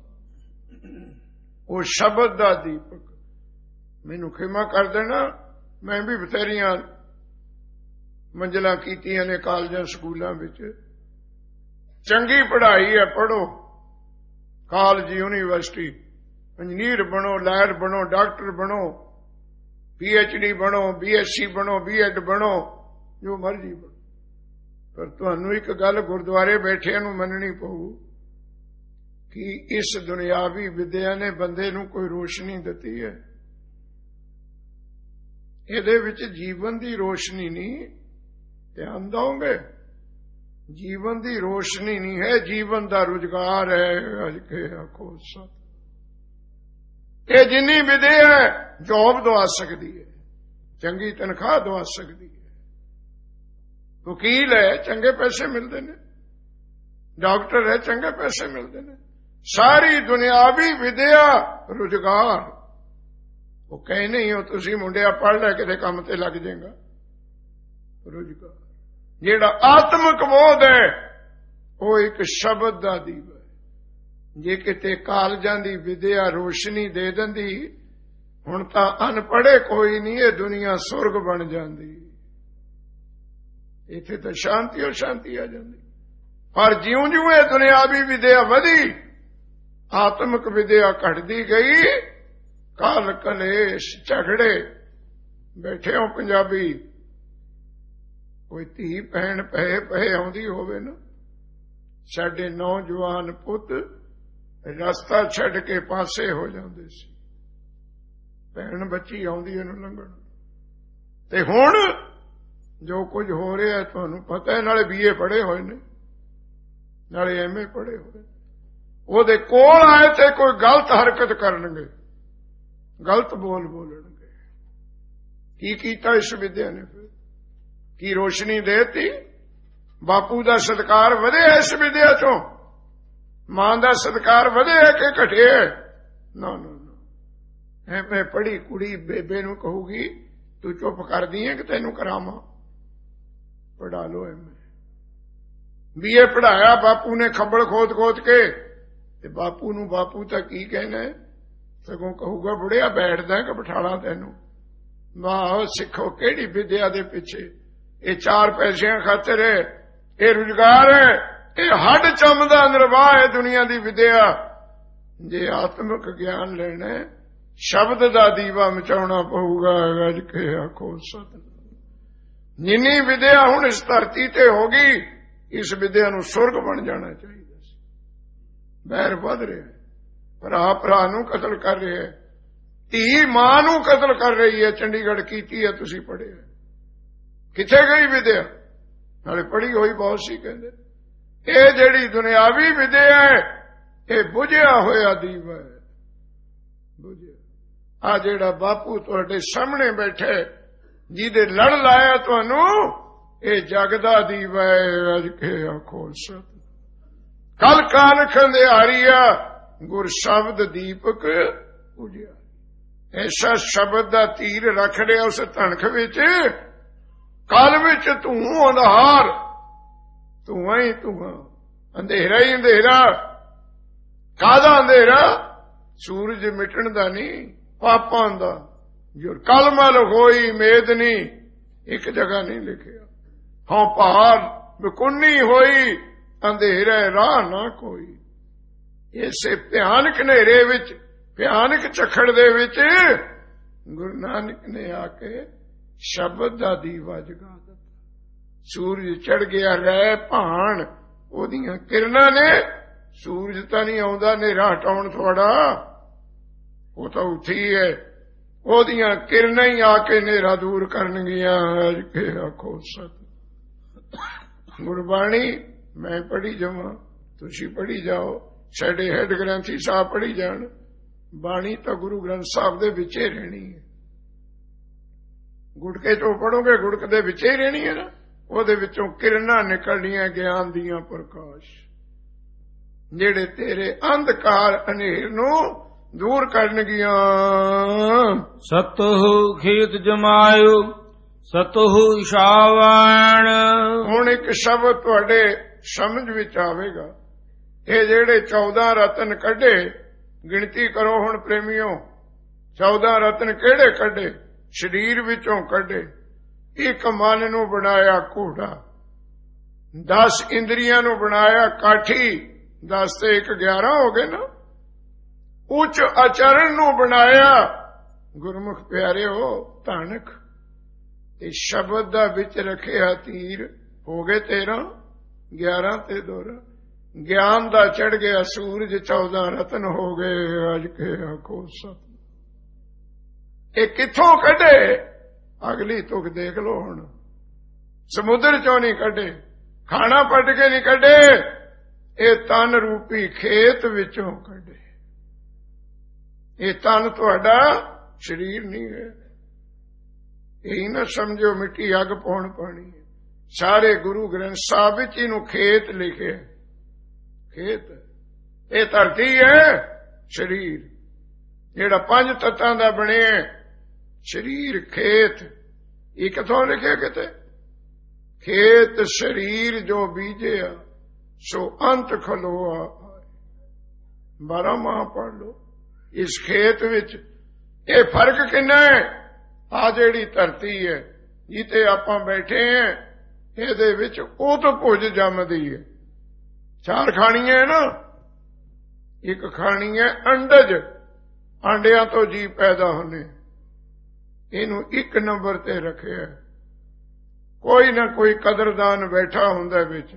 [SPEAKER 1] ਉਹ ਸ਼ਬਦ ਦਾ ਦੀਪਕ। ਮੈਨੂੰ ਖਿਮਾ ਕਰ ਦੇਣਾ, ਮੈਂ ਵੀ ਬਥੇਰੀਆਂ ਮੰਜ਼ਲਾਂ ਕੀਤੀਆਂ ਨੇ ਕਾਲਜਾਂ ਸਕੂਲਾਂ ਵਿੱਚ। ਚੰਗੀ ਪੜ੍ਹਾਈ ਹੈ, ਪੜ੍ਹੋ, ਕਾਲਜ, ਯੂਨੀਵਰਸਿਟੀ, ਇੰਜੀਨੀਅਰ ਬਣੋ, ਲਾਇਰ ਬਣੋ, ਡਾਕਟਰ ਬਣੋ, PhD ਬਣੋ, BSc ਬਣੋ, B.Ed ਬਣੋ, ਜੋ ਮਰਜ਼ੀ ਬਣੋ, ਪਰ ਤੁਹਾਨੂੰ ਇੱਕ ਗੱਲ ਗੁਰਦੁਆਰੇ ਬੈਠਿਆਂ ਨੂੰ ਮੰਨਣੀ ਪਊ ਕਿ ਇਸ ਦੁਨਿਆਵੀ ਵਿਦਿਆ ਨੇ ਬੰਦੇ ਨੂੰ ਕੋਈ ਰੋਸ਼ਨੀ ਦਿੱਤੀ ਹੈ। ਇਹਦੇ ਵਿੱਚ ਜੀਵਨ ਦੀ ਰੋਸ਼ਨੀ ਨਹੀਂ, ਧਿਆਨ ਦਿਓਗੇ, ਜੀਵਨ ਦੀ ਰੋਸ਼ਨੀ ਨਹੀਂ ਹੈ, ਜੀਵਨ ਦਾ ਰੁਜ਼ਗਾਰ ਹੈ। ਅੱਜ ਕੇ ਆਖੋ ਸਤ, ਇਹ ਜਿੰਨੀ ਵਿਦਿਆ ਹੈ ਜੋਬ ਦਵਾ ਸਕਦੀ ਹੈ, ਚੰਗੀ ਤਨਖਾਹ ਦਵਾ ਸਕਦੀ ਹੈ। ਵਕੀਲ ਹੈ, ਚੰਗੇ ਪੈਸੇ ਮਿਲਦੇ ਨੇ, ਡਾਕਟਰ ਹੈ, ਚੰਗੇ ਪੈਸੇ ਮਿਲਦੇ ਨੇ। ਸਾਰੀ ਦੁਨਿਆਵੀ ਵਿਦਿਆ ਰੁਜ਼ਗਾਰ। ਉਹ ਕਹੇ ਨਹੀਂ ਹੋ ਤੁਸੀਂ ਮੁੰਡਿਆ ਪੜ੍ਹ ਲੈ ਕਿਤੇ ਕੰਮ ਤੇ ਲੱਗ ਜਾਏਗਾ, ਰੁਜ਼ਗਾਰ। ਜਿਹੜਾ ਆਤਮਿਕ ਬੋਧ ਹੈ ਉਹ ਇੱਕ ਸ਼ਬਦ ਦਾ ਦੀਵਾ ਹੈ। ਜੇ ਕਿਤੇ ਕਾਲਜਾਂ ਦੀ ਵਿਦਿਆ ਰੋਸ਼ਨੀ ਦੇ ਦਿੰਦੀ, ਹੁਣ ਤਾਂ ਅਨਪੜ੍ਹੇ ਕੋਈ ਨਹੀਂ, ਇਹ ਦੁਨੀਆ ਸੁਰਗ ਬਣ ਜਾਂਦੀ। ਇੱਥੇ ਤਾਂ ਸ਼ਾਂਤੀ ਉਹ ਸ਼ਾਂਤੀ ਆ ਜਾਂਦੀ। ਪਰ ਜਿਉਂ-ਜਿਉਂ ਇਹ ਦੁਨਿਆਵੀ ਵਿਦਿਆ ਵਧੀ, ਆਤਮਿਕ ਵਿਦਿਆ ਘਟਦੀ ਗਈ। ਕਾਲ ਕਲੇਸ਼ ਝਗੜੇ। ਬੈਠੇ ਹੋ ਪੰਜਾਬੀ, ਕੋਈ ਧੀ ਭੈਣ ਪਏ ਆਉਂਦੀ ਹੋਵੇ ਨਾ, ਸਾਡੇ ਨੌਜਵਾਨ ਪੁੱਤ ਰਸਤਾ ਛੱਡ ਕੇ ਪਾਸੇ ਹੋ ਜਾਂਦੇ ਸੀ, ਭੈਣ ਬੱਚੀ ਆਉਂਦੀ ਇਹਨੂੰ ਲੰਘਣ। ਤੇ ਹੁਣ ਜੋ ਕੁਝ ਹੋ ਰਿਹਾ ਤੁਹਾਨੂੰ ਪਤਾ ਹੈ, ਨਾਲੇ BA ਪੜ੍ਹੇ ਹੋਏ ਨੇ, ਨਾਲੇ MA ਪੜ੍ਹੇ ਹੋਏ। ਉਹਦੇ ਕੋਲ ਆਏ ਤੇ ਕੋਈ ਗਲਤ ਹਰਕਤ ਕਰਨਗੇ, ਗਲਤ ਬੋਲਣਗੇ। ਕੀ ਕੀਤਾ ਇਸ ਵਿਦਿਆ ਨੇ? ਫਿਰ ਕੀ ਰੋਸ਼ਨੀ ਦੇਤੀ? ਬਾਪੂ ਦਾ ਸਤਿਕਾਰ ਵਧਿਆ ਇਸ ਵਿਦਿਆ ਚੋਂ? ਮਾਂ ਦਾ ਸਤਿਕਾਰ ਵਧਿਆ ਕਿ ਘਟਿਆ? ਨਾ ਨਾ ਨਾ। ਐਵੇਂ ਪੜ੍ਹੀ ਕੁੜੀ ਬੇਬੇ ਨੂੰ ਕਹੂਗੀ ਤੂੰ ਚੁੱਪ ਕਰਦੀ ਹੈ ਕਿ ਤੈਨੂੰ ਕਰਾਵਾਂ? ਪੜ੍ਹਾ ਲੋ। BA ਪੜ੍ਹਾਇਆ ਬਾਪੂ ਨੇ ਖੱਬਲ ਖੋਦ ਕੇ, ਤੇ ਬਾਪੂ ਨੂੰ ਬਾਪੂ ਤਾਂ ਕੀ ਕਹਿਣਾ, ਸਗੋਂ ਕਹੂਗਾ ਬੁੜਿਆ ਬੈਠਦਾ ਕਿ ਬਿਠਾਲਾ ਤੈਨੂੰ। ਵਾਹ ਸਿੱਖੋ ਕਿਹੜੀ ਵਿਦਿਆ ਦੇ ਪਿੱਛੇ। ਇਹ 4 ਪੈਸਿਆਂ ਖਾਤਰ ਹੈ, ਇਹ ਰੁਜ਼ਗਾਰ ਹੈ, ਇਹ ਹੱਡ ਚੰਮ ਦਾ ਨਿਰਵਾਹ ਹੈ ਦੁਨੀਆ ਦੀ ਵਿਦਿਆ। ਜੇ ਆਤਮਿਕ ਗਿਆਨ ਲੈਣਾ, ਸ਼ਬਦ ਦਾ ਦੀਵਾ ਮਚਾਉਣਾ ਪਊਗਾ। ਗੱਜ ਕੇ ਆਖੋ ਸਤਿ। ਜਿੰਨੀ ਵਿਦਿਆ ਹੁਣ ਇਸ ਧਰਤੀ ਤੇ ਹੋ ਗਈ, ਇਸ ਵਿਦਿਆ ਨੂੰ ਸੁਰਗ ਬਣ ਜਾਣਾ ਚਾਹੀਦਾ ਸੀ। ਬੈਰ ਵੱਧ ਰਿਹਾ, ਭਰਾ ਨੂੰ ਕਤਲ ਕਰ ਰਿਹਾ, ਧੀ ਮਾਂ ਨੂੰ ਕਤਲ ਕਰ ਰਹੀ ਹੈ। ਚੰਡੀਗੜ੍ਹ ਕੀਤੀ ਹੈ, ਤੁਸੀਂ ਪੜ੍ਹਿਆ। ਕਿੱਥੇ ਗਈ ਵਿਦਿਆ? ਨਾਲੇ ਪੜ੍ਹੀ ਹੋਈ ਬਹੁਤ ਸੀ ਕਹਿੰਦੇ। ਇਹ ਜਿਹੜੀ ਦੁਨਿਆਵੀ ਵਿਦਿਆ ਹੈ, ਇਹ ਬੁਝਿਆ ਹੋਇਆ ਦੀਵਾ ਹੈ, ਬੁਝਿਆ। ਆ ਜਿਹੜਾ ਬਾਪੂ ਤੁਹਾਡੇ ਸਾਹਮਣੇ ਬੈਠੇ, ਜਿਹਦੇ ਲੜ ਲਾਇਆ ਤੁਹਾਨੂੰ, ਇਹ ਜਗ ਦਾ ਦੀਵਾ ਹੈ। ਅੱਜ ਕੇ ਆਖੋ ਸਤ। ਕਲ ਕਾਨਖ ਅੰਧਿਆਰੀਆ, ਗੁਰ ਸ਼ਬਦ ਦੀਪਕ ਉਜਿਆ। ਐਸਾ ਸ਼ਬਦ ਦਾ ਤੀਰ ਰੱਖ ਲਿਆ ਉਸ ਧਨਖ ਵਿੱਚ, ਕਲ ਵਿੱਚ ਤੂੰ ਅੰਧਾਰ, ਧੂੰਆਂ ਹੀ ਧੂੰਆਂ, ਅੰਧੇਰਾ ਹੀ ਅੰਧੇਰਾ। ਕਾਹਦਾ ਅੰਧੇਰਾ? ਸੂਰਜ ਮਿਟਣ ਦਾ ਨਹੀਂ, ਪਾਪਾਂ ਦਾ। ਜੋ ਕਲਮਲ ਹੋਈ ਮੇਦਨੀ, ਇੱਕ ਜਗ੍ਹਾ ਨਹੀਂ ਲਿਖਿਆ। ਹਾਂ ਪਹਾੜ ਬਿਕੁੰਨੀ ਹੋਈ, ਅੰਧੇਰਾ ਰਾਹ ਨਾ ਕੋਈ। ਇਸੇ ਭਿਆਨਕ ਹਨੇਰੇ ਵਿੱਚ, ਭਿਆਨਕ ਝੱਖੜ ਦੇ ਵਿੱਚ ਗੁਰੂ ਨਾਨਕ ਨੇ ਆ ਕੇ ਸ਼ਬਦ ਦਾ ਦੀਵਾ ਜਗਾ ਦਿੱਤਾ। ਸੂਰਜ ਚੜ ਗਿਆ ਰਹਿ ਭਾਣ, ਉਹਦੀਆਂ ਕਿਰਨਾਂ ਨੇ। ਸੂਰਜ ਤਾਂ ਨਹੀਂ ਆਉਂਦਾ ਹਨੇਰਾ ਹਟਾਉਣ ਤੁਹਾਡਾ, ਉਹ ਤਾਂ ਉੱਠੀ ਹੈ। ਉਹਦੀਆਂ ਕਿਰਨਾਂ ਹੀ ਆ ਕੇ ਹਨੇਰਾ ਦੂਰ ਕਰਨਗੀਆਂ। ਅੱਜ ਕੇ ਆਖੋ ਸਤ। ਗੁਰਬਾਣੀ ਮੈਂ ਪੜ੍ਹੀ ਜਾਵਾਂ, ਤੁਸੀਂ ਪੜ੍ਹੀ ਜਾਓ, ਸਾਡੇ ਹੈਡ ਗ੍ਰੰਥੀ ਸਾਹਿਬ ਪੜ੍ਹੀ ਜਾਣ। ਬਾਣੀ ਤਾਂ ਗੁਰੂ ਗ੍ਰੰਥ ਸਾਹਿਬ ਦੇ ਵਿੱਚ ਹੀ ਰਹਿਣੀ ਹੈ। ਗੁਟਕੇ ਚੋਂ ਪੜੋਗੇ, ਗੁਟਕ ਦੇ ਵਿੱਚ ਹੀ ਰਹਿਣੀ ਹੈ ਨਾ। ਉਹਦੇ ਵਿੱਚੋਂ ਕਿਰਨਾਂ ਨਿਕਲਣੀਆਂ ਗਿਆਨ ਦੀਆਂ ਪ੍ਰਕਾਸ਼, ਜਿਹੜੇ ਤੇਰੇ ਅੰਧਕਾਰ ਹਨੇਰ ਨੂੰ ਦੂਰ ਕਰਨਗੀਆਂ।
[SPEAKER 2] ਸਤਹੁ ਖੇਤ ਜਮਾਇਓ, ਸਤਹੁ ਇਸ਼ਾਵਣ।
[SPEAKER 1] ਹੁਣ ਇੱਕ ਸ਼ਬਦ ਤੁਹਾਡੇ ਸਮਝ ਵਿੱਚ ਆਵੇਗਾ। ਇਹ ਜਿਹੜੇ 14 ਰਤਨ ਕੱਢੇ, ਗਿਣਤੀ ਕਰੋ ਹੁਣ ਪ੍ਰੇਮੀਓ। 14 ਰਤਨ ਕਿਹੜੇ ਕੱਢੇ? ਸਰੀਰ ਵਿੱਚੋਂ ਕੱਢੇ। ਇੱਕ ਮਨ ਨੂੰ ਬਣਾਇਆ ਘੋੜਾ, 10 ਇੰਦਰੀਆਂ ਨੂੰ ਬਣਾਇਆ ਕਾਠੀ, 10 ਤੇ 1 11 ਹੋ ਗਏ ਨਾ। ਉੱਚ ਆਚਰਣ ਨੂੰ ਬਣਾਇਆ ਗੁਰਮੁਖ ਪਿਆਰਿਓ ਧਾਨਕ ਤੇ ਸ਼ਬਦ ਦਾ ਵਿੱਚ ਰੱਖਿਆ ਤੀਰ ਹੋ ਗਏ 13, 11 ਤੇ 2 ਗਿਆਨ ਦਾ ਚੜ ਗਿਆ ਸੂਰਜ 14 ਰਤਨ ਹੋ ਗਏ ਅਜ ਕੇ ਆਖੋ ਸਤ। ਇਹ ਕਿੱਥੋਂ ਕੱਢੇ? ਅਗਲੀ ਤੁਕ ਦੇਖ ਲੋ ਹੁਣ। ਸਮੁੰਦਰ ਚੋਂ ਨਹੀਂ ਕੱਢੇ, ਖਾਣਾ ਪੱਟ ਕੇ ਨਹੀਂ ਕੱਢੇ, ਇਹ ਤਨ ਰੂਪੀ ਖੇਤ ਵਿੱਚੋਂ ਕੱਢੇ। ਇਹ ਤਨ ਤੁਹਾਡਾ ਸਰੀਰ ਨਹੀਂ ਹੈ। ਇਹ ਨਾ ਸਮਝੋ ਮਿੱਟੀ ਅੱਗ ਪਾਉਣ ਪਾਣੀ ਹੈ। ਸਾਰੇ ਗੁਰੂ ਗ੍ਰੰਥ ਸਾਹਿਬ ਵਿੱਚ ਇਹਨੂੰ ਖੇਤ ਲਿਖਿਆ। ਖੇਤ ਇਹ ਧਰਤੀ ਹੈ, ਸਰੀਰ ਜਿਹੜਾ 5 ਤੱਤਾਂ ਦਾ ਬਣਿਆ ਸਰੀਰ ਖੇਤ। ਇਹ ਕਿਥੋਂ ਲਿਖਿਆ ਕਿਤੇ? ਖੇਤ ਸਰੀਰ ਜੋ ਬੀਜਿਆ ਸੋ ਅੰਤ ਖਲੋਆ। 12 ਮਾਹ ਪੜ੍ਹ ਲਓ। ਇਸ ਖੇਤ ਵਿੱਚ ਇਹ ਫਰਕ ਕਿੰਨਾ ਹੈ? ਆ ਜਿਹੜੀ ਧਰਤੀ ਹੈ ਜਿੱਥੇ ਆਪਾਂ ਬੈਠੇ ਹਾਂ, ਇਹਦੇ ਵਿੱਚ ਉਹ ਤਾਂ ਭੁੱਜ ਜੰਮਦੀ ਹੈ। 4 ਖਾਣੀਆਂ ਨਾ। ਇੱਕ ਖਾਣੀ ਹੈ ਅੰਡਜ, ਆਂਡਿਆਂ ਤੋਂ ਜੀਵ ਪੈਦਾ ਹੁੰਦੇ। ਇਹਨੂੰ 1 ਨੰਬਰ ਤੇ ਰੱਖਿਆ। ਕੋਈ ਨਾ ਕੋਈ ਕਦਰਦਾਨ ਬੈਠਾ ਹੁੰਦਾ ਵਿੱਚ।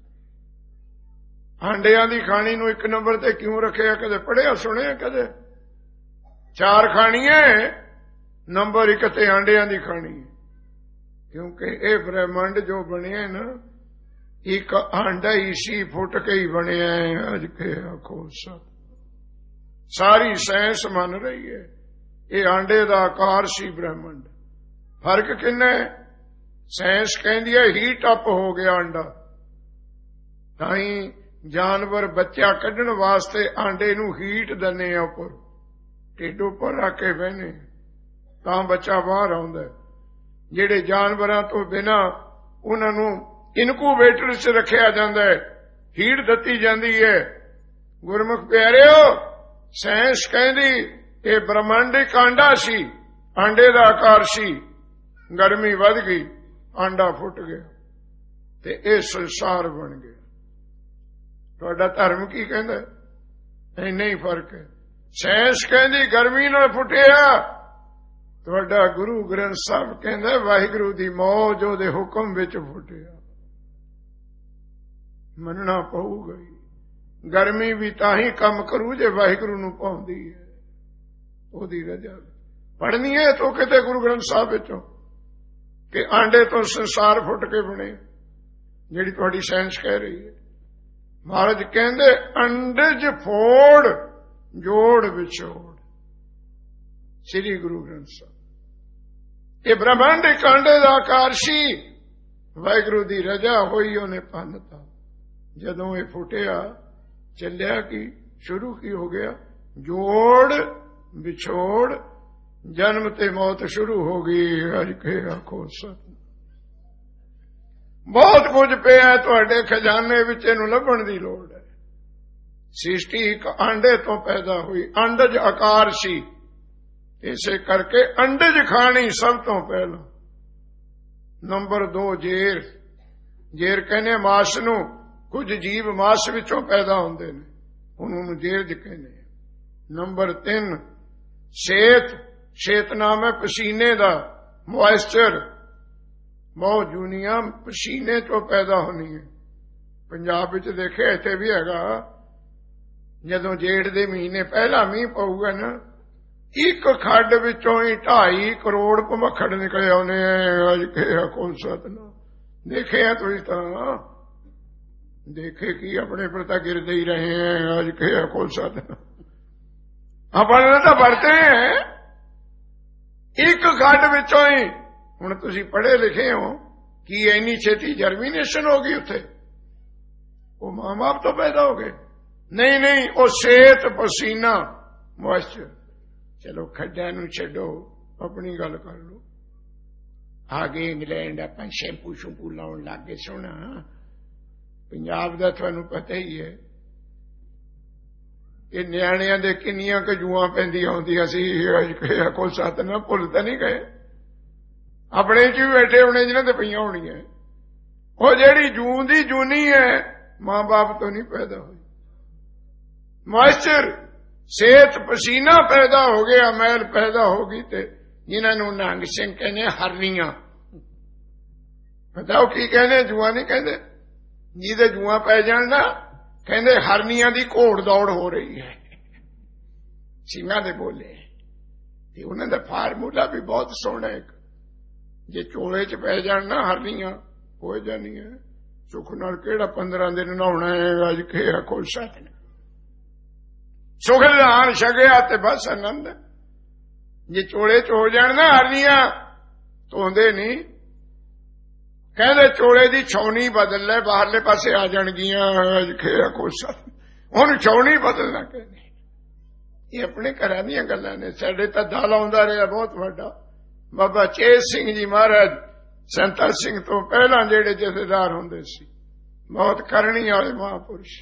[SPEAKER 1] ਆਂਡਿਆਂ ਦੀ ਖਾਣੀ ਨੂੰ 1 ਨੰਬਰ ਤੇ ਕਿਉਂ ਰੱਖਿਆ? ਕਦੇ ਪੜ੍ਹਿਆ ਸੁਣਿਆ ਕਦੇ? 4 ਖਾਣੀਆਂ, ਨੰਬਰ 1 ਤੇ ਆਂਡਿਆਂ ਦੀ ਖਾਣੀ। ਕਿਉਂਕਿ ਇਹ ਬ੍ਰਹਿਮੰਡ ਜੋ ਬਣਿਆ ਨਾ, ਇੱਕ ਆਂਡਾ ਇਸੀ ਫੁੱਟ ਕੇ ਹੀ ਬਣਿਆ ਹੈ। ਅੱਜ ਕੇ ਆਖੋ ਸਭ। ਸਾਰੀ ਸਾਇੰਸ ਮੰਨ ਰਹੀ ਹੈ ਇਹ ਆਂਡੇ ਦਾ ਆਕਾਰ ਸੀ ਬ੍ਰਹਿਮੰਡ। ਫਰਕ ਕਿੰਨਾ ਹੈ? ਸਾਇੰਸ ਕਹਿੰਦੀ ਹੈ ਹੀਟ ਅਪ ਹੋ ਗਿਆ ਆਂਡਾ। ਤਾਂ ਹੀ ਜਾਨਵਰ ਬੱਚਾ ਕੱਢਣ ਵਾਸਤੇ ਆਂਡੇ ਨੂੰ ਹੀਟ ਦਿੰਦੇ ਆ ਉੱਪਰ, ਢਿੱਡ ਉੱਪਰ ਰੱਖ ਕੇ ਬਹਿਨੇ, ਤਾਂ ਬੱਚਾ ਬਾਹਰ ਆਉਂਦਾ। ਜਿਹੜੇ ਜਾਨਵਰਾਂ ਤੋਂ ਬਿਨਾਂ ਉਹਨਾਂ ਨੂੰ ਇਨਕੂਬੇਟਰ 'ਚ ਰੱਖਿਆ ਜਾਂਦਾ ਹੈ, ਹੀਟ ਦਿੱਤੀ ਜਾਂਦੀ ਹੈ। ਗੁਰਮੁਖ ਪਿਆਰਿਓ, ਸਾਇੰਸ ਕਹਿੰਦੀ ਇਹ ਬ੍ਰਹਮੰਡਿਕ ਆਂਡਾ ਸੀ, ਆਂਡੇ ਦਾ ਆਕਾਰ ਸੀ। ਗਰਮੀ ਵੱਧ ਗਈ, ਆਂਡਾ ਫੁੱਟ ਗਿਆ ਤੇ ਇਹ ਸੰਸਾਰ ਬਣ ਗਿਆ। ਤੁਹਾਡਾ ਧਰਮ ਕੀ ਕਹਿੰਦਾ? ਇੰਨਾ ਹੀ ਫਰਕ ਹੈ। ਸਾਇੰਸ ਕਹਿੰਦੀ ਗਰਮੀ ਨਾਲ ਫੁੱਟਿਆ, ਤੁਹਾਡਾ ਗੁਰੂ ਗ੍ਰੰਥ ਸਾਹਿਬ ਕਹਿੰਦਾ ਵਾਹਿਗੁਰੂ ਦੀ ਮੌਜ ਉਹਦੇ ਹੁਕਮ ਵਿੱਚ ਫੁੱਟਿਆ। ਮੰਨਣਾ ਪਊਗਾ। ਗਰਮੀ ਵੀ ਤਾਂ ਹੀ ਕੰਮ ਕਰੂ ਜੇ ਵਾਹਿਗੁਰੂ ਨੂੰ ਪਾਉਂਦੀ ਹੈ, ਉਹਦੀ ਰਜ਼ਾ। ਪੜ੍ਹਨੀ ਹੈ ਤੋ ਕਿਤੇ ਗੁਰੂ ਗ੍ਰੰਥ ਸਾਹਿਬ ਵਿੱਚੋਂ ਕਿ ਆਂਡੇ ਤੋਂ ਸੰਸਾਰ ਫੁੱਟ ਕੇ ਬਣੇ, ਜਿਹੜੀ ਤੁਹਾਡੀ ਸਾਇੰਸ ਕਹਿ ਰਹੀ ਹੈ। ਮਹਾਰਾਜ ਕਹਿੰਦੇ ਅੰਡਜ ਫੋੜ ਜੋੜ ਵਿਛੋੜ। ਸ੍ਰੀ ਗੁਰੂ ਗ੍ਰੰਥ ਸਾਹਿਬ। ਇਹ ਬ੍ਰਹਮੰਡ ਇੱਕ ਆਂਡੇ ਦਾ ਆਕਾਰ ਸੀ, ਵਾਹਿਗੁਰੂ ਦੀ ਰਜ਼ਾ ਹੋਈ, ਉਹਨੇ ਪੰਨਤਾ। ਜਦੋਂ ਇਹ ਫੁੱਟਿਆ, ਚੱਲਿਆ ਕੀ ਸ਼ੁਰੂ ਕੀ ਹੋ ਗਿਆ? ਜੋੜ ਵਿਛੋੜ, ਜਨਮ ਤੇ ਮੌਤ ਸ਼ੁਰੂ ਹੋ ਗਈ। ਅੱਜ ਕੇ ਆਖੋ ਸਤ। ਬਹੁਤ ਕੁਝ ਪਿਆ ਤੁਹਾਡੇ ਖਜ਼ਾਨੇ ਵਿੱਚ, ਇਹਨੂੰ ਲੱਭਣ ਦੀ ਲੋੜ ਹੈ। ਸ੍ਰਿਸ਼ਟੀ ਇੱਕ ਆਂਡੇ ਤੋਂ ਪੈਦਾ ਹੋਈ, ਅੰਡਜ ਆਕਾਰ ਸੀ। ਇਸੇ ਕਰਕੇ ਅੰਡਜ ਖਾਣੀ ਸਭ ਤੋਂ ਪਹਿਲਾਂ। ਨੰਬਰ 2 ਜੇਰ। ਜੇਰ ਕਹਿੰਦੇ ਮਾਸ ਨੂੰ। ਕੁਝ ਜੀਵ ਮਾਸ ਵਿੱਚੋਂ ਪੈਦਾ ਹੁੰਦੇ ਨੇ, ਉਹਨੂੰ ਜੇਰਜ ਕਹਿੰਦੇ। ਨੰਬਰ 3 ਸ਼ੇਤ। ਸ਼ੇਤ ਨਾਮ ਹੈ ਪਸੀਨੇ ਦਾ, ਮੋਇਸਚਰ। ਬਹੁਤ ਜੂਨੀਆਂ ਪਸੀਨੇ ਤੋਂ ਪੈਦਾ ਹੋਣੀ ਹੈ। ਪੰਜਾਬ ਵਿੱਚ ਦੇਖਿਆ, ਇੱਥੇ ਵੀ ਹੈਗਾ। ਜਦੋਂ ਜੇਠ ਦੇ ਮਹੀਨੇ ਪਹਿਲਾ ਮੀਂਹ ਪਊਗਾ ਨਾ, ਇੱਕ ਖੱਡ ਵਿੱਚੋਂ ਹੀ 2.5 ਕਰੋੜ ਭਮੱਖੜ ਨਿਕਲੇ ਆਉਨੇ। ਅੱਜ ਕੇ ਆਖੋ ਸਤਿਨਾਮ। ਦੇਖਿਆ ਤੁਸੀਂ ਤਾਂ? ਦੇਖੇ ਕੀ ਆਪਣੇ ਪਰ ਤਾਂ ਗਿਰਦੇ ਹੀ ਰਹੇ हैं। आज के आखो सतनाम। अपन ਤਾਂ ਵਰਤੇ हैं ਇੱਕ ਖੱਡ ਵਿੱਚੋਂ ਹੀ। ਹੁਣ ਤੁਸੀਂ ਪੜ੍ਹੇ ਲਿਖੇ ਹੋ ਕਿ ਇੰਨੀ ਛੇਤੀ ਜਰਮੀਨੇਸ਼ਨ ਹੋ ਗਈ ਉੱਥੇ? ਉਹ ਮਾਂ ਬਾਪ ਤੋਂ ਪੈਦਾ ਹੋ ਗਏ? ਨਹੀਂ ਨਹੀਂ, ਉਹ ਸਿਹਤ, ਪਸੀਨਾ, ਮੋਇਸਚਰ। ਚਲੋ ਖੱਡਾਂ ਨੂੰ ਛੱਡੋ, ਆਪਣੀ ਗੱਲ ਕਰ ਲਓ। ਆਗੇ ਇੰਗਲੈਂਡ ਆਪਾਂ ਸ਼ੈਂਪੂ ਸ਼ੂਪੂ ਲਾਉਣ ਲੱਗ ਗਏ। ਸੋਹਣਾ ਪੰਜਾਬ ਦਾ ਤੁਹਾਨੂੰ ਪਤਾ ਹੀ ਹੈ। ਇਹ ਨਿਆਣਿਆਂ ਦੇ ਕਿੰਨੀਆਂ ਕੁ ਜੂਆਂ ਪੈਂਦੀਆਂ ਹੁੰਦੀਆਂ ਸੀ। ਕੋਈ ਸੱਤ ਨਾ ਭੁੱਲ ਤਾਂ ਨਹੀਂ ਗਏ। ਆਪਣੇ ਚ ਵੀ ਬੈਠੇ ਹੋਣੇ ਜਿਹਨਾਂ ਤੇ ਪਈਆਂ ਹੋਣੀਆਂ। ਉਹ ਜਿਹੜੀ ਜੂਨ ਦੀ ਜੂਨੀ ਹੈ, ਮਾਂ ਬਾਪ ਤੋਂ ਨਹੀਂ ਪੈਦਾ ਹੋਈ। ਮੋਇਸਚਰ ਸੇਤ ਪਸੀਨਾ ਪੈਦਾ ਹੋ ਗਿਆ, ਮੈਲ ਪੈਦਾ ਹੋ ਗਈ, ਤੇ ਜਿਨ੍ਹਾਂ ਨੂੰ ਨਿਹੰਗ ਸਿੰਘ ਕਹਿੰਦੇ ਹਰਨੀਆਂ। ਪਤਾ ਉਹ ਕੀ ਕਹਿੰਦੇ? ਜੂਆਂ ਨਹੀਂ ਕਹਿੰਦੇ। ਜਿਹਦੇ ਜੂਆਂ ਪੈ ਜਾਣ ਨਾ, ਕਹਿੰਦੇ ਹਰਨੀਆਂ ਦੀ ਘੋੜ ਦੌੜ ਹੋ ਰਹੀ ਹੈ। ਸਿੰਘਾਂ ਦੇ ਬੋਲੇ ਤੇ ਉਹਨਾਂ ਦਾ ਫਾਰਮੂਲਾ ਵੀ ਬਹੁਤ ਸੋਹਣਾ ਹੈ। ਜੇ ਚੋਲੇ 'ਚ ਪੈ ਜਾਣ ਨਾ ਹਰਨੀਆਂ, ਹੋ ਜਾਣੀਆਂ। ਸੁੱਖ ਨਾਲ ਕਿਹੜਾ 15 ਦਿਨ ਨਹਾਉਣਾ ਹੈ, ਅੱਜ ਖੇਆ ਕੋਈ ਸਾਥ ਨਹੀਂ। ਸੁਖ ਲਾਣ ਛਕਿਆ ਤੇ ਬਸ ਆਨੰਦ। ਜੇ ਚੋਲੇ 'ਚ ਹੋ ਜਾਣ ਨਾ ਹਰਨੀਆਂ, ਧੋਂਦੇ ਨਹੀਂ। ਕਹਿੰਦੇ ਚੋਲੇ ਦੀ ਛਾਉਣੀ ਬਦਲ ਲੈ, ਬਾਹਰਲੇ ਪਾਸੇ ਆ ਜਾਣਗੀਆਂ, ਅੱਜ ਖੇਆ ਕੋਈ ਸਾਥ। ਉਹਨੂੰ ਛਾਉਣੀ ਬਦਲਣਾ ਕਹਿੰਦੇ। ਇਹ ਆਪਣੇ ਘਰਾਂ ਦੀਆਂ ਗੱਲਾਂ ਨੇ। ਸਾਡੇ ਤਾਂ ਦਾਲ ਆਉਂਦਾ ਰਿਹਾ ਬਹੁਤ ਵੱਡਾ। ਬਾਬਾ ਚੇਤ ਸਿੰਘ ਜੀ ਮਹਾਰਾਜ ਸੰਤਾ ਸਿੰਘ ਤੋਂ ਪਹਿਲਾਂ ਜਿਹੜੇ ਜਥੇਦਾਰ ਹੁੰਦੇ ਸੀ, ਬਹੁਤ ਕਰਨੀ ਵਾਲੇ ਮਹਾਂਪੁਰਸ਼,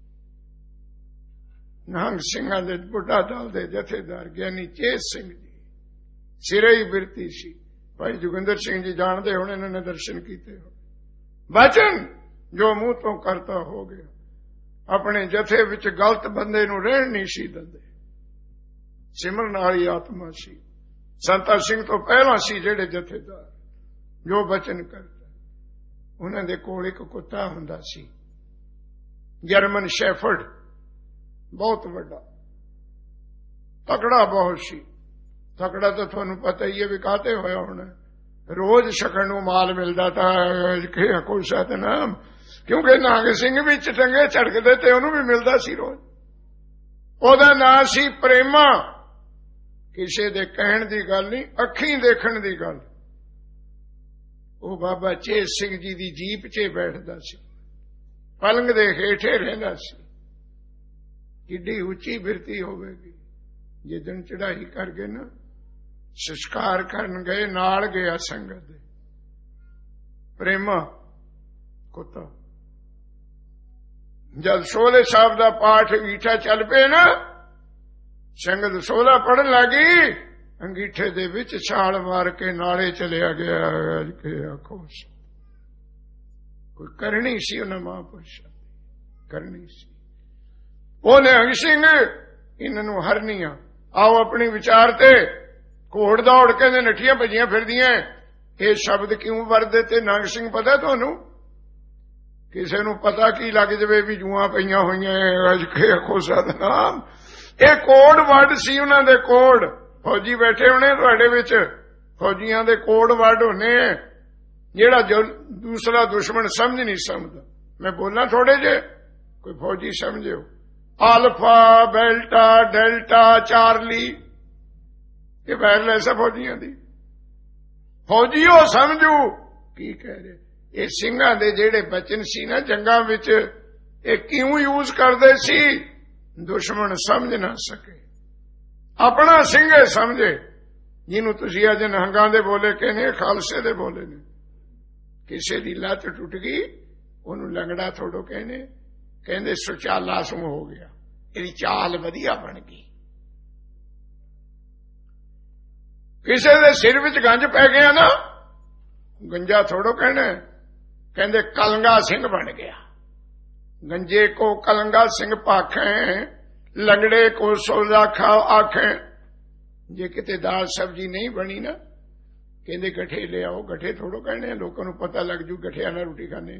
[SPEAKER 1] ਨਿਹੰਗ ਸਿੰਘਾਂ ਦੇ ਬੁੱਢਾ ਦਲ ਦੇ ਜਥੇਦਾਰ ਗਿਆਨੀ ਚੇਤ ਸਿੰਘ ਜੀ, ਸਿਰੇ ਹੀ ਬਿਰਤੀ ਸੀ। ਭਾਈ ਜੋਗਿੰਦਰ ਸਿੰਘ ਜੀ ਜਾਣਦੇ ਹੁਣ, ਇਹਨਾਂ ਨੇ ਦਰਸ਼ਨ ਕੀਤੇ ਹੋ। ਬਚਨ ਜੋ ਮੂੰਹ ਤੋਂ ਕਰਤਾ ਹੋ ਗਿਆ। ਆਪਣੇ ਜਥੇ ਵਿੱਚ ਗਲਤ ਬੰਦੇ ਨੂੰ ਰਹਿਣ ਨਹੀਂ ਸੀ ਦਿੰਦੇ। ਸਿਮਰਨ ਵਾਲੀ ਆਤਮਾ ਸੀ। ਸੰਤਾ ਸਿੰਘ ਤੋਂ ਪਹਿਲਾਂ ਸੀ ਜਿਹੜੇ ਜਥੇਦਾਰ, ਜੋ ਬਚਨ ਕਰਦਾ। ਉਹਨਾਂ ਦੇ ਕੋਲ ਇੱਕ ਕੁੱਤਾ ਹੁੰਦਾ ਸੀ, ਜਰਮਨ ਸ਼ੈਫਰਡ, ਬਹੁਤ ਵੱਡਾ, ਤਕੜਾ ਬਹੁਤ ਸੀ। ਤਕੜਾ ਤਾਂ ਤੁਹਾਨੂੰ ਪਤਾ ਹੀ ਹੈ ਵੀ ਕਾਹਤੇ ਹੋਇਆ ਹੋਣਾ। ਰੋਜ਼ ਛਕਣ ਨੂੰ ਮਾਲ ਮਿਲਦਾ ਤਾਂ ਕੋਈ ਸਤਨਾਮ, ਕਿਉਂਕਿ ਨਿਹੰਗ ਸਿੰਘ ਵੀ ਚਟੰਗੇ ਝੜਕਦੇ ਤੇ ਉਹਨੂੰ ਵੀ ਮਿਲਦਾ ਸੀ ਰੋਜ਼। ਉਹਦਾ ਨਾਂ ਸੀ ਪ੍ਰੇਮਾ। ਕਿਸੇ ਦੇ ਕਹਿਣ ਦੀ ਗੱਲ ਨਹੀਂ, ਅੱਖੀਂ ਦੇਖਣ ਦੀ ਗੱਲ। ਉਹ ਬਾਬਾ ਚੇਤ ਸਿੰਘ ਜੀ ਦੀ ਜੀਪ 'ਚ ਬੈਠਦਾ ਸੀ, ਪਲੰਗ ਦੇ ਹੇਠੇ ਰਹਿੰਦਾ ਸੀ। ਕਿੱਡੀ ਉੱਚੀ ਬਿਰਤੀ ਹੋਵੇਗੀ। ਜਿੱਦਣ ਚੜਾਈ ਕਰ ਗਏ ਨਾ, ਸੰਸਕਾਰ ਕਰਨ ਗਏ, ਨਾਲ ਗਿਆ ਸੰਗਤ ਦੇ ਪ੍ਰੇਮਾ ਕੁੱਤਾ। ਜਦ ਸੋਹਲੇ ਸਾਹਿਬ ਦਾ ਪਾਠ ਅੰਗੀਠਾ ਚੱਲ ਪਏ ਨਾ, ਸੰਗਤ ਸੋਹਲਾ ਪੜਨ ਲੱਗੀ, ਅੰਗੀਠੇ ਦੇ ਵਿੱਚ ਛਾਲ ਮਾਰ ਕੇ ਨਾਲੇ ਚਲਿਆ ਗਿਆ। ਅੱਜ ਕੇ ਆਖੋ ਕੋਈ ਕਰਨੀ ਸੀ ਉਹਨਾਂ ਮਹਾਂਪੁਰਸ਼ਾਂ ਦੀ, ਕਰਨੀ ਸੀ। ਉਹ ਨਿਹੰਗ ਸਿੰਘ ਇਹਨਾਂ ਨੂੰ ਹਰਨੀਆਂ। ਆਓ ਆਪਣੀ ਵਿਚਾਰ ਤੇ। ਘੋੜ ਦੌੜ ਕੇ ਨੱਠੀਆਂ ਭੱਜੀਆਂ ਫਿਰਦੀਆਂ। ਇਹ ਸ਼ਬਦ ਕਿਉਂ ਵਰਦੇ ਤੇ ਨਿਹੰਗ ਸਿੰਘ ਪਤਾ ਤੁਹਾਨੂੰ? ਕਿਸੇ ਨੂੰ ਪਤਾ ਕੀ ਲੱਗ ਜਾਵੇ ਵੀ ਜੂਆਂ ਪਈਆਂ ਹੋਈਆਂ, ਅੱਜ ਕੇ ਆਖੋ ਸਤਨਾਮ। ਇਹ ਕੋਡ ਵਰਡ ਸੀ ਉਹਨਾਂ ਦੇ। ਕੋਡ ਫੌਜੀ ਬੈਠੇ ਹੋਣੇ ਤੁਹਾਡੇ ਵਿੱਚ, ਫੌਜੀਆਂ ਦੇ ਕੋਡ ਵਰਡ ਹੋਣੇ, ਜਿਹੜਾ ਦੂਸਰਾ ਦੁਸ਼ਮਣ ਸਮਝ ਨਹੀਂ ਸਕਦਾ। ਮੈਂ ਬੋਲਾਂ ਥੋੜੇ ਜੇ, ਕੋਈ ਫੌਜੀ ਸਮਝਿਓ। ਅਲਫਾ, ਬੈਲਟਾ, ਡੈਲਟਾ, ਚਾਰਲੀ, ਇਹ ਵਾਇਰਲੈਸ ਹੈ ਫੌਜੀਆਂ ਦੀ। ਫੌਜੀ ਉਹ ਸਮਝੂ ਕੀ ਕਹਿ ਰਹੇ। ਇਹ ਸਿੰਘਾਂ ਦੇ ਜਿਹੜੇ ਬਚਨ ਸੀ ਨਾ ਜੰਗਾਂ ਵਿੱਚ, ਇਹ ਕਿਉਂ ਯੂਜ਼ ਕਰਦੇ ਸੀ? ਦੁਸ਼ਮਣ ਸਮਝ ਨਾ ਸਕੇ, ਆਪਣਾ ਸਿੰਘ ਸਮਝੇ। ਜਿਹਨੂੰ ਤੁਸੀਂ ਅੱਜ ਨਿਹੰਗਾਂ ਦੇ ਬੋਲੇ ਕਹਿੰਦੇ, ਖਾਲਸੇ ਦੇ ਬੋਲੇ ਨੇ। ਕਿਸੇ ਦੀ ਲੱਤ ਟੁੱਟ ਗਈ, ਉਹਨੂੰ ਲੰਗੜਾ ਥੋੜੋ ਕਹਿੰਦੇ ਸੁਚਾਲਾ ਸਮ ਹੋ ਗਿਆ, ਇਹਦੀ ਚਾਲ ਵਧੀਆ ਬਣ ਗਈ। ਕਿਸੇ ਦੇ ਸਿਰ ਵਿੱਚ ਗੰਜ ਪੈ ਗਿਆ ਨਾ, ਗੰਜਾ ਥੋੜੋ ਕਹਿੰਦੇ ਕਲੰਗਾ ਸਿੰਘ ਬਣ ਗਿਆ। गंजे को कलंगा सिंह पाखें, लंगड़े को सोला खाओ आखें। जे किते दाल सब्जी नहीं बनी ना, कहते गठे ले आओ। गठे थोड़ो कहने, लोगों को पता लग जू गठिया ना रोटी खाने।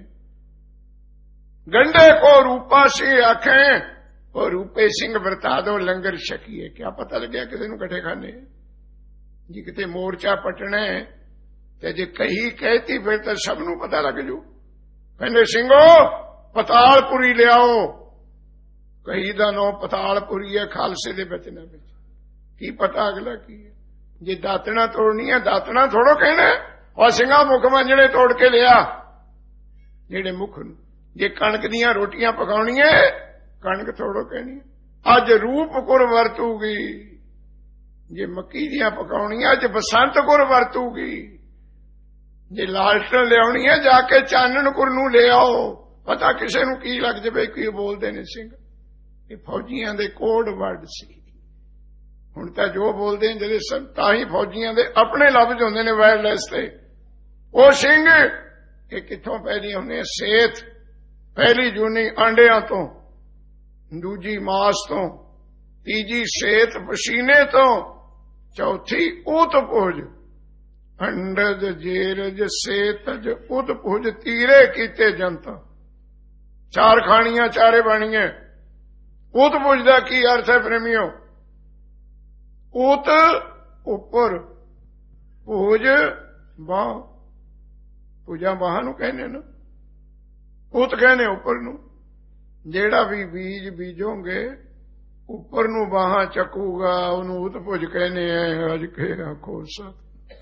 [SPEAKER 1] गंडे को रूपा सिंह आखें, और रूपे सिंह बरता दो लंगर छकीए। क्या पता लग गया किसी गठे खाने? जी किते मोर्चा पटने ते जे कही कहती फिर तो सबनू पता लग जू। कहने सिंहो पतालपुरी लियाओ। कही दा नो पतालपुरी है खालसे दे बचना विच। की पता अगला की है? जे दातना तोड़नी है, दातना थोड़ो कहना। और सिंगा मुख मंजने तोड़ के लिया जेड़े मुख नूं। जे कणक दियां रोटियां पकाउणी है, कणक थोड़ो कहनी। अज रूप गुर वरतूगी। जे मक्की दियां पकाउणी है, अज बसंत गुर वरतूगी। जे लालटन लियाउणी है, जाके चानन गुर नूं ले आओ। पता किसे नूं की लग जावे की बोलदे ने सिंह। ये फौजियां दे कोड वर्ड सी। हुण तां जो बोलदे ने जिहड़े सब तां फौजियां दे अपने लफ्ज हुंदे ने वायरलैस ते। ओ सिंह ये कित्थों पैदी हुंदे? सेठ पहली जूनी आंडियां तो, दूजी मास तो, ਤੀਜੀ ਸੇਤ ਪਸੀਨੇ ਤੋਂ, ਚੌਥੀ ਊਤ ਭੁਜ। ਅੰਡਜ ਜੇਰਜ ਸੇਤਜ ਉਤ ਭੁਜ, ਤੀਰੇ ਕੀਤੇ ਜੰਤਾ। ਚਾਰ ਖਾਣੀਆਂ ਚਾਰੇ ਬਾਣੀਆਂ। ਊਤ ਭੁਜ ਦਾ ਕੀ ਅਰਥ ਹੈ ਪ੍ਰੇਮੀਓ? ਊਤ ਉੱਪਰ, ਭੁਜ ਬਾਹ। ਭੁਜਾਂ ਬਾਹਾਂ ਨੂੰ ਕਹਿੰਦੇ ਨਾ, ਊਤ ਕਹਿੰਦੇ ਉੱਪਰ ਨੂੰ। ਜਿਹੜਾ ਵੀ ਬੀਜ ਬੀਜੋਗੇ ਉੱਪਰ ਨੂੰ ਬਾਹਾਂ ਚੱਕੂਗਾ, ਉਹਨੂੰ ਊਤ ਭੁਜ ਕਹਿੰਦੇ ਆ। ਅੱਜ ਕੇ ਆਖੋ ਸਤ।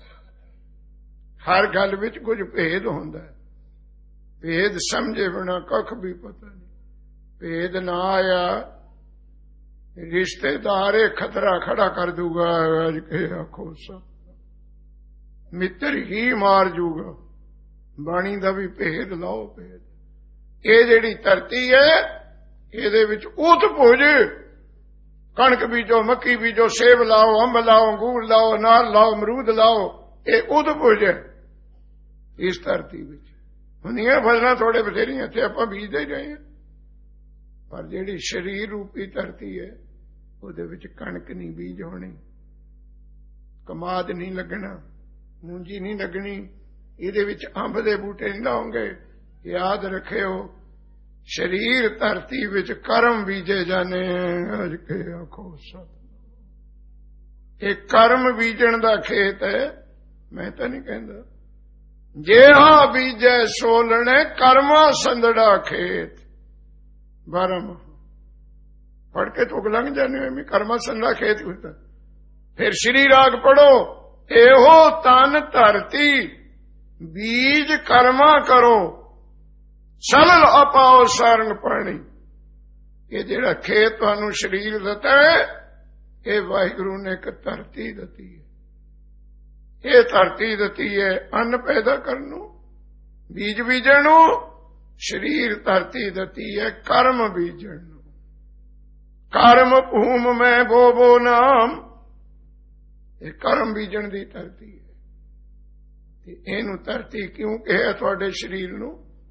[SPEAKER 1] ਹਰ ਗੱਲ ਵਿੱਚ ਕੁਝ ਭੇਦ ਹੁੰਦਾ ਹੈ। ਭੇਦ ਸਮਝੇ ਬਿਨਾ ਕੱਖ ਵੀ ਪਤਾ ਨਹੀਂ। ਭੇਦ ਨਾ ਆਇਆ, ਰਿਸ਼ਤੇਦਾਰ ਇਹ ਖਤਰਾ ਖੜਾ ਕਰ ਦੂਗਾ। ਅੱਜ ਕੇ ਆਖੋ ਸਤ। ਮਿੱਤਰ ਹੀ ਮਾਰ ਜੂਗਾ। ਬਾਣੀ ਦਾ ਵੀ ਭੇਦ ਲਾਓ। ਭੇਦ ਇਹ ਜਿਹੜੀ ਧਰਤੀ ਹੈ, ਇਹਦੇ ਵਿੱਚ ਊਤ ਭੁਜ। ਕਣਕ ਬੀਜੋ, ਮੱਕੀ ਬੀਜੋ, ਸੇਬ ਲਾਓ, ਅੰਬ ਲਾਓ, ਅੰਗੂਰ ਲਾਓ, ਅਨਾਰ ਲਾਓ, ਅਮਰੂਦ ਲਾਓ, ਇਹ ਊਤ ਭੁਜ ਹੈ ਇਸ ਧਰਤੀ ਵਿੱਚ। ਹੁੰਦੀਆਂ ਫਸਲਾਂ ਥੋੜੇ ਬਥੇਰੀਆਂ, ਇੱਥੇ ਆਪਾਂ ਬੀਜਦੇ ਹੀ ਰਹੇ ਹਾਂ। ਪਰ ਜਿਹੜੀ ਸਰੀਰ ਰੂਪੀ ਧਰਤੀ ਹੈ, ਉਹਦੇ ਵਿੱਚ ਕਣਕ ਨਹੀਂ ਬੀਜ ਹੋਣੀ, ਕਮਾਦ ਨਹੀਂ ਲੱਗਣਾ, ਮੂੰਜੀ ਨਹੀਂ ਲੱਗਣੀ, ਇਹਦੇ ਵਿੱਚ ਅੰਬ ਦੇ ਬੂਟੇ ਨਹੀਂ ਲਾਉਂਗੇ। ਯਾਦ ਰੱਖਿਓ, ਸਰੀਰ ਧਰਤੀ ਵਿੱਚ ਕਰਮ ਬੀਜੇ ਜਾਣੇ। ਅੱਜ ਕੇ ਆਖੋ ਸਤ। ਇਹ ਕਰਮ ਬੀਜਣ ਦਾ ਖੇਤ ਹੈ। ਮੈਂ ਤਾਂ ਨਹੀਂ ਕਹਿੰਦਾ ਜਿਹਾ ਬੀਜੈ ਸੋਲਣੇ, ਕਰਮਾ ਸੰਦੜਾ ਖੇਤ। ਬਾਰਮ ਪੜ ਕੇ ਤੁਕ ਲੰਘ ਜਾਣੇ में ਕਰਮਾ ਸੰਦੜਾ ਖੇਤ ਹੁੰਦਾ। ਫਿਰ ਸ਼੍ਰੀ ਰਾਗ ਪੜੋ, ਇਹੋ ਤਨ ਧਰਤੀ ਬੀਜ ਕਰਮਾ ਕਰੋ, ਸਲਲ ਆਪਾਓ ਸਾਰੰਗ ਪਾਣੀ। ਇਹ ਜਿਹੜਾ ਖੇਤ ਤੁਹਾਨੂੰ ਸਰੀਰ ਦਿੱਤਾ ਹੈ, ਇਹ ਵਾਹਿਗੁਰੂ ਨੇ ਇੱਕ ਧਰਤੀ ਦਿੱਤੀ ਹੈ। ਇਹ ਧਰਤੀ ਦਿੱਤੀ ਹੈ ਅੰਨ ਪੈਦਾ ਕਰਨ ਨੂੰ, ਬੀਜ ਬੀਜਣ ਨੂੰ। ਸਰੀਰ ਧਰਤੀ ਦਿੱਤੀ ਹੈ ਕਰਮ ਬੀਜਣ ਨੂੰ। ਕਰਮ ਭੂਮ ਮੈਂ ਬੋ ਨਾਮ। ਇਹ ਕਰਮ ਬੀਜਣ ਦੀ ਧਰਤੀ ਹੈ। ਤੇ ਇਹਨੂੰ ਧਰਤੀ ਕਿਉਂ ਕਿਹਾ ਤੁਹਾਡੇ ਸਰੀਰ ਨੂੰ?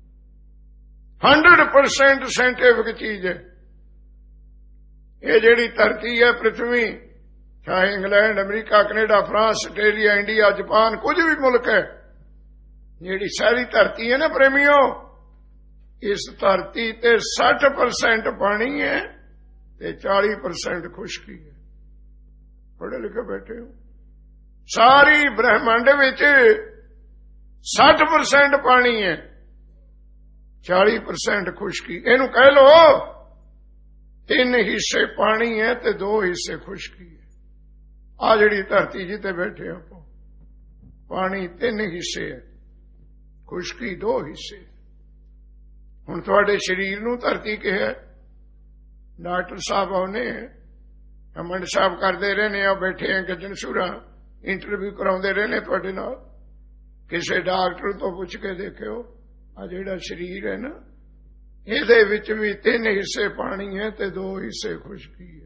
[SPEAKER 1] 100% ਸਾਇੰਟਿਫਿਕ ਚੀਜ਼ ਹੈ। ਇਹ ਜਿਹੜੀ ਧਰਤੀ ਹੈ ਪ੍ਰਿਥਵੀ, ਚਾਹੇ England, America, Canada, France, Australia, India, Japan, ਕੁਝ ਵੀ ਮੁਲਕ ਹੈ, ਜਿਹੜੀ ਸਾਰੀ ਧਰਤੀ ਹੈ ਨਾ ਪ੍ਰੇਮੀਓ, ਇਸ ਧਰਤੀ ਤੇ 60% ਪਾਣੀ ਹੈ ਤੇ 40% ਖੁਸ਼ਕੀ ਹੈ। ਪੜ੍ਹੇ ਲਿਖੇ ਬੈਠੇ ਹੋ। ਸਾਰੀ ਬ੍ਰਹਿਮੰਡ ਵਿੱਚ 60% ਪਾਣੀ ਹੈ, 40% ਖੁਸ਼ਕੀ। ਇਹਨੂੰ ਕਹਿ ਲੋ 3 ਹਿੱਸੇ ਪਾਣੀ ਹੈ ਤੇ 2 ਹਿੱਸੇ ਖੁਸ਼ਕੀ ਹੈ। ਆ ਜਿਹੜੀ ਧਰਤੀ ਜਿੱਤੇ ਬੈਠੇ ਆਪਾਂ, ਪਾਣੀ 3 ਹਿੱਸੇ ਹੈ, ਖੁਸ਼ਕੀ 2 ਹਿੱਸੇ। ਹੁਣ ਤੁਹਾਡੇ ਸਰੀਰ ਨੂੰ ਧਰਤੀ ਕਿਹਾ। ਡਾਕਟਰ ਸਾਹਿਬ ਆਉਨੇ, ਕਮੰਡ ਸਾਹਿਬ ਕਰਦੇ ਰਹੇ ਨੇ, ਆ ਬੈਠੇ ਆ ਗੱਜਣ ਸੂਰਾ, ਇੰਟਰਵਿਊ ਕਰਾਉਂਦੇ ਰਹੇ ਨੇ ਤੁਹਾਡੇ ਨਾਲ। ਕਿਸੇ ਡਾਕਟਰ ਤੋਂ ਪੁੱਛ ਕੇ ਦੇਖਿਓ, ਆ ਜਿਹੜਾ ਸਰੀਰ ਹੈ ਨਾ, ਇਹਦੇ ਵਿੱਚ ਵੀ 3 ਹਿੱਸੇ ਪਾਣੀ ਹੈ ਤੇ 2 ਹਿੱਸੇ ਖੁਸ਼ਕੀ ਹੈ।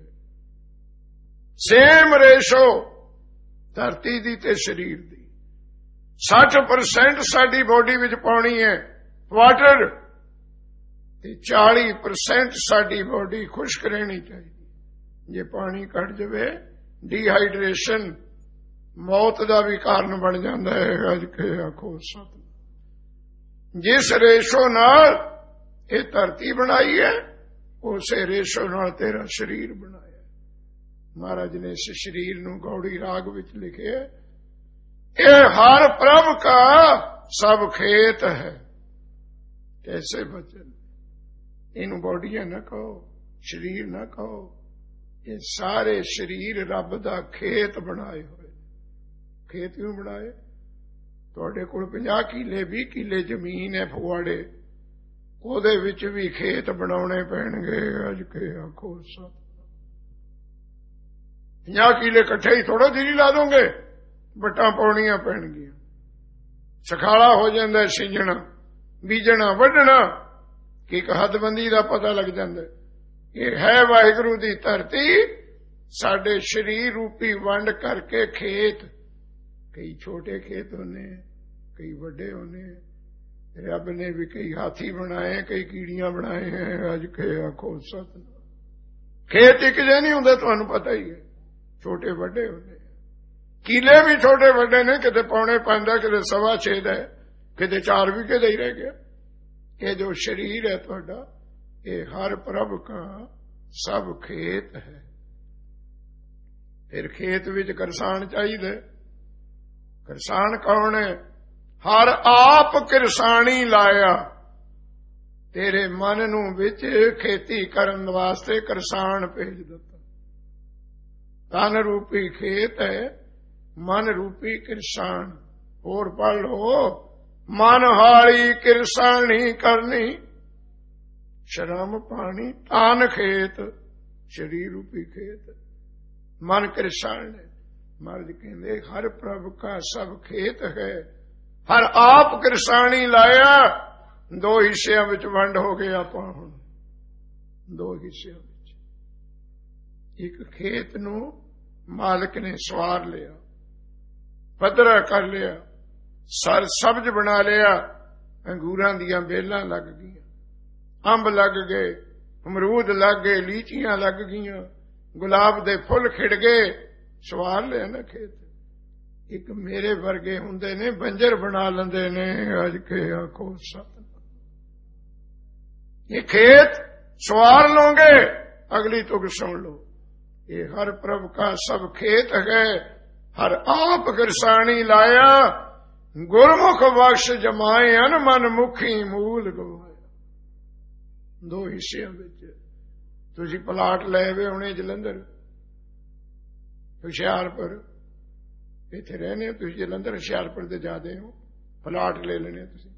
[SPEAKER 1] ਸੇਮ ਰੇਸ਼ੋ ਧਰਤੀ ਦੀ ਤੇ ਸਰੀਰ ਦੀ। 60% ਸਾਡੀ ਬੋਡੀ ਵਿੱਚ ਪਾਣੀ ਹੈ, ਵਾਟਰ, ਤੇ 40% ਸਾਡੀ ਬੋਡੀ ਖੁਸ਼ਕ ਰਹਿਣੀ ਚਾਹੀਦੀ। ਜੇ ਪਾਣੀ ਘਟ ਜਾਵੇ, ਡੀਹਾਈਡਰੇਸ਼ਨ ਮੌਤ ਦਾ ਵੀ ਕਾਰਨ ਬਣ ਜਾਂਦਾ ਹੈ। ਅੱਜ ਕੇ ਆਖੋ ਸਤ। ਜਿਸ ਰੇਸ਼ੋ ਨਾਲ ਇਹ ਧਰਤੀ ਬਣਾਈ ਹੈ, ਉਸੇ ਰੇਸ਼ੋ ਨਾਲ ਤੇਰਾ ਸਰੀਰ ਬਣਾਇਆ। ਮਹਾਰਾਜ ਨੇ ਇਸ ਸਰੀਰ ਨੂੰ ਗੌੜੀ ਰਾਗ ਵਿੱਚ ਲਿਖਿਆ, ਇਹ ਹਰ ਪ੍ਰਭ ਕਾ ਸਭ ਖੇਤ ਹੈ। ਕੈਸੇ ਬਚਨ? ਇਹਨੂੰ ਬੋਡੀਆਂ ਨਾ ਕਹੋ, ਸਰੀਰ ਨਾ ਕਹੋ। ਇਹ ਸਾਰੇ ਸਰੀਰ ਰੱਬ ਦਾ ਖੇਤ ਬਣਾਏ ਹੋਏ। ਖੇਤ ਕਿਉਂ ਬਣਾਏ? ਤੁਹਾਡੇ ਕੋਲ 50 ਕਿੱਲੇ 20 ਕਿੱਲੇ ਜ਼ਮੀਨ ਹੈ ਫਗਵਾੜੇ, ਉਹਦੇ ਵਿੱਚ ਵੀ ਖੇਤ ਬਣਾਉਣੇ ਪੈਣਗੇ। ਅੱਜ ਕੇ ਆਖੋ ਸਤ। 50 ਕਿੱਲੇ ਇਕੱਠੇ ਹੀ ਥੋੜਾ ਦਿਨ ਲਾ ਦੋਗੇ, ਵੱਟਾਂ ਪਾਉਣੀਆਂ ਪੈਣਗੀਆਂ। ਸਖਾਲਾ ਹੋ ਜਾਂਦਾ ਸਿੰਜਣਾ, ਬੀਜਣਾ, ਵੱਢਣਾ, ਕਿ ਇੱਕ ਹੱਦਬੰਦੀ ਦਾ ਪਤਾ ਲੱਗ ਜਾਂਦਾ। ਇਹ ਹੈ ਵਾਹਿਗੁਰੂ ਦੀ ਧਰਤੀ। ਸਾਡੇ ਸਰੀਰ ਰੂਪੀ ਵੰਡ ਕਰਕੇ ਖੇਤ, ਕਈ ਛੋਟੇ ਖੇਤ ਹੋਣੇ, ਕਈ ਵੱਡੇ ਹੋਣੇ। ਰੱਬ ਨੇ ਵੀ ਕਈ ਹਾਥੀ ਬਣਾਏ, ਕਈ ਕੀੜੀਆਂ ਬਣਾਏ हैं। ਅੱਜ ਕੇ ਆਖੋ ਸਤ। ਖੇਤ ਇੱਕ ਜਿਹੇ ਨਹੀਂ ਹੁੰਦੇ, ਤੁਹਾਨੂੰ ਪਤਾ ਹੀ ਹੈ, ਛੋਟੇ ਵੱਡੇ ਹੁੰਦੇ। ਕਿਲੇ ਵੀ ਛੋਟੇ ਵੱਡੇ ਨੇ, ਕਿਤੇ 5.25 ਦਾ, ਕਿਤੇ 6.25 ਦਾ, ਕਿਤੇ 4 ਵਿਗੇ ਦਾ ਹੀ ਰਹਿ ਗਿਆ। ਇਹ ਜੋ ਸਰੀਰ ਹੈ ਤੁਹਾਡਾ, ਇਹ ਹਰ ਪ੍ਰਭ ਕਾ ਸਭ ਖੇਤ ਹੈ। ਫਿਰ ਖੇਤ ਵਿੱਚ ਕਿਰਸਾਨ ਚਾਹੀਦਾ। ਕਿਰਸਾਨ ਕੌਣ ਹੈ? ਹਰ ਆਪ ਕਿਰਸਾਨੀ ਲਾਇਆ। ਤੇਰੇ ਮਨ ਨੂੰ ਵਿੱਚ ਖੇਤੀ ਕਰਨ ਵਾਸਤੇ ਕਿਰਸਾਨ ਭੇਜ ਦਿੱਤਾ। ਤਨ ਰੂਪੀ ਖੇਤ ਹੈ, ਮਨ ਰੂਪੀ ਕਿਰਸਾਨ। ਹੋਰ ਪੜ੍ਹ ਲੋ, ਮਨ ਹਾਲੀ ਕਿਰਸਾਨੀ ਕਰਨੀ, ਸ਼ਰਮ ਪਾਣੀ ਤਾਨ ਖੇਤ। ਸਰੀਰ ਰੂਪੀ ਖੇਤ, ਮਨ ਕਿਰਸਾਨ ਹੈ। ਮਹਾਰਾਜ ਕਹਿੰਦੇ ਹਰ ਪ੍ਰਭ ਕਾ ਸਭ ਖੇਤ ਹੈ। ਹਰ ਆਪ ਕਿਰਸਾਨੀ ਲਾਇਆ। 2 ਹਿੱਸਿਆਂ ਵਿੱਚ ਵੰਡ ਹੋ ਗਏ ਆਪਾਂ ਹੁਣ। 2 ਹਿੱਸਿਆਂ ਵਿੱਚ ਇੱਕ ਖੇਤ ਨੂੰ ਮਾਲਕ ਨੇ ਸਵਾਰ ਲਿਆ, ਪੱਧਰਾ ਕਰ ਲਿਆ, ਸਰ ਸਬਜ਼ ਬਣਾ ਲਿਆ। ਅੰਗੂਰਾਂ ਦੀਆਂ ਬੇਲਾਂ ਲੱਗ ਗਈਆਂ, ਅੰਬ ਲੱਗ ਗਏ, ਅਮਰੂਦ ਲੱਗ ਗਏ, ਲੀਚੀਆਂ ਲੱਗ ਗਈਆਂ, ਗੁਲਾਬ ਦੇ ਫੁੱਲ ਖਿੜ ਗਏ। ਸਵਾਰ ਲਿਆ ਨਾ ਖੇਤ। ਇੱਕ ਮੇਰੇ ਵਰਗੇ ਹੁੰਦੇ ਨੇ, ਬੰਜਰ ਬਣਾ ਲੈਂਦੇ ਨੇ। ਅੱਜ ਕੇ ਆਖੋ ਸਤਿ। ਇਹ ਖੇਤ ਸਵਾਰ ਲੋਗੇ। ਅਗਲੀ ਤੁਕ ਸੁਣ ਲੋ, ਇਹ ਹਰ ਪ੍ਰਭ ਕਾ ਸਭ ਖੇਤ ਹੈ। ਹਰ ਆਪ ਕਿਰਸਾਨੀ ਲਾਇਆ। ਗੁਰਮੁਖ ਬਖਸ਼ ਜਮਾਏ, ਅਨ ਮਨ ਮੁਖੀ ਮੂਲ ਗਵਾਇਆ। 2 ਹਿੱਸਿਆਂ ਵਿੱਚ ਤੁਸੀਂ ਪਲਾਟ ਲਏ ਵੇ ਹੁਣੇ ਜਲੰਧਰ, ਹੁਸ਼ਿਆਰਪੁਰ, ਇੱਥੇ ਰਹਿੰਦੇ ਹੋ ਤੁਸੀਂ। ਜਲੰਧਰ ਹੁਸ਼ਿਆਰਪੁਰ ਦੇ ਜਾਦੇ ਹੋ, ਪਲਾਟ ਲੈ ਲੈਣੇ ਤੁਸੀਂ।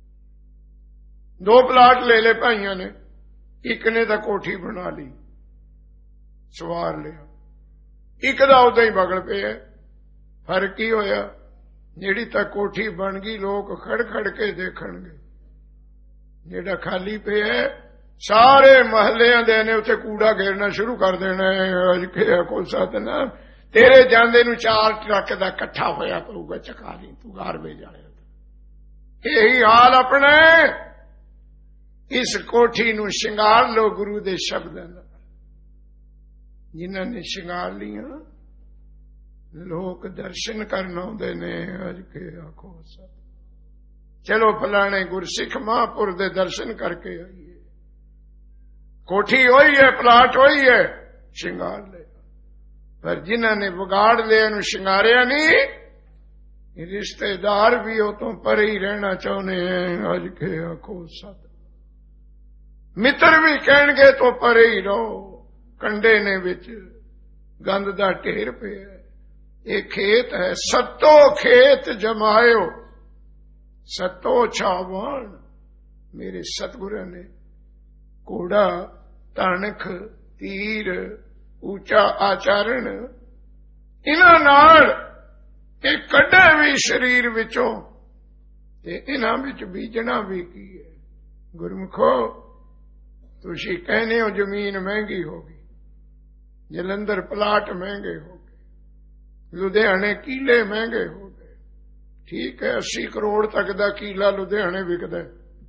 [SPEAKER 1] 2 ਪਲਾਟ ਲੈ ਲਏ ਭਾਈਆਂ ਨੇ। ਇੱਕ ਨੇ ਤਾਂ ਕੋਠੀ ਬਣਾ ਲਈ, ਸਵਾਰ ਲਿਆ। ਇੱਕ ਦਾ ਉਦਾਂ ਹੀ ਬਗਲ ਪਿਆ। ਫਰਕ ਕੀ ਹੋਇਆ? ਜਿਹੜੀ ਤਾਂ ਕੋਠੀ ਬਣ ਗਈ, ਲੋਕ ਖੜ ਖੜ ਕੇ ਦੇਖਣਗੇ। ਜਿਹੜਾ ਖਾਲੀ ਪਿਆ, ਸਾਰੇ ਮਹੱਲਿਆਂ ਦੇ ਨੇ ਉੱਥੇ ਕੂੜਾ ਘੇਰਨਾ ਸ਼ੁਰੂ ਕਰ ਦੇਣਾ। ਅੱਜ ਕੇ ਕੋਲ ਸਤਿਨਾਮ, ਤੇਰੇ ਜਾਂਦੇ ਨੂੰ 4 ਟਰੱਕ ਦਾ ਇਕੱਠਾ ਹੋਇਆ ਪਊਗਾ, ਚਕਾ ਲਈ ਤੂੰ ਗਾਰਬੇਜ ਆਇਆ। ਇਹੀ ਹਾਲ ਆਪਣੇ। ਇਸ ਕੋਠੀ ਨੂੰ ਸ਼ਿੰਗਾਰ ਲੋ ਗੁਰੂ ਦੇ ਸ਼ਬਦਾਂ ਨਾਲ। ਜਿਨ੍ਹਾਂ ਨੇ ਸ਼ਿੰਗਾਰ ਲੀਆਂ, ਲੋਕ ਦਰਸ਼ਨ ਕਰਨ ਆਉਂਦੇ ਨੇ। ਅੱਜ ਕੇ ਆਖੋ ਸਤ। ਚਲੋ ਫਲਾਣੇ ਗੁਰਸਿੱਖ ਮਹਾਂਪੁਰ ਦੇ ਦਰਸ਼ਨ ਕਰਕੇ ਆਈਏ। ਕੋਠੀ ਹੋਈ ਹੈ, ਪਲਾਟ ਹੋਈ ਹੈ, ਸ਼ਿੰਗਾਰ ਲਿਆ। ਪਰ ਜਿਨ੍ਹਾਂ ਨੇ ਵਿਗਾੜ ਲਿਆ, ਨੂੰ ਸ਼ਿੰਗਾਰਿਆ ਨਹੀਂ, ਰਿਸ਼ਤੇਦਾਰ ਵੀ ਉਹ ਤੋਂ ਪਰੇ ਹੀ ਰਹਿਣਾ ਚਾਹੁੰਦੇ हैं। ਅੱਜ ਕੇ ਆਖੋ ਸਤ। ਮਿੱਤਰ ਵੀ ਕਹਿਣਗੇ ਤੋਂ ਪਰੇ ਹੀ ਰਹੋ। ਕੰਡੇ ਨੇ ਵਿੱਚ ਗੰਦ ਦਾ ਢੇਰ ਪਿਆ। ਇਹ ਖੇਤ ਹੈ, ਸੱਤੋ ਖੇਤ ਜਮਾਇਓ, ਸੱਤੋ ਛਾਵਾਨ। ਮੇਰੇ ਸਤਿਗੁਰਾਂ ਨੇ ਘੋੜਾ, ਤਣਖ, ਤੀਰ, ਉੱਚਾ ਆਚਰਣ, ਇਹਨਾਂ ਨਾਲ ਇਹ ਕੱਢੇ ਵੀ ਸਰੀਰ ਵਿੱਚੋਂ, ਤੇ ਇਹਨਾਂ ਵਿੱਚ ਬੀਜਣਾ ਵੀ ਕੀ ਹੈ। ਗੁਰਮੁਖੋ, ਤੁਸੀਂ ਕਹਿੰਦੇ ਹੋ ਜ਼ਮੀਨ ਮਹਿੰਗੀ ਹੋ ਗਈ, ਜਲੰਧਰ ਪਲਾਟ ਮਹਿੰਗੇ ਹੋ ਗਏ, ਲੁਧਿਆਣੇ ਕੀਲੇ ਮਹਿੰਗੇ ਹੋ ਗਏ। ਠੀਕ ਹੈ, 80 ਕਰੋੜ ਤੱਕ ਦਾ ਕੀਲਾ ਲੁਧਿਆਣੇ ਵਿਕਦਾ।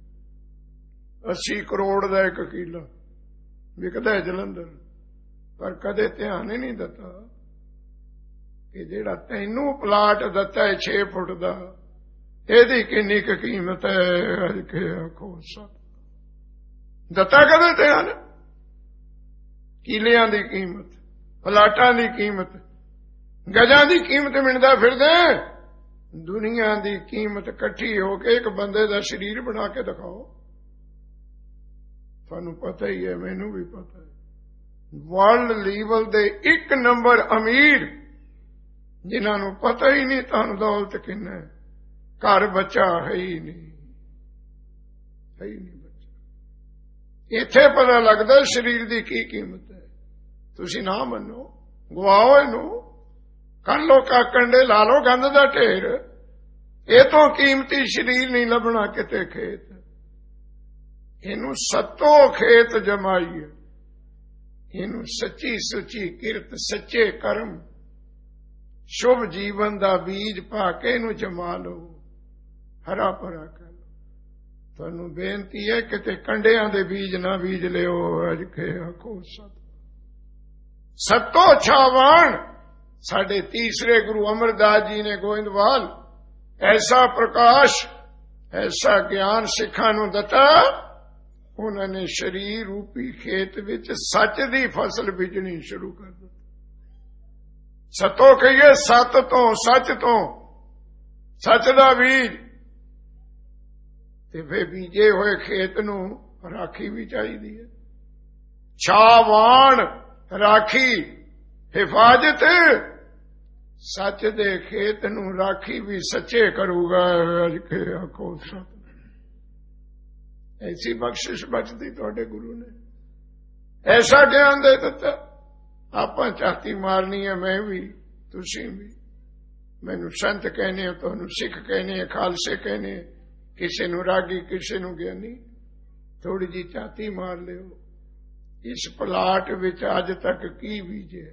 [SPEAKER 1] 80 ਕਰੋੜ ਦਾ ਇੱਕ ਕੀਲਾ ਵਿਕਦਾ ਜਲੰਧਰ। ਪਰ ਕਦੇ ਧਿਆਨ ਹੀ ਨਹੀਂ ਦਿੱਤਾ ਕਿ ਜਿਹੜਾ ਤੈਨੂੰ ਪਲਾਟ ਦਿੱਤਾ ਹੈ 6 ਫੁੱਟ ਦਾ, ਇਹਦੀ ਕਿੰਨੀ ਕੁ ਕੀਮਤ ਹੈ। ਅੱਜ ਕੇ ਆਖੋ ਸਤ। ਦਿੱਤਾ ਕਦੇ ਧਿਆਨ? ਕੀਲਿਆਂ ਦੀ ਕੀਮਤ, ਪਲਾਟਾਂ ਦੀ ਕੀਮਤ, ਗਜਾਂ ਦੀ ਕੀਮਤ ਮਿਣਦਾ ਫਿਰਦੇ। ਦੁਨੀਆ ਦੀ ਕੀਮਤ ਇਕੱਠੀ ਹੋ ਕੇ ਇੱਕ ਬੰਦੇ ਦਾ ਸਰੀਰ ਬਣਾ ਕੇ ਦਿਖਾਓ। ਤੁਹਾਨੂੰ ਪਤਾ ਹੀ ਹੈ, ਮੈਨੂੰ ਵੀ ਪਤਾ ਹੈ। ਵਰਲਡ ਲੈਵਲ ਦੇ 1 ਨੰਬਰ ਅਮੀਰ, ਜਿਨ੍ਹਾਂ ਨੂੰ ਪਤਾ ਹੀ ਨਹੀਂ ਧਨ ਦੌਲਤ ਕਿੰਨਾ ਹੈ, ਘਰ ਬੱਚਾ ਹੈ ਹੀ ਨਹੀਂ, ਹੈ ਹੀ ਨਹੀਂ ਬੱਚਾ। ਇੱਥੇ ਪਤਾ ਲੱਗਦਾ ਸਰੀਰ ਦੀ ਕੀ ਕੀਮਤ ਹੈ। ਤੁਸੀਂ ਨਾ ਮੰਨੋ, ਗਵਾਓ ਇਹਨੂੰ, ਕਰ ਲੋ ਕਾਕੰਡੇ, ਲਾ ਲੋ ਗੰਦ ਦਾ ਢੇਰ। ਇਹ ਤੋਂ ਕੀਮਤੀ ਸਰੀਰ ਨਹੀਂ ਲੱਭਣਾ ਕਿਤੇ ਖੇਤ। ਇਹਨੂੰ ਸੱਤੋ ਖੇਤ ਜਮਾਈਏ। ਇਹਨੂੰ ਸੱਚੀ ਸੁੱਚੀ ਕਿਰਤ, ਸੱਚੇ ਕਰਮ, ਸ਼ੁਭ ਜੀਵਨ ਦਾ ਬੀਜ ਪਾ ਕੇ ਇਹਨੂੰ ਜਮਾ ਲਓ, ਹਰਾ ਭਰਾ ਕਰ ਲਓ। ਤੁਹਾਨੂੰ ਬੇਨਤੀ ਹੈ ਕਿਤੇ ਕੰਡਿਆਂ ਦੇ ਬੀਜ ਨਾ ਬੀਜ ਲਿਓ। ਅੱਜ ਕੇ ਆਖੋ ਸਤ। ਸਤੋ ਛਾਵਾਨ। ਸਾਡੇ ਤੀਸਰੇ ਗੁਰੂ ਅਮਰਦਾਸ ਜੀ ਨੇ ਗੋਇੰਦਵਾਲ ਐਸਾ ਪ੍ਰਕਾਸ਼, ਐਸਾ ਗਿਆਨ ਸਿੱਖਾਂ ਨੂੰ ਦਿੱਤਾ, ਉਹਨਾਂ ਨੇ ਸਰੀਰ ਰੂਪੀ ਖੇਤ ਵਿੱਚ ਸੱਚ ਦੀ ਫਸਲ ਬੀਜਣੀ ਸ਼ੁਰੂ ਕਰ ਦਿੱਤੀ। ਸਤੋ ਕਹੀਏ ਸੱਤ ਤੋਂ, ਸੱਚ ਤੋਂ, ਸੱਚ ਦਾ ਬੀਜ। ਤੇ ਫੇ ਬੀਜੇ ਹੋਏ ਖੇਤ ਨੂੰ ਰਾਖੀ ਵੀ ਚਾਹੀਦੀ ਹੈ। ਛਾਵਾਨ ਰਾਖੀ, ਹਿਫਾਜ਼ਤ। ਸੱਚ ਦੇ ਖੇਤ ਨੂੰ ਰਾਖੀ ਵੀ ਸੱਚੇ ਕਰੂਗਾ। ਅਜ ਕੇ ਆਖੋ ਸਤ। ਐਸੀ ਬਖਸ਼ਿਸ਼ ਬਖਸ਼ਦੀ ਤੁਹਾਡੇ ਗੁਰੂ ਨੇ, ਐਸਾ ਗਿਆਨ ਦੇ ਦਿੱਤਾ। ਆਪਾਂ ਝਾਤੀ ਮਾਰਨੀ ਹੈ, ਮੈਂ ਵੀ, ਤੁਸੀਂ ਵੀ। ਮੈਨੂੰ ਸੰਤ ਕਹਿੰਦੇ ਹੋ, ਤੁਹਾਨੂੰ ਸਿੱਖ ਕਹਿੰਦੇ ਆ, ਖਾਲਸੇ ਕਹਿੰਦੇ ਆ, ਕਿਸੇ ਨੂੰ ਰਾਗੀ, ਕਿਸੇ ਨੂੰ ਗਿਆਨੀ। ਥੋੜੀ ਜੀ ਝਾਤੀ ਮਾਰ ਲਿਓ, ਇਸ ਪਲਾਟ ਵਿੱਚ ਅੱਜ ਤੱਕ ਕੀ ਬੀਜਿਆ,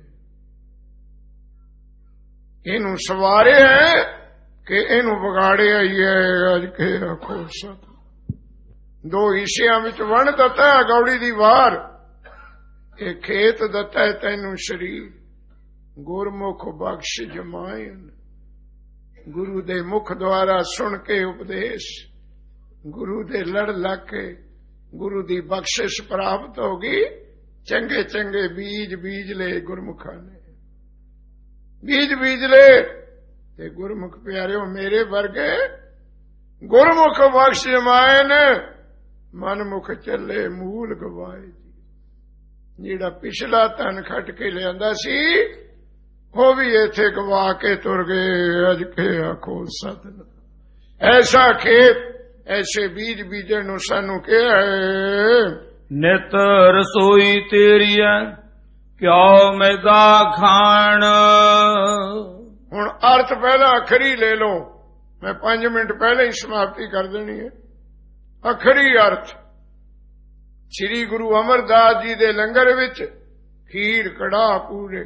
[SPEAKER 1] ਇਹਨੂੰ ਸਵਾਰਿਆ ਕਿ ਇਹਨੂੰ ਵਿਗਾੜਿਆ ਹੀ ਹੈ। ਅੱਜ ਕੇ ਆਖੋ ਸਤ। ਦੋ ਹਿੱਸਿਆਂ ਵਿੱਚ ਵੰਡ ਦਿੱਤਾ ਗੌੜੀ ਦੀ ਵਾਰ। ਇਹ ਖੇਤ ਦਿੱਤਾ ਹੈ ਤੈਨੂੰ ਸਰੀਰ, ਗੁਰਮੁਖ ਬਖਸ਼ ਜਮਾਇਨ। ਗੁਰੂ ਦੇ ਮੁਖ ਦੁਆਰਾ ਸੁਣ ਕੇ ਉਪਦੇਸ਼, ਗੁਰੂ ਦੇ ਲੜ ਲੱਗ ਕੇ ਗੁਰੂ ਦੀ ਬਖਸ਼ਿਸ਼ ਪ੍ਰਾਪਤ ਹੋ ਗਈ। ਚੰਗੇ ਚੰਗੇ ਬੀਜ ਬੀਜ ਲਏ ਗੁਰਮੁਖਾਂ ਨੇ, ਬੀਜ ਬੀਜ ਲਏ। ਤੇ ਗੁਰਮੁਖ ਪਿਆਰਿਓ ਮੇਰੇ ਵਰਗੇ ਗੁਰਮੁਖ ਬਖਸ਼ ਜਮਾਇਨ। ਮਨਮੁਖ ਚੱਲੇ ਮੂਲ ਗਵਾਏ ਜੀ। ਜਿਹੜਾ ਪਿਛਲਾ ਧਨ ਖੱਟ ਕੇ ਲਿਆਂਦਾ ਸੀ ਉਹ ਵੀ ਇੱਥੇ ਗਵਾ ਕੇ ਤੁਰ ਗਏ। ਅਜ ਕੇ ਆਖੋ ਸਤਿਨਾਮ। ਐਸਾ ਖੇਤ, ਐਸੇ ਬੀਜ ਬੀਜਣ ਨੂੰ ਸਾਨੂੰ ਕਿਹਾ ਹੈ।
[SPEAKER 2] ਨਿਤ ਰਸੋਈ ਤੇਰੀ ਹੈ, ਕਿਉ ਮੈਦਾ ਖਾਣ।
[SPEAKER 1] ਹੁਣ ਅਰਥ ਪਹਿਲਾਂ ਅਖਰੀ ਲੈ ਲਓ, ਮੈਂ 5 ਮਿੰਟ ਪਹਿਲਾਂ ਹੀ ਸਮਾਪਤੀ ਕਰ ਦੇਣੀ ਹੈ। ਅਖਰੀ ਅਰਥ, ਸ੍ਰੀ ਗੁਰੂ ਅਮਰਦਾਸ ਜੀ ਦੇ ਲੰਗਰ ਵਿੱਚ ਖੀਰ ਕੜਾਹ ਪੂਰੇ।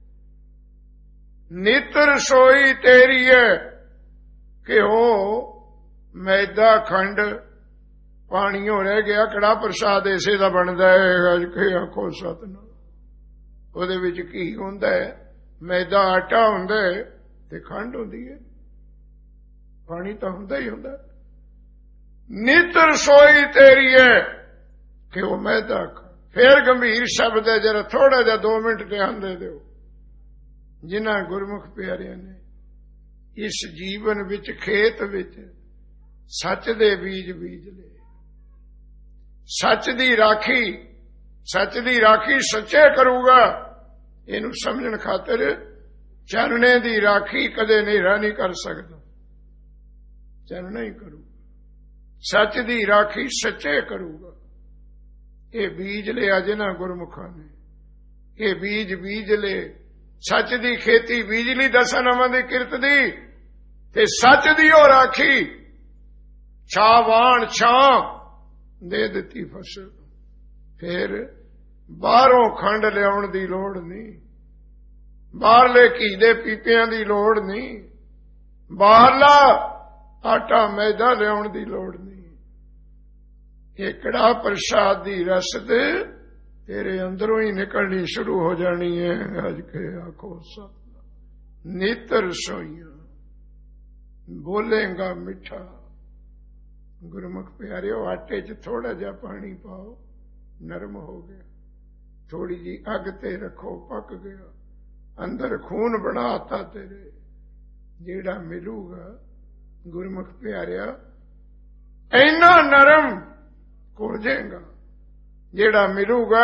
[SPEAKER 1] ਨਿਤ ਰਸੋਈ ਤੇਰੀ ਹੈ, ਘਿਓ ਮੈਦਾ ਖੰਡ ਪਾਣੀਓ ਰਹਿ ਗਿਆ, ਕੜਾਹ ਪ੍ਰਸ਼ਾਦ ਇਸੇ ਦਾ ਬਣਦਾ ਹੈ। ਅਜ ਕੇ ਆਖੋ ਸਤਿਨਾਮ। ਉਹਦੇ ਵਿੱਚ ਕੀ ਹੁੰਦਾ ਹੈ? ਮੈਦਾ ਆਟਾ ਹੁੰਦਾ ਹੈ ਤੇ ਖੰਡ ਹੁੰਦੀ ਹੈ, ਪਾਣੀ ਤਾਂ ਹੁੰਦਾ ਹੀ ਹੁੰਦਾ। ਨਿਤ ਰਸੋਈ ਤੇਰੀ ਹੈ ਕਿ ਉਹ ਮੈਦਾ। ਫੇਰ ਗੰਭੀਰ ਸ਼ਬਦ ਹੈ, ਜਰਾ ਥੋੜਾ ਜਿਹਾ 2 ਮਿੰਟ ਧਿਆਨ ਦੇ ਦਿਓ। ਜਿਨ੍ਹਾਂ ਗੁਰਮੁਖ ਪਿਆਰਿਆਂ ਨੇ ਇਸ ਜੀਵਨ ਵਿੱਚ ਖੇਤ ਵਿੱਚ ਸੱਚ ਦੇ ਬੀਜ ਬੀਜ ਲਏ, ਸੱਚ ਦੀ ਰਾਖੀ, ਸੱਚ ਦੀ ਰਾਖੀ ਸੱਚੇ ਕਰੂਗਾ। ਇਹਨੂੰ ਸਮਝਣ ਖਾਤਰ ਚਰਨੇ ਦੀ ਰਾਖੀ ਕਦੇ ਹਨੇਰਾ ਨਹੀਂ ਕਰ ਸਕਦਾ, ਚਰਨਾ ਹੀ ਕਰੂ। ਸੱਚ ਦੀ ਰਾਖੀ ਸੱਚੇ ਕਰੂਗਾ। ਇਹ ਬੀਜ ਲਿਆ ਜਿਨ੍ਹਾਂ ਗੁਰਮੁਖਾਂ ਨੇ, ਇਹ ਬੀਜ ਬੀਜ ਲਏ। ਸੱਚ ਦੀ ਖੇਤੀ ਬੀਜ ਲਈ 10 ਨਾਮਾਂ ਦੀ ਕਿਰਤ ਦੀ, ਤੇ ਸੱਚ ਦੀ ਉਹ ਰਾਖੀ ਛਾਵਾਨ ਛਾਂ ਦੇ ਦਿੱਤੀ ਫਸਲ। ਫਿਰ ਬਾਹਰੋਂ ਖੰਡ ਲਿਆਉਣ ਦੀ ਲੋੜ ਨਹੀਂ, ਬਾਹਰਲੇ ਘੀ ਦੇ ਪੀਪਿਆਂ ਦੀ ਲੋੜ ਨਹੀਂ, ਬਾਹਰਲਾ ਆਟਾ ਮੈਦਾ ਲਿਆਉਣ ਦੀ ਲੋੜ ਨਹੀਂ। ਇਹ ਕੜਾਹ ਪ੍ਰਸ਼ਾਦ ਦੀ ਰਸਦ ਤੇਰੇ ਅੰਦਰੋਂ ਹੀ ਨਿਕਲਣੀ ਸ਼ੁਰੂ ਹੋ ਜਾਣੀ ਹੈ। ਅੱਜ ਕੇ ਆਖੋ ਸਤ। ਨਿਤ ਰਸੋਈਆਂ ਬੋਲੇਗਾ ਮਿੱਠਾ। ਗੁਰਮੁਖ ਪਿਆਰਿਓ, ਆਟੇ 'ਚ ਥੋੜਾ ਜਿਹਾ ਪਾਣੀ ਪਾਓ, ਨਰਮ ਹੋ ਗਿਆ। ਥੋੜੀ ਜੀ ਅੱਗ ਤੇ ਰੱਖੋ, ਪੱਕ ਗਿਆ। ਅੰਦਰ ਖੂਨ ਬਣਾਤਾ ਤੇਰੇ। ਜਿਹੜਾ ਮਿਲੂਗਾ ਗੁਰਮੁਖ ਪਿਆਰਿਆ ਇੰਨਾ ਨਰਮ ਘੁਲ ਜਾਏਗਾ। ਜਿਹੜਾ ਮਿਲੂਗਾ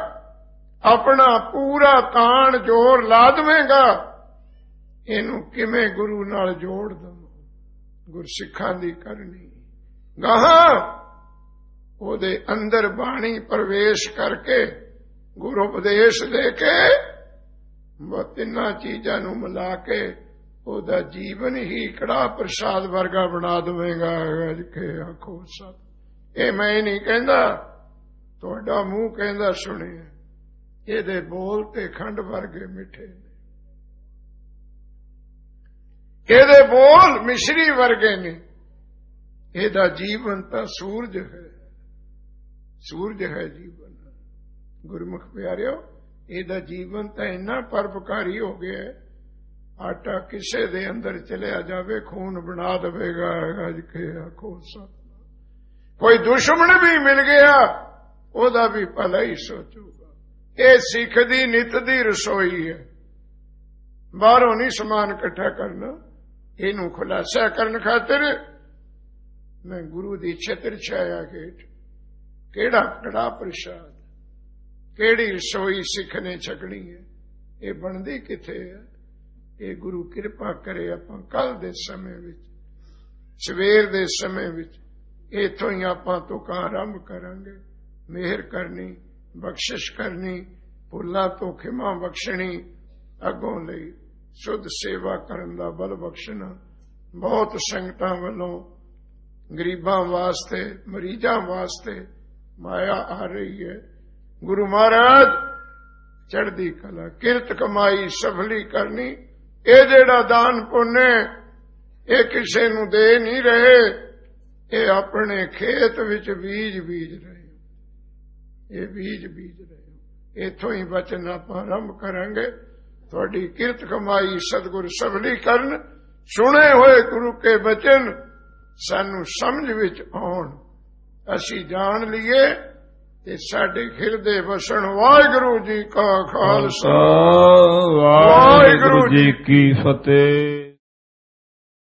[SPEAKER 1] ਆਪਣਾ ਪੂਰਾ ਤਾਣ ਜ਼ੋਰ ਲਾ ਦੇਵੇਗਾ। ਇਹਨੂੰ ਕਿਵੇਂ ਗੁਰੂ ਨਾਲ ਜੋੜ ਦਵਾਂ? ਗੁਰਸਿੱਖਾਂ ਦੀ ਕਰਨੀ ਗਾਹਾਂ ਉਹਦੇ ਅੰਦਰ ਬਾਣੀ ਪ੍ਰਵੇਸ਼ ਕਰਕੇ ਗੁਰੂ ਉਪਦੇਸ਼ ਦੇ ਕੇ ਤਿੰਨਾਂ ਚੀਜ਼ਾਂ ਨੂੰ ਮਿਲਾ ਕੇ ਉਹਦਾ ਜੀਵਨ ਹੀ ਕੜਾਹ ਪ੍ਰਸ਼ਾਦ ਵਰਗਾ ਬਣਾ ਦੇਵੇਗਾ। ਅਜ ਕੇ ਆਖੋ ਸਤ। ਇਹ ਮੈਂ ਨਹੀਂ ਕਹਿੰਦਾ, ਤੁਹਾਡਾ ਮੂੰਹ ਕਹਿੰਦਾ ਸੁਣਿਆ। ਇਹਦੇ ਬੋਲ ਤੇ ਖੰਡ ਵਰਗੇ ਮਿੱਠੇ ਨੇ, ਇਹਦੇ ਬੋਲ ਮਿਸ਼ਰੀ ਵਰਗੇ ਨੇ। ਇਹਦਾ ਜੀਵਨ ਤਾਂ ਸੂਰਜ ਹੈ, ਸੂਰਜ ਹੈ ਜੀਵਨ। ਗੁਰਮੁਖ ਪਿਆਰਿਓ, ਇਹਦਾ ਜੀਵਨ ਤਾਂ ਇੰਨਾ ਪਰਉਪਕਾਰੀ ਹੋ ਗਿਆ, ਆਟਾ ਕਿਸੇ ਦੇ ਅੰਦਰ ਚਲਿਆ ਜਾਵੇ ਖੂਨ ਬਣਾ ਦੇਵੇਗਾ। ਅੱਜ ਕੇ ਆਖੋ ਸਭ, ਕੋਈ ਦੁਸ਼ਮਣ ਵੀ ਮਿਲ ਗਿਆ ਉਹਦਾ ਵੀ ਭਲਾ ਹੀ ਸੋਚੂਗਾ। ਇਹ ਸਿੱਖ ਦੀ ਨਿਤ ਦੀ ਰਸੋਈ ਹੈ। ਬਾਹਰੋਂ ਨਹੀਂ ਸਮਾਨ ਇਕੱਠਾ ਕਰਨਾ, ਇਹਨੂੰ ਖੁਲਾਸਾ ਕਰਨ ਖਾਤਰ ਮੈਂ ਗੁਰੂ ਦੀ ਛਤਰ ਛਾਇਆ ਹੇਠ ਕਿਹੜਾ ਕੜਾ ਪ੍ਰਸ਼ਾਦ, ਕਿਹੜੀ ਰਸੋਈ ਸਿੱਖ ਨੇ ਛਕਣੀ ਹੈ, ਇਹ ਬਣਦੀ ਕਿੱਥੇ ਹੈ? ਇਹ ਗੁਰੂ ਕਿਰਪਾ ਕਰੇ ਆਪਾਂ ਕੱਲ ਦੇ ਸਮੇਂ ਵਿੱਚ, ਸਵੇਰ ਦੇ ਸਮੇਂ ਵਿੱਚ ਇੱਥੋਂ ਹੀ ਆਪਾਂ ਤੁਕਾਂ ਆਰੰਭ ਕਰਾਂਗੇ। ਮਿਹਰ ਕਰਨੀ, ਬਖਸ਼ਿਸ਼ ਕਰਨੀ, ਭੁੱਲਾਂ ਤੋਂ ਖਿਮਾ ਬਖਸ਼ਣੀ, ਅੱਗੋਂ ਲਈ ਸੁਧ ਸੇਵਾ ਕਰਨ ਦਾ ਬਲ ਬਖਸ਼ਣਾ। ਬਹੁਤ ਸੰਗਤਾਂ ਵੱਲੋਂ ਗਰੀਬਾਂ ਵਾਸਤੇ, ਮਰੀਜ਼ਾਂ ਵਾਸਤੇ ਮਾਇਆ ਆ ਰਹੀ ਹੈ। ਗੁਰੂ ਮਹਾਰਾਜ ਚੜ੍ਹਦੀ ਕਲਾ, ਕਿਰਤ ਕਮਾਈ ਸਫਲੀ ਕਰਨੀ। ਇਹ ਜਿਹੜਾ ਦਾਨ ਪੁੰਨ ਇਹ ਕਿਸੇ ਨੂੰ ਦੇ ਨਹੀਂ ਰਹੇ, ਇਹ ਆਪਣੇ ਖੇਤ ਵਿੱਚ ਬੀਜ ਰਹੇ, ਇਹ ਬੀਜ ਰਹੇ। ਇੱਥੋਂ ਹੀ ਵਚਨ ਆਪਾਂ ਆਰੰਭ ਕਰਾਂਗੇ। ਤੁਹਾਡੀ ਕਿਰਤ ਕਮਾਈ ਸਤਿਗੁਰ ਸਫਲੀ ਕਰਨ। ਸੁਣੇ ਹੋਏ ਗੁਰੂ ਕੇ ਬਚਨ ਸਾਨੂੰ ਸਮਝ ਵਿੱਚ ਆਉਣ, ਅਸੀਂ ਜਾਣ ਲਈਏ ਤੇ ਸਾਡੇ ਹਿਰਦੇ ਵਸਣ। ਵਾਹਿਗੁਰੂ ਜੀ ਕਾ ਖਾਲਸਾ, ਵਾਹਿਗੁਰੂ ਜੀ ਕੀ ਫਤਿਹ।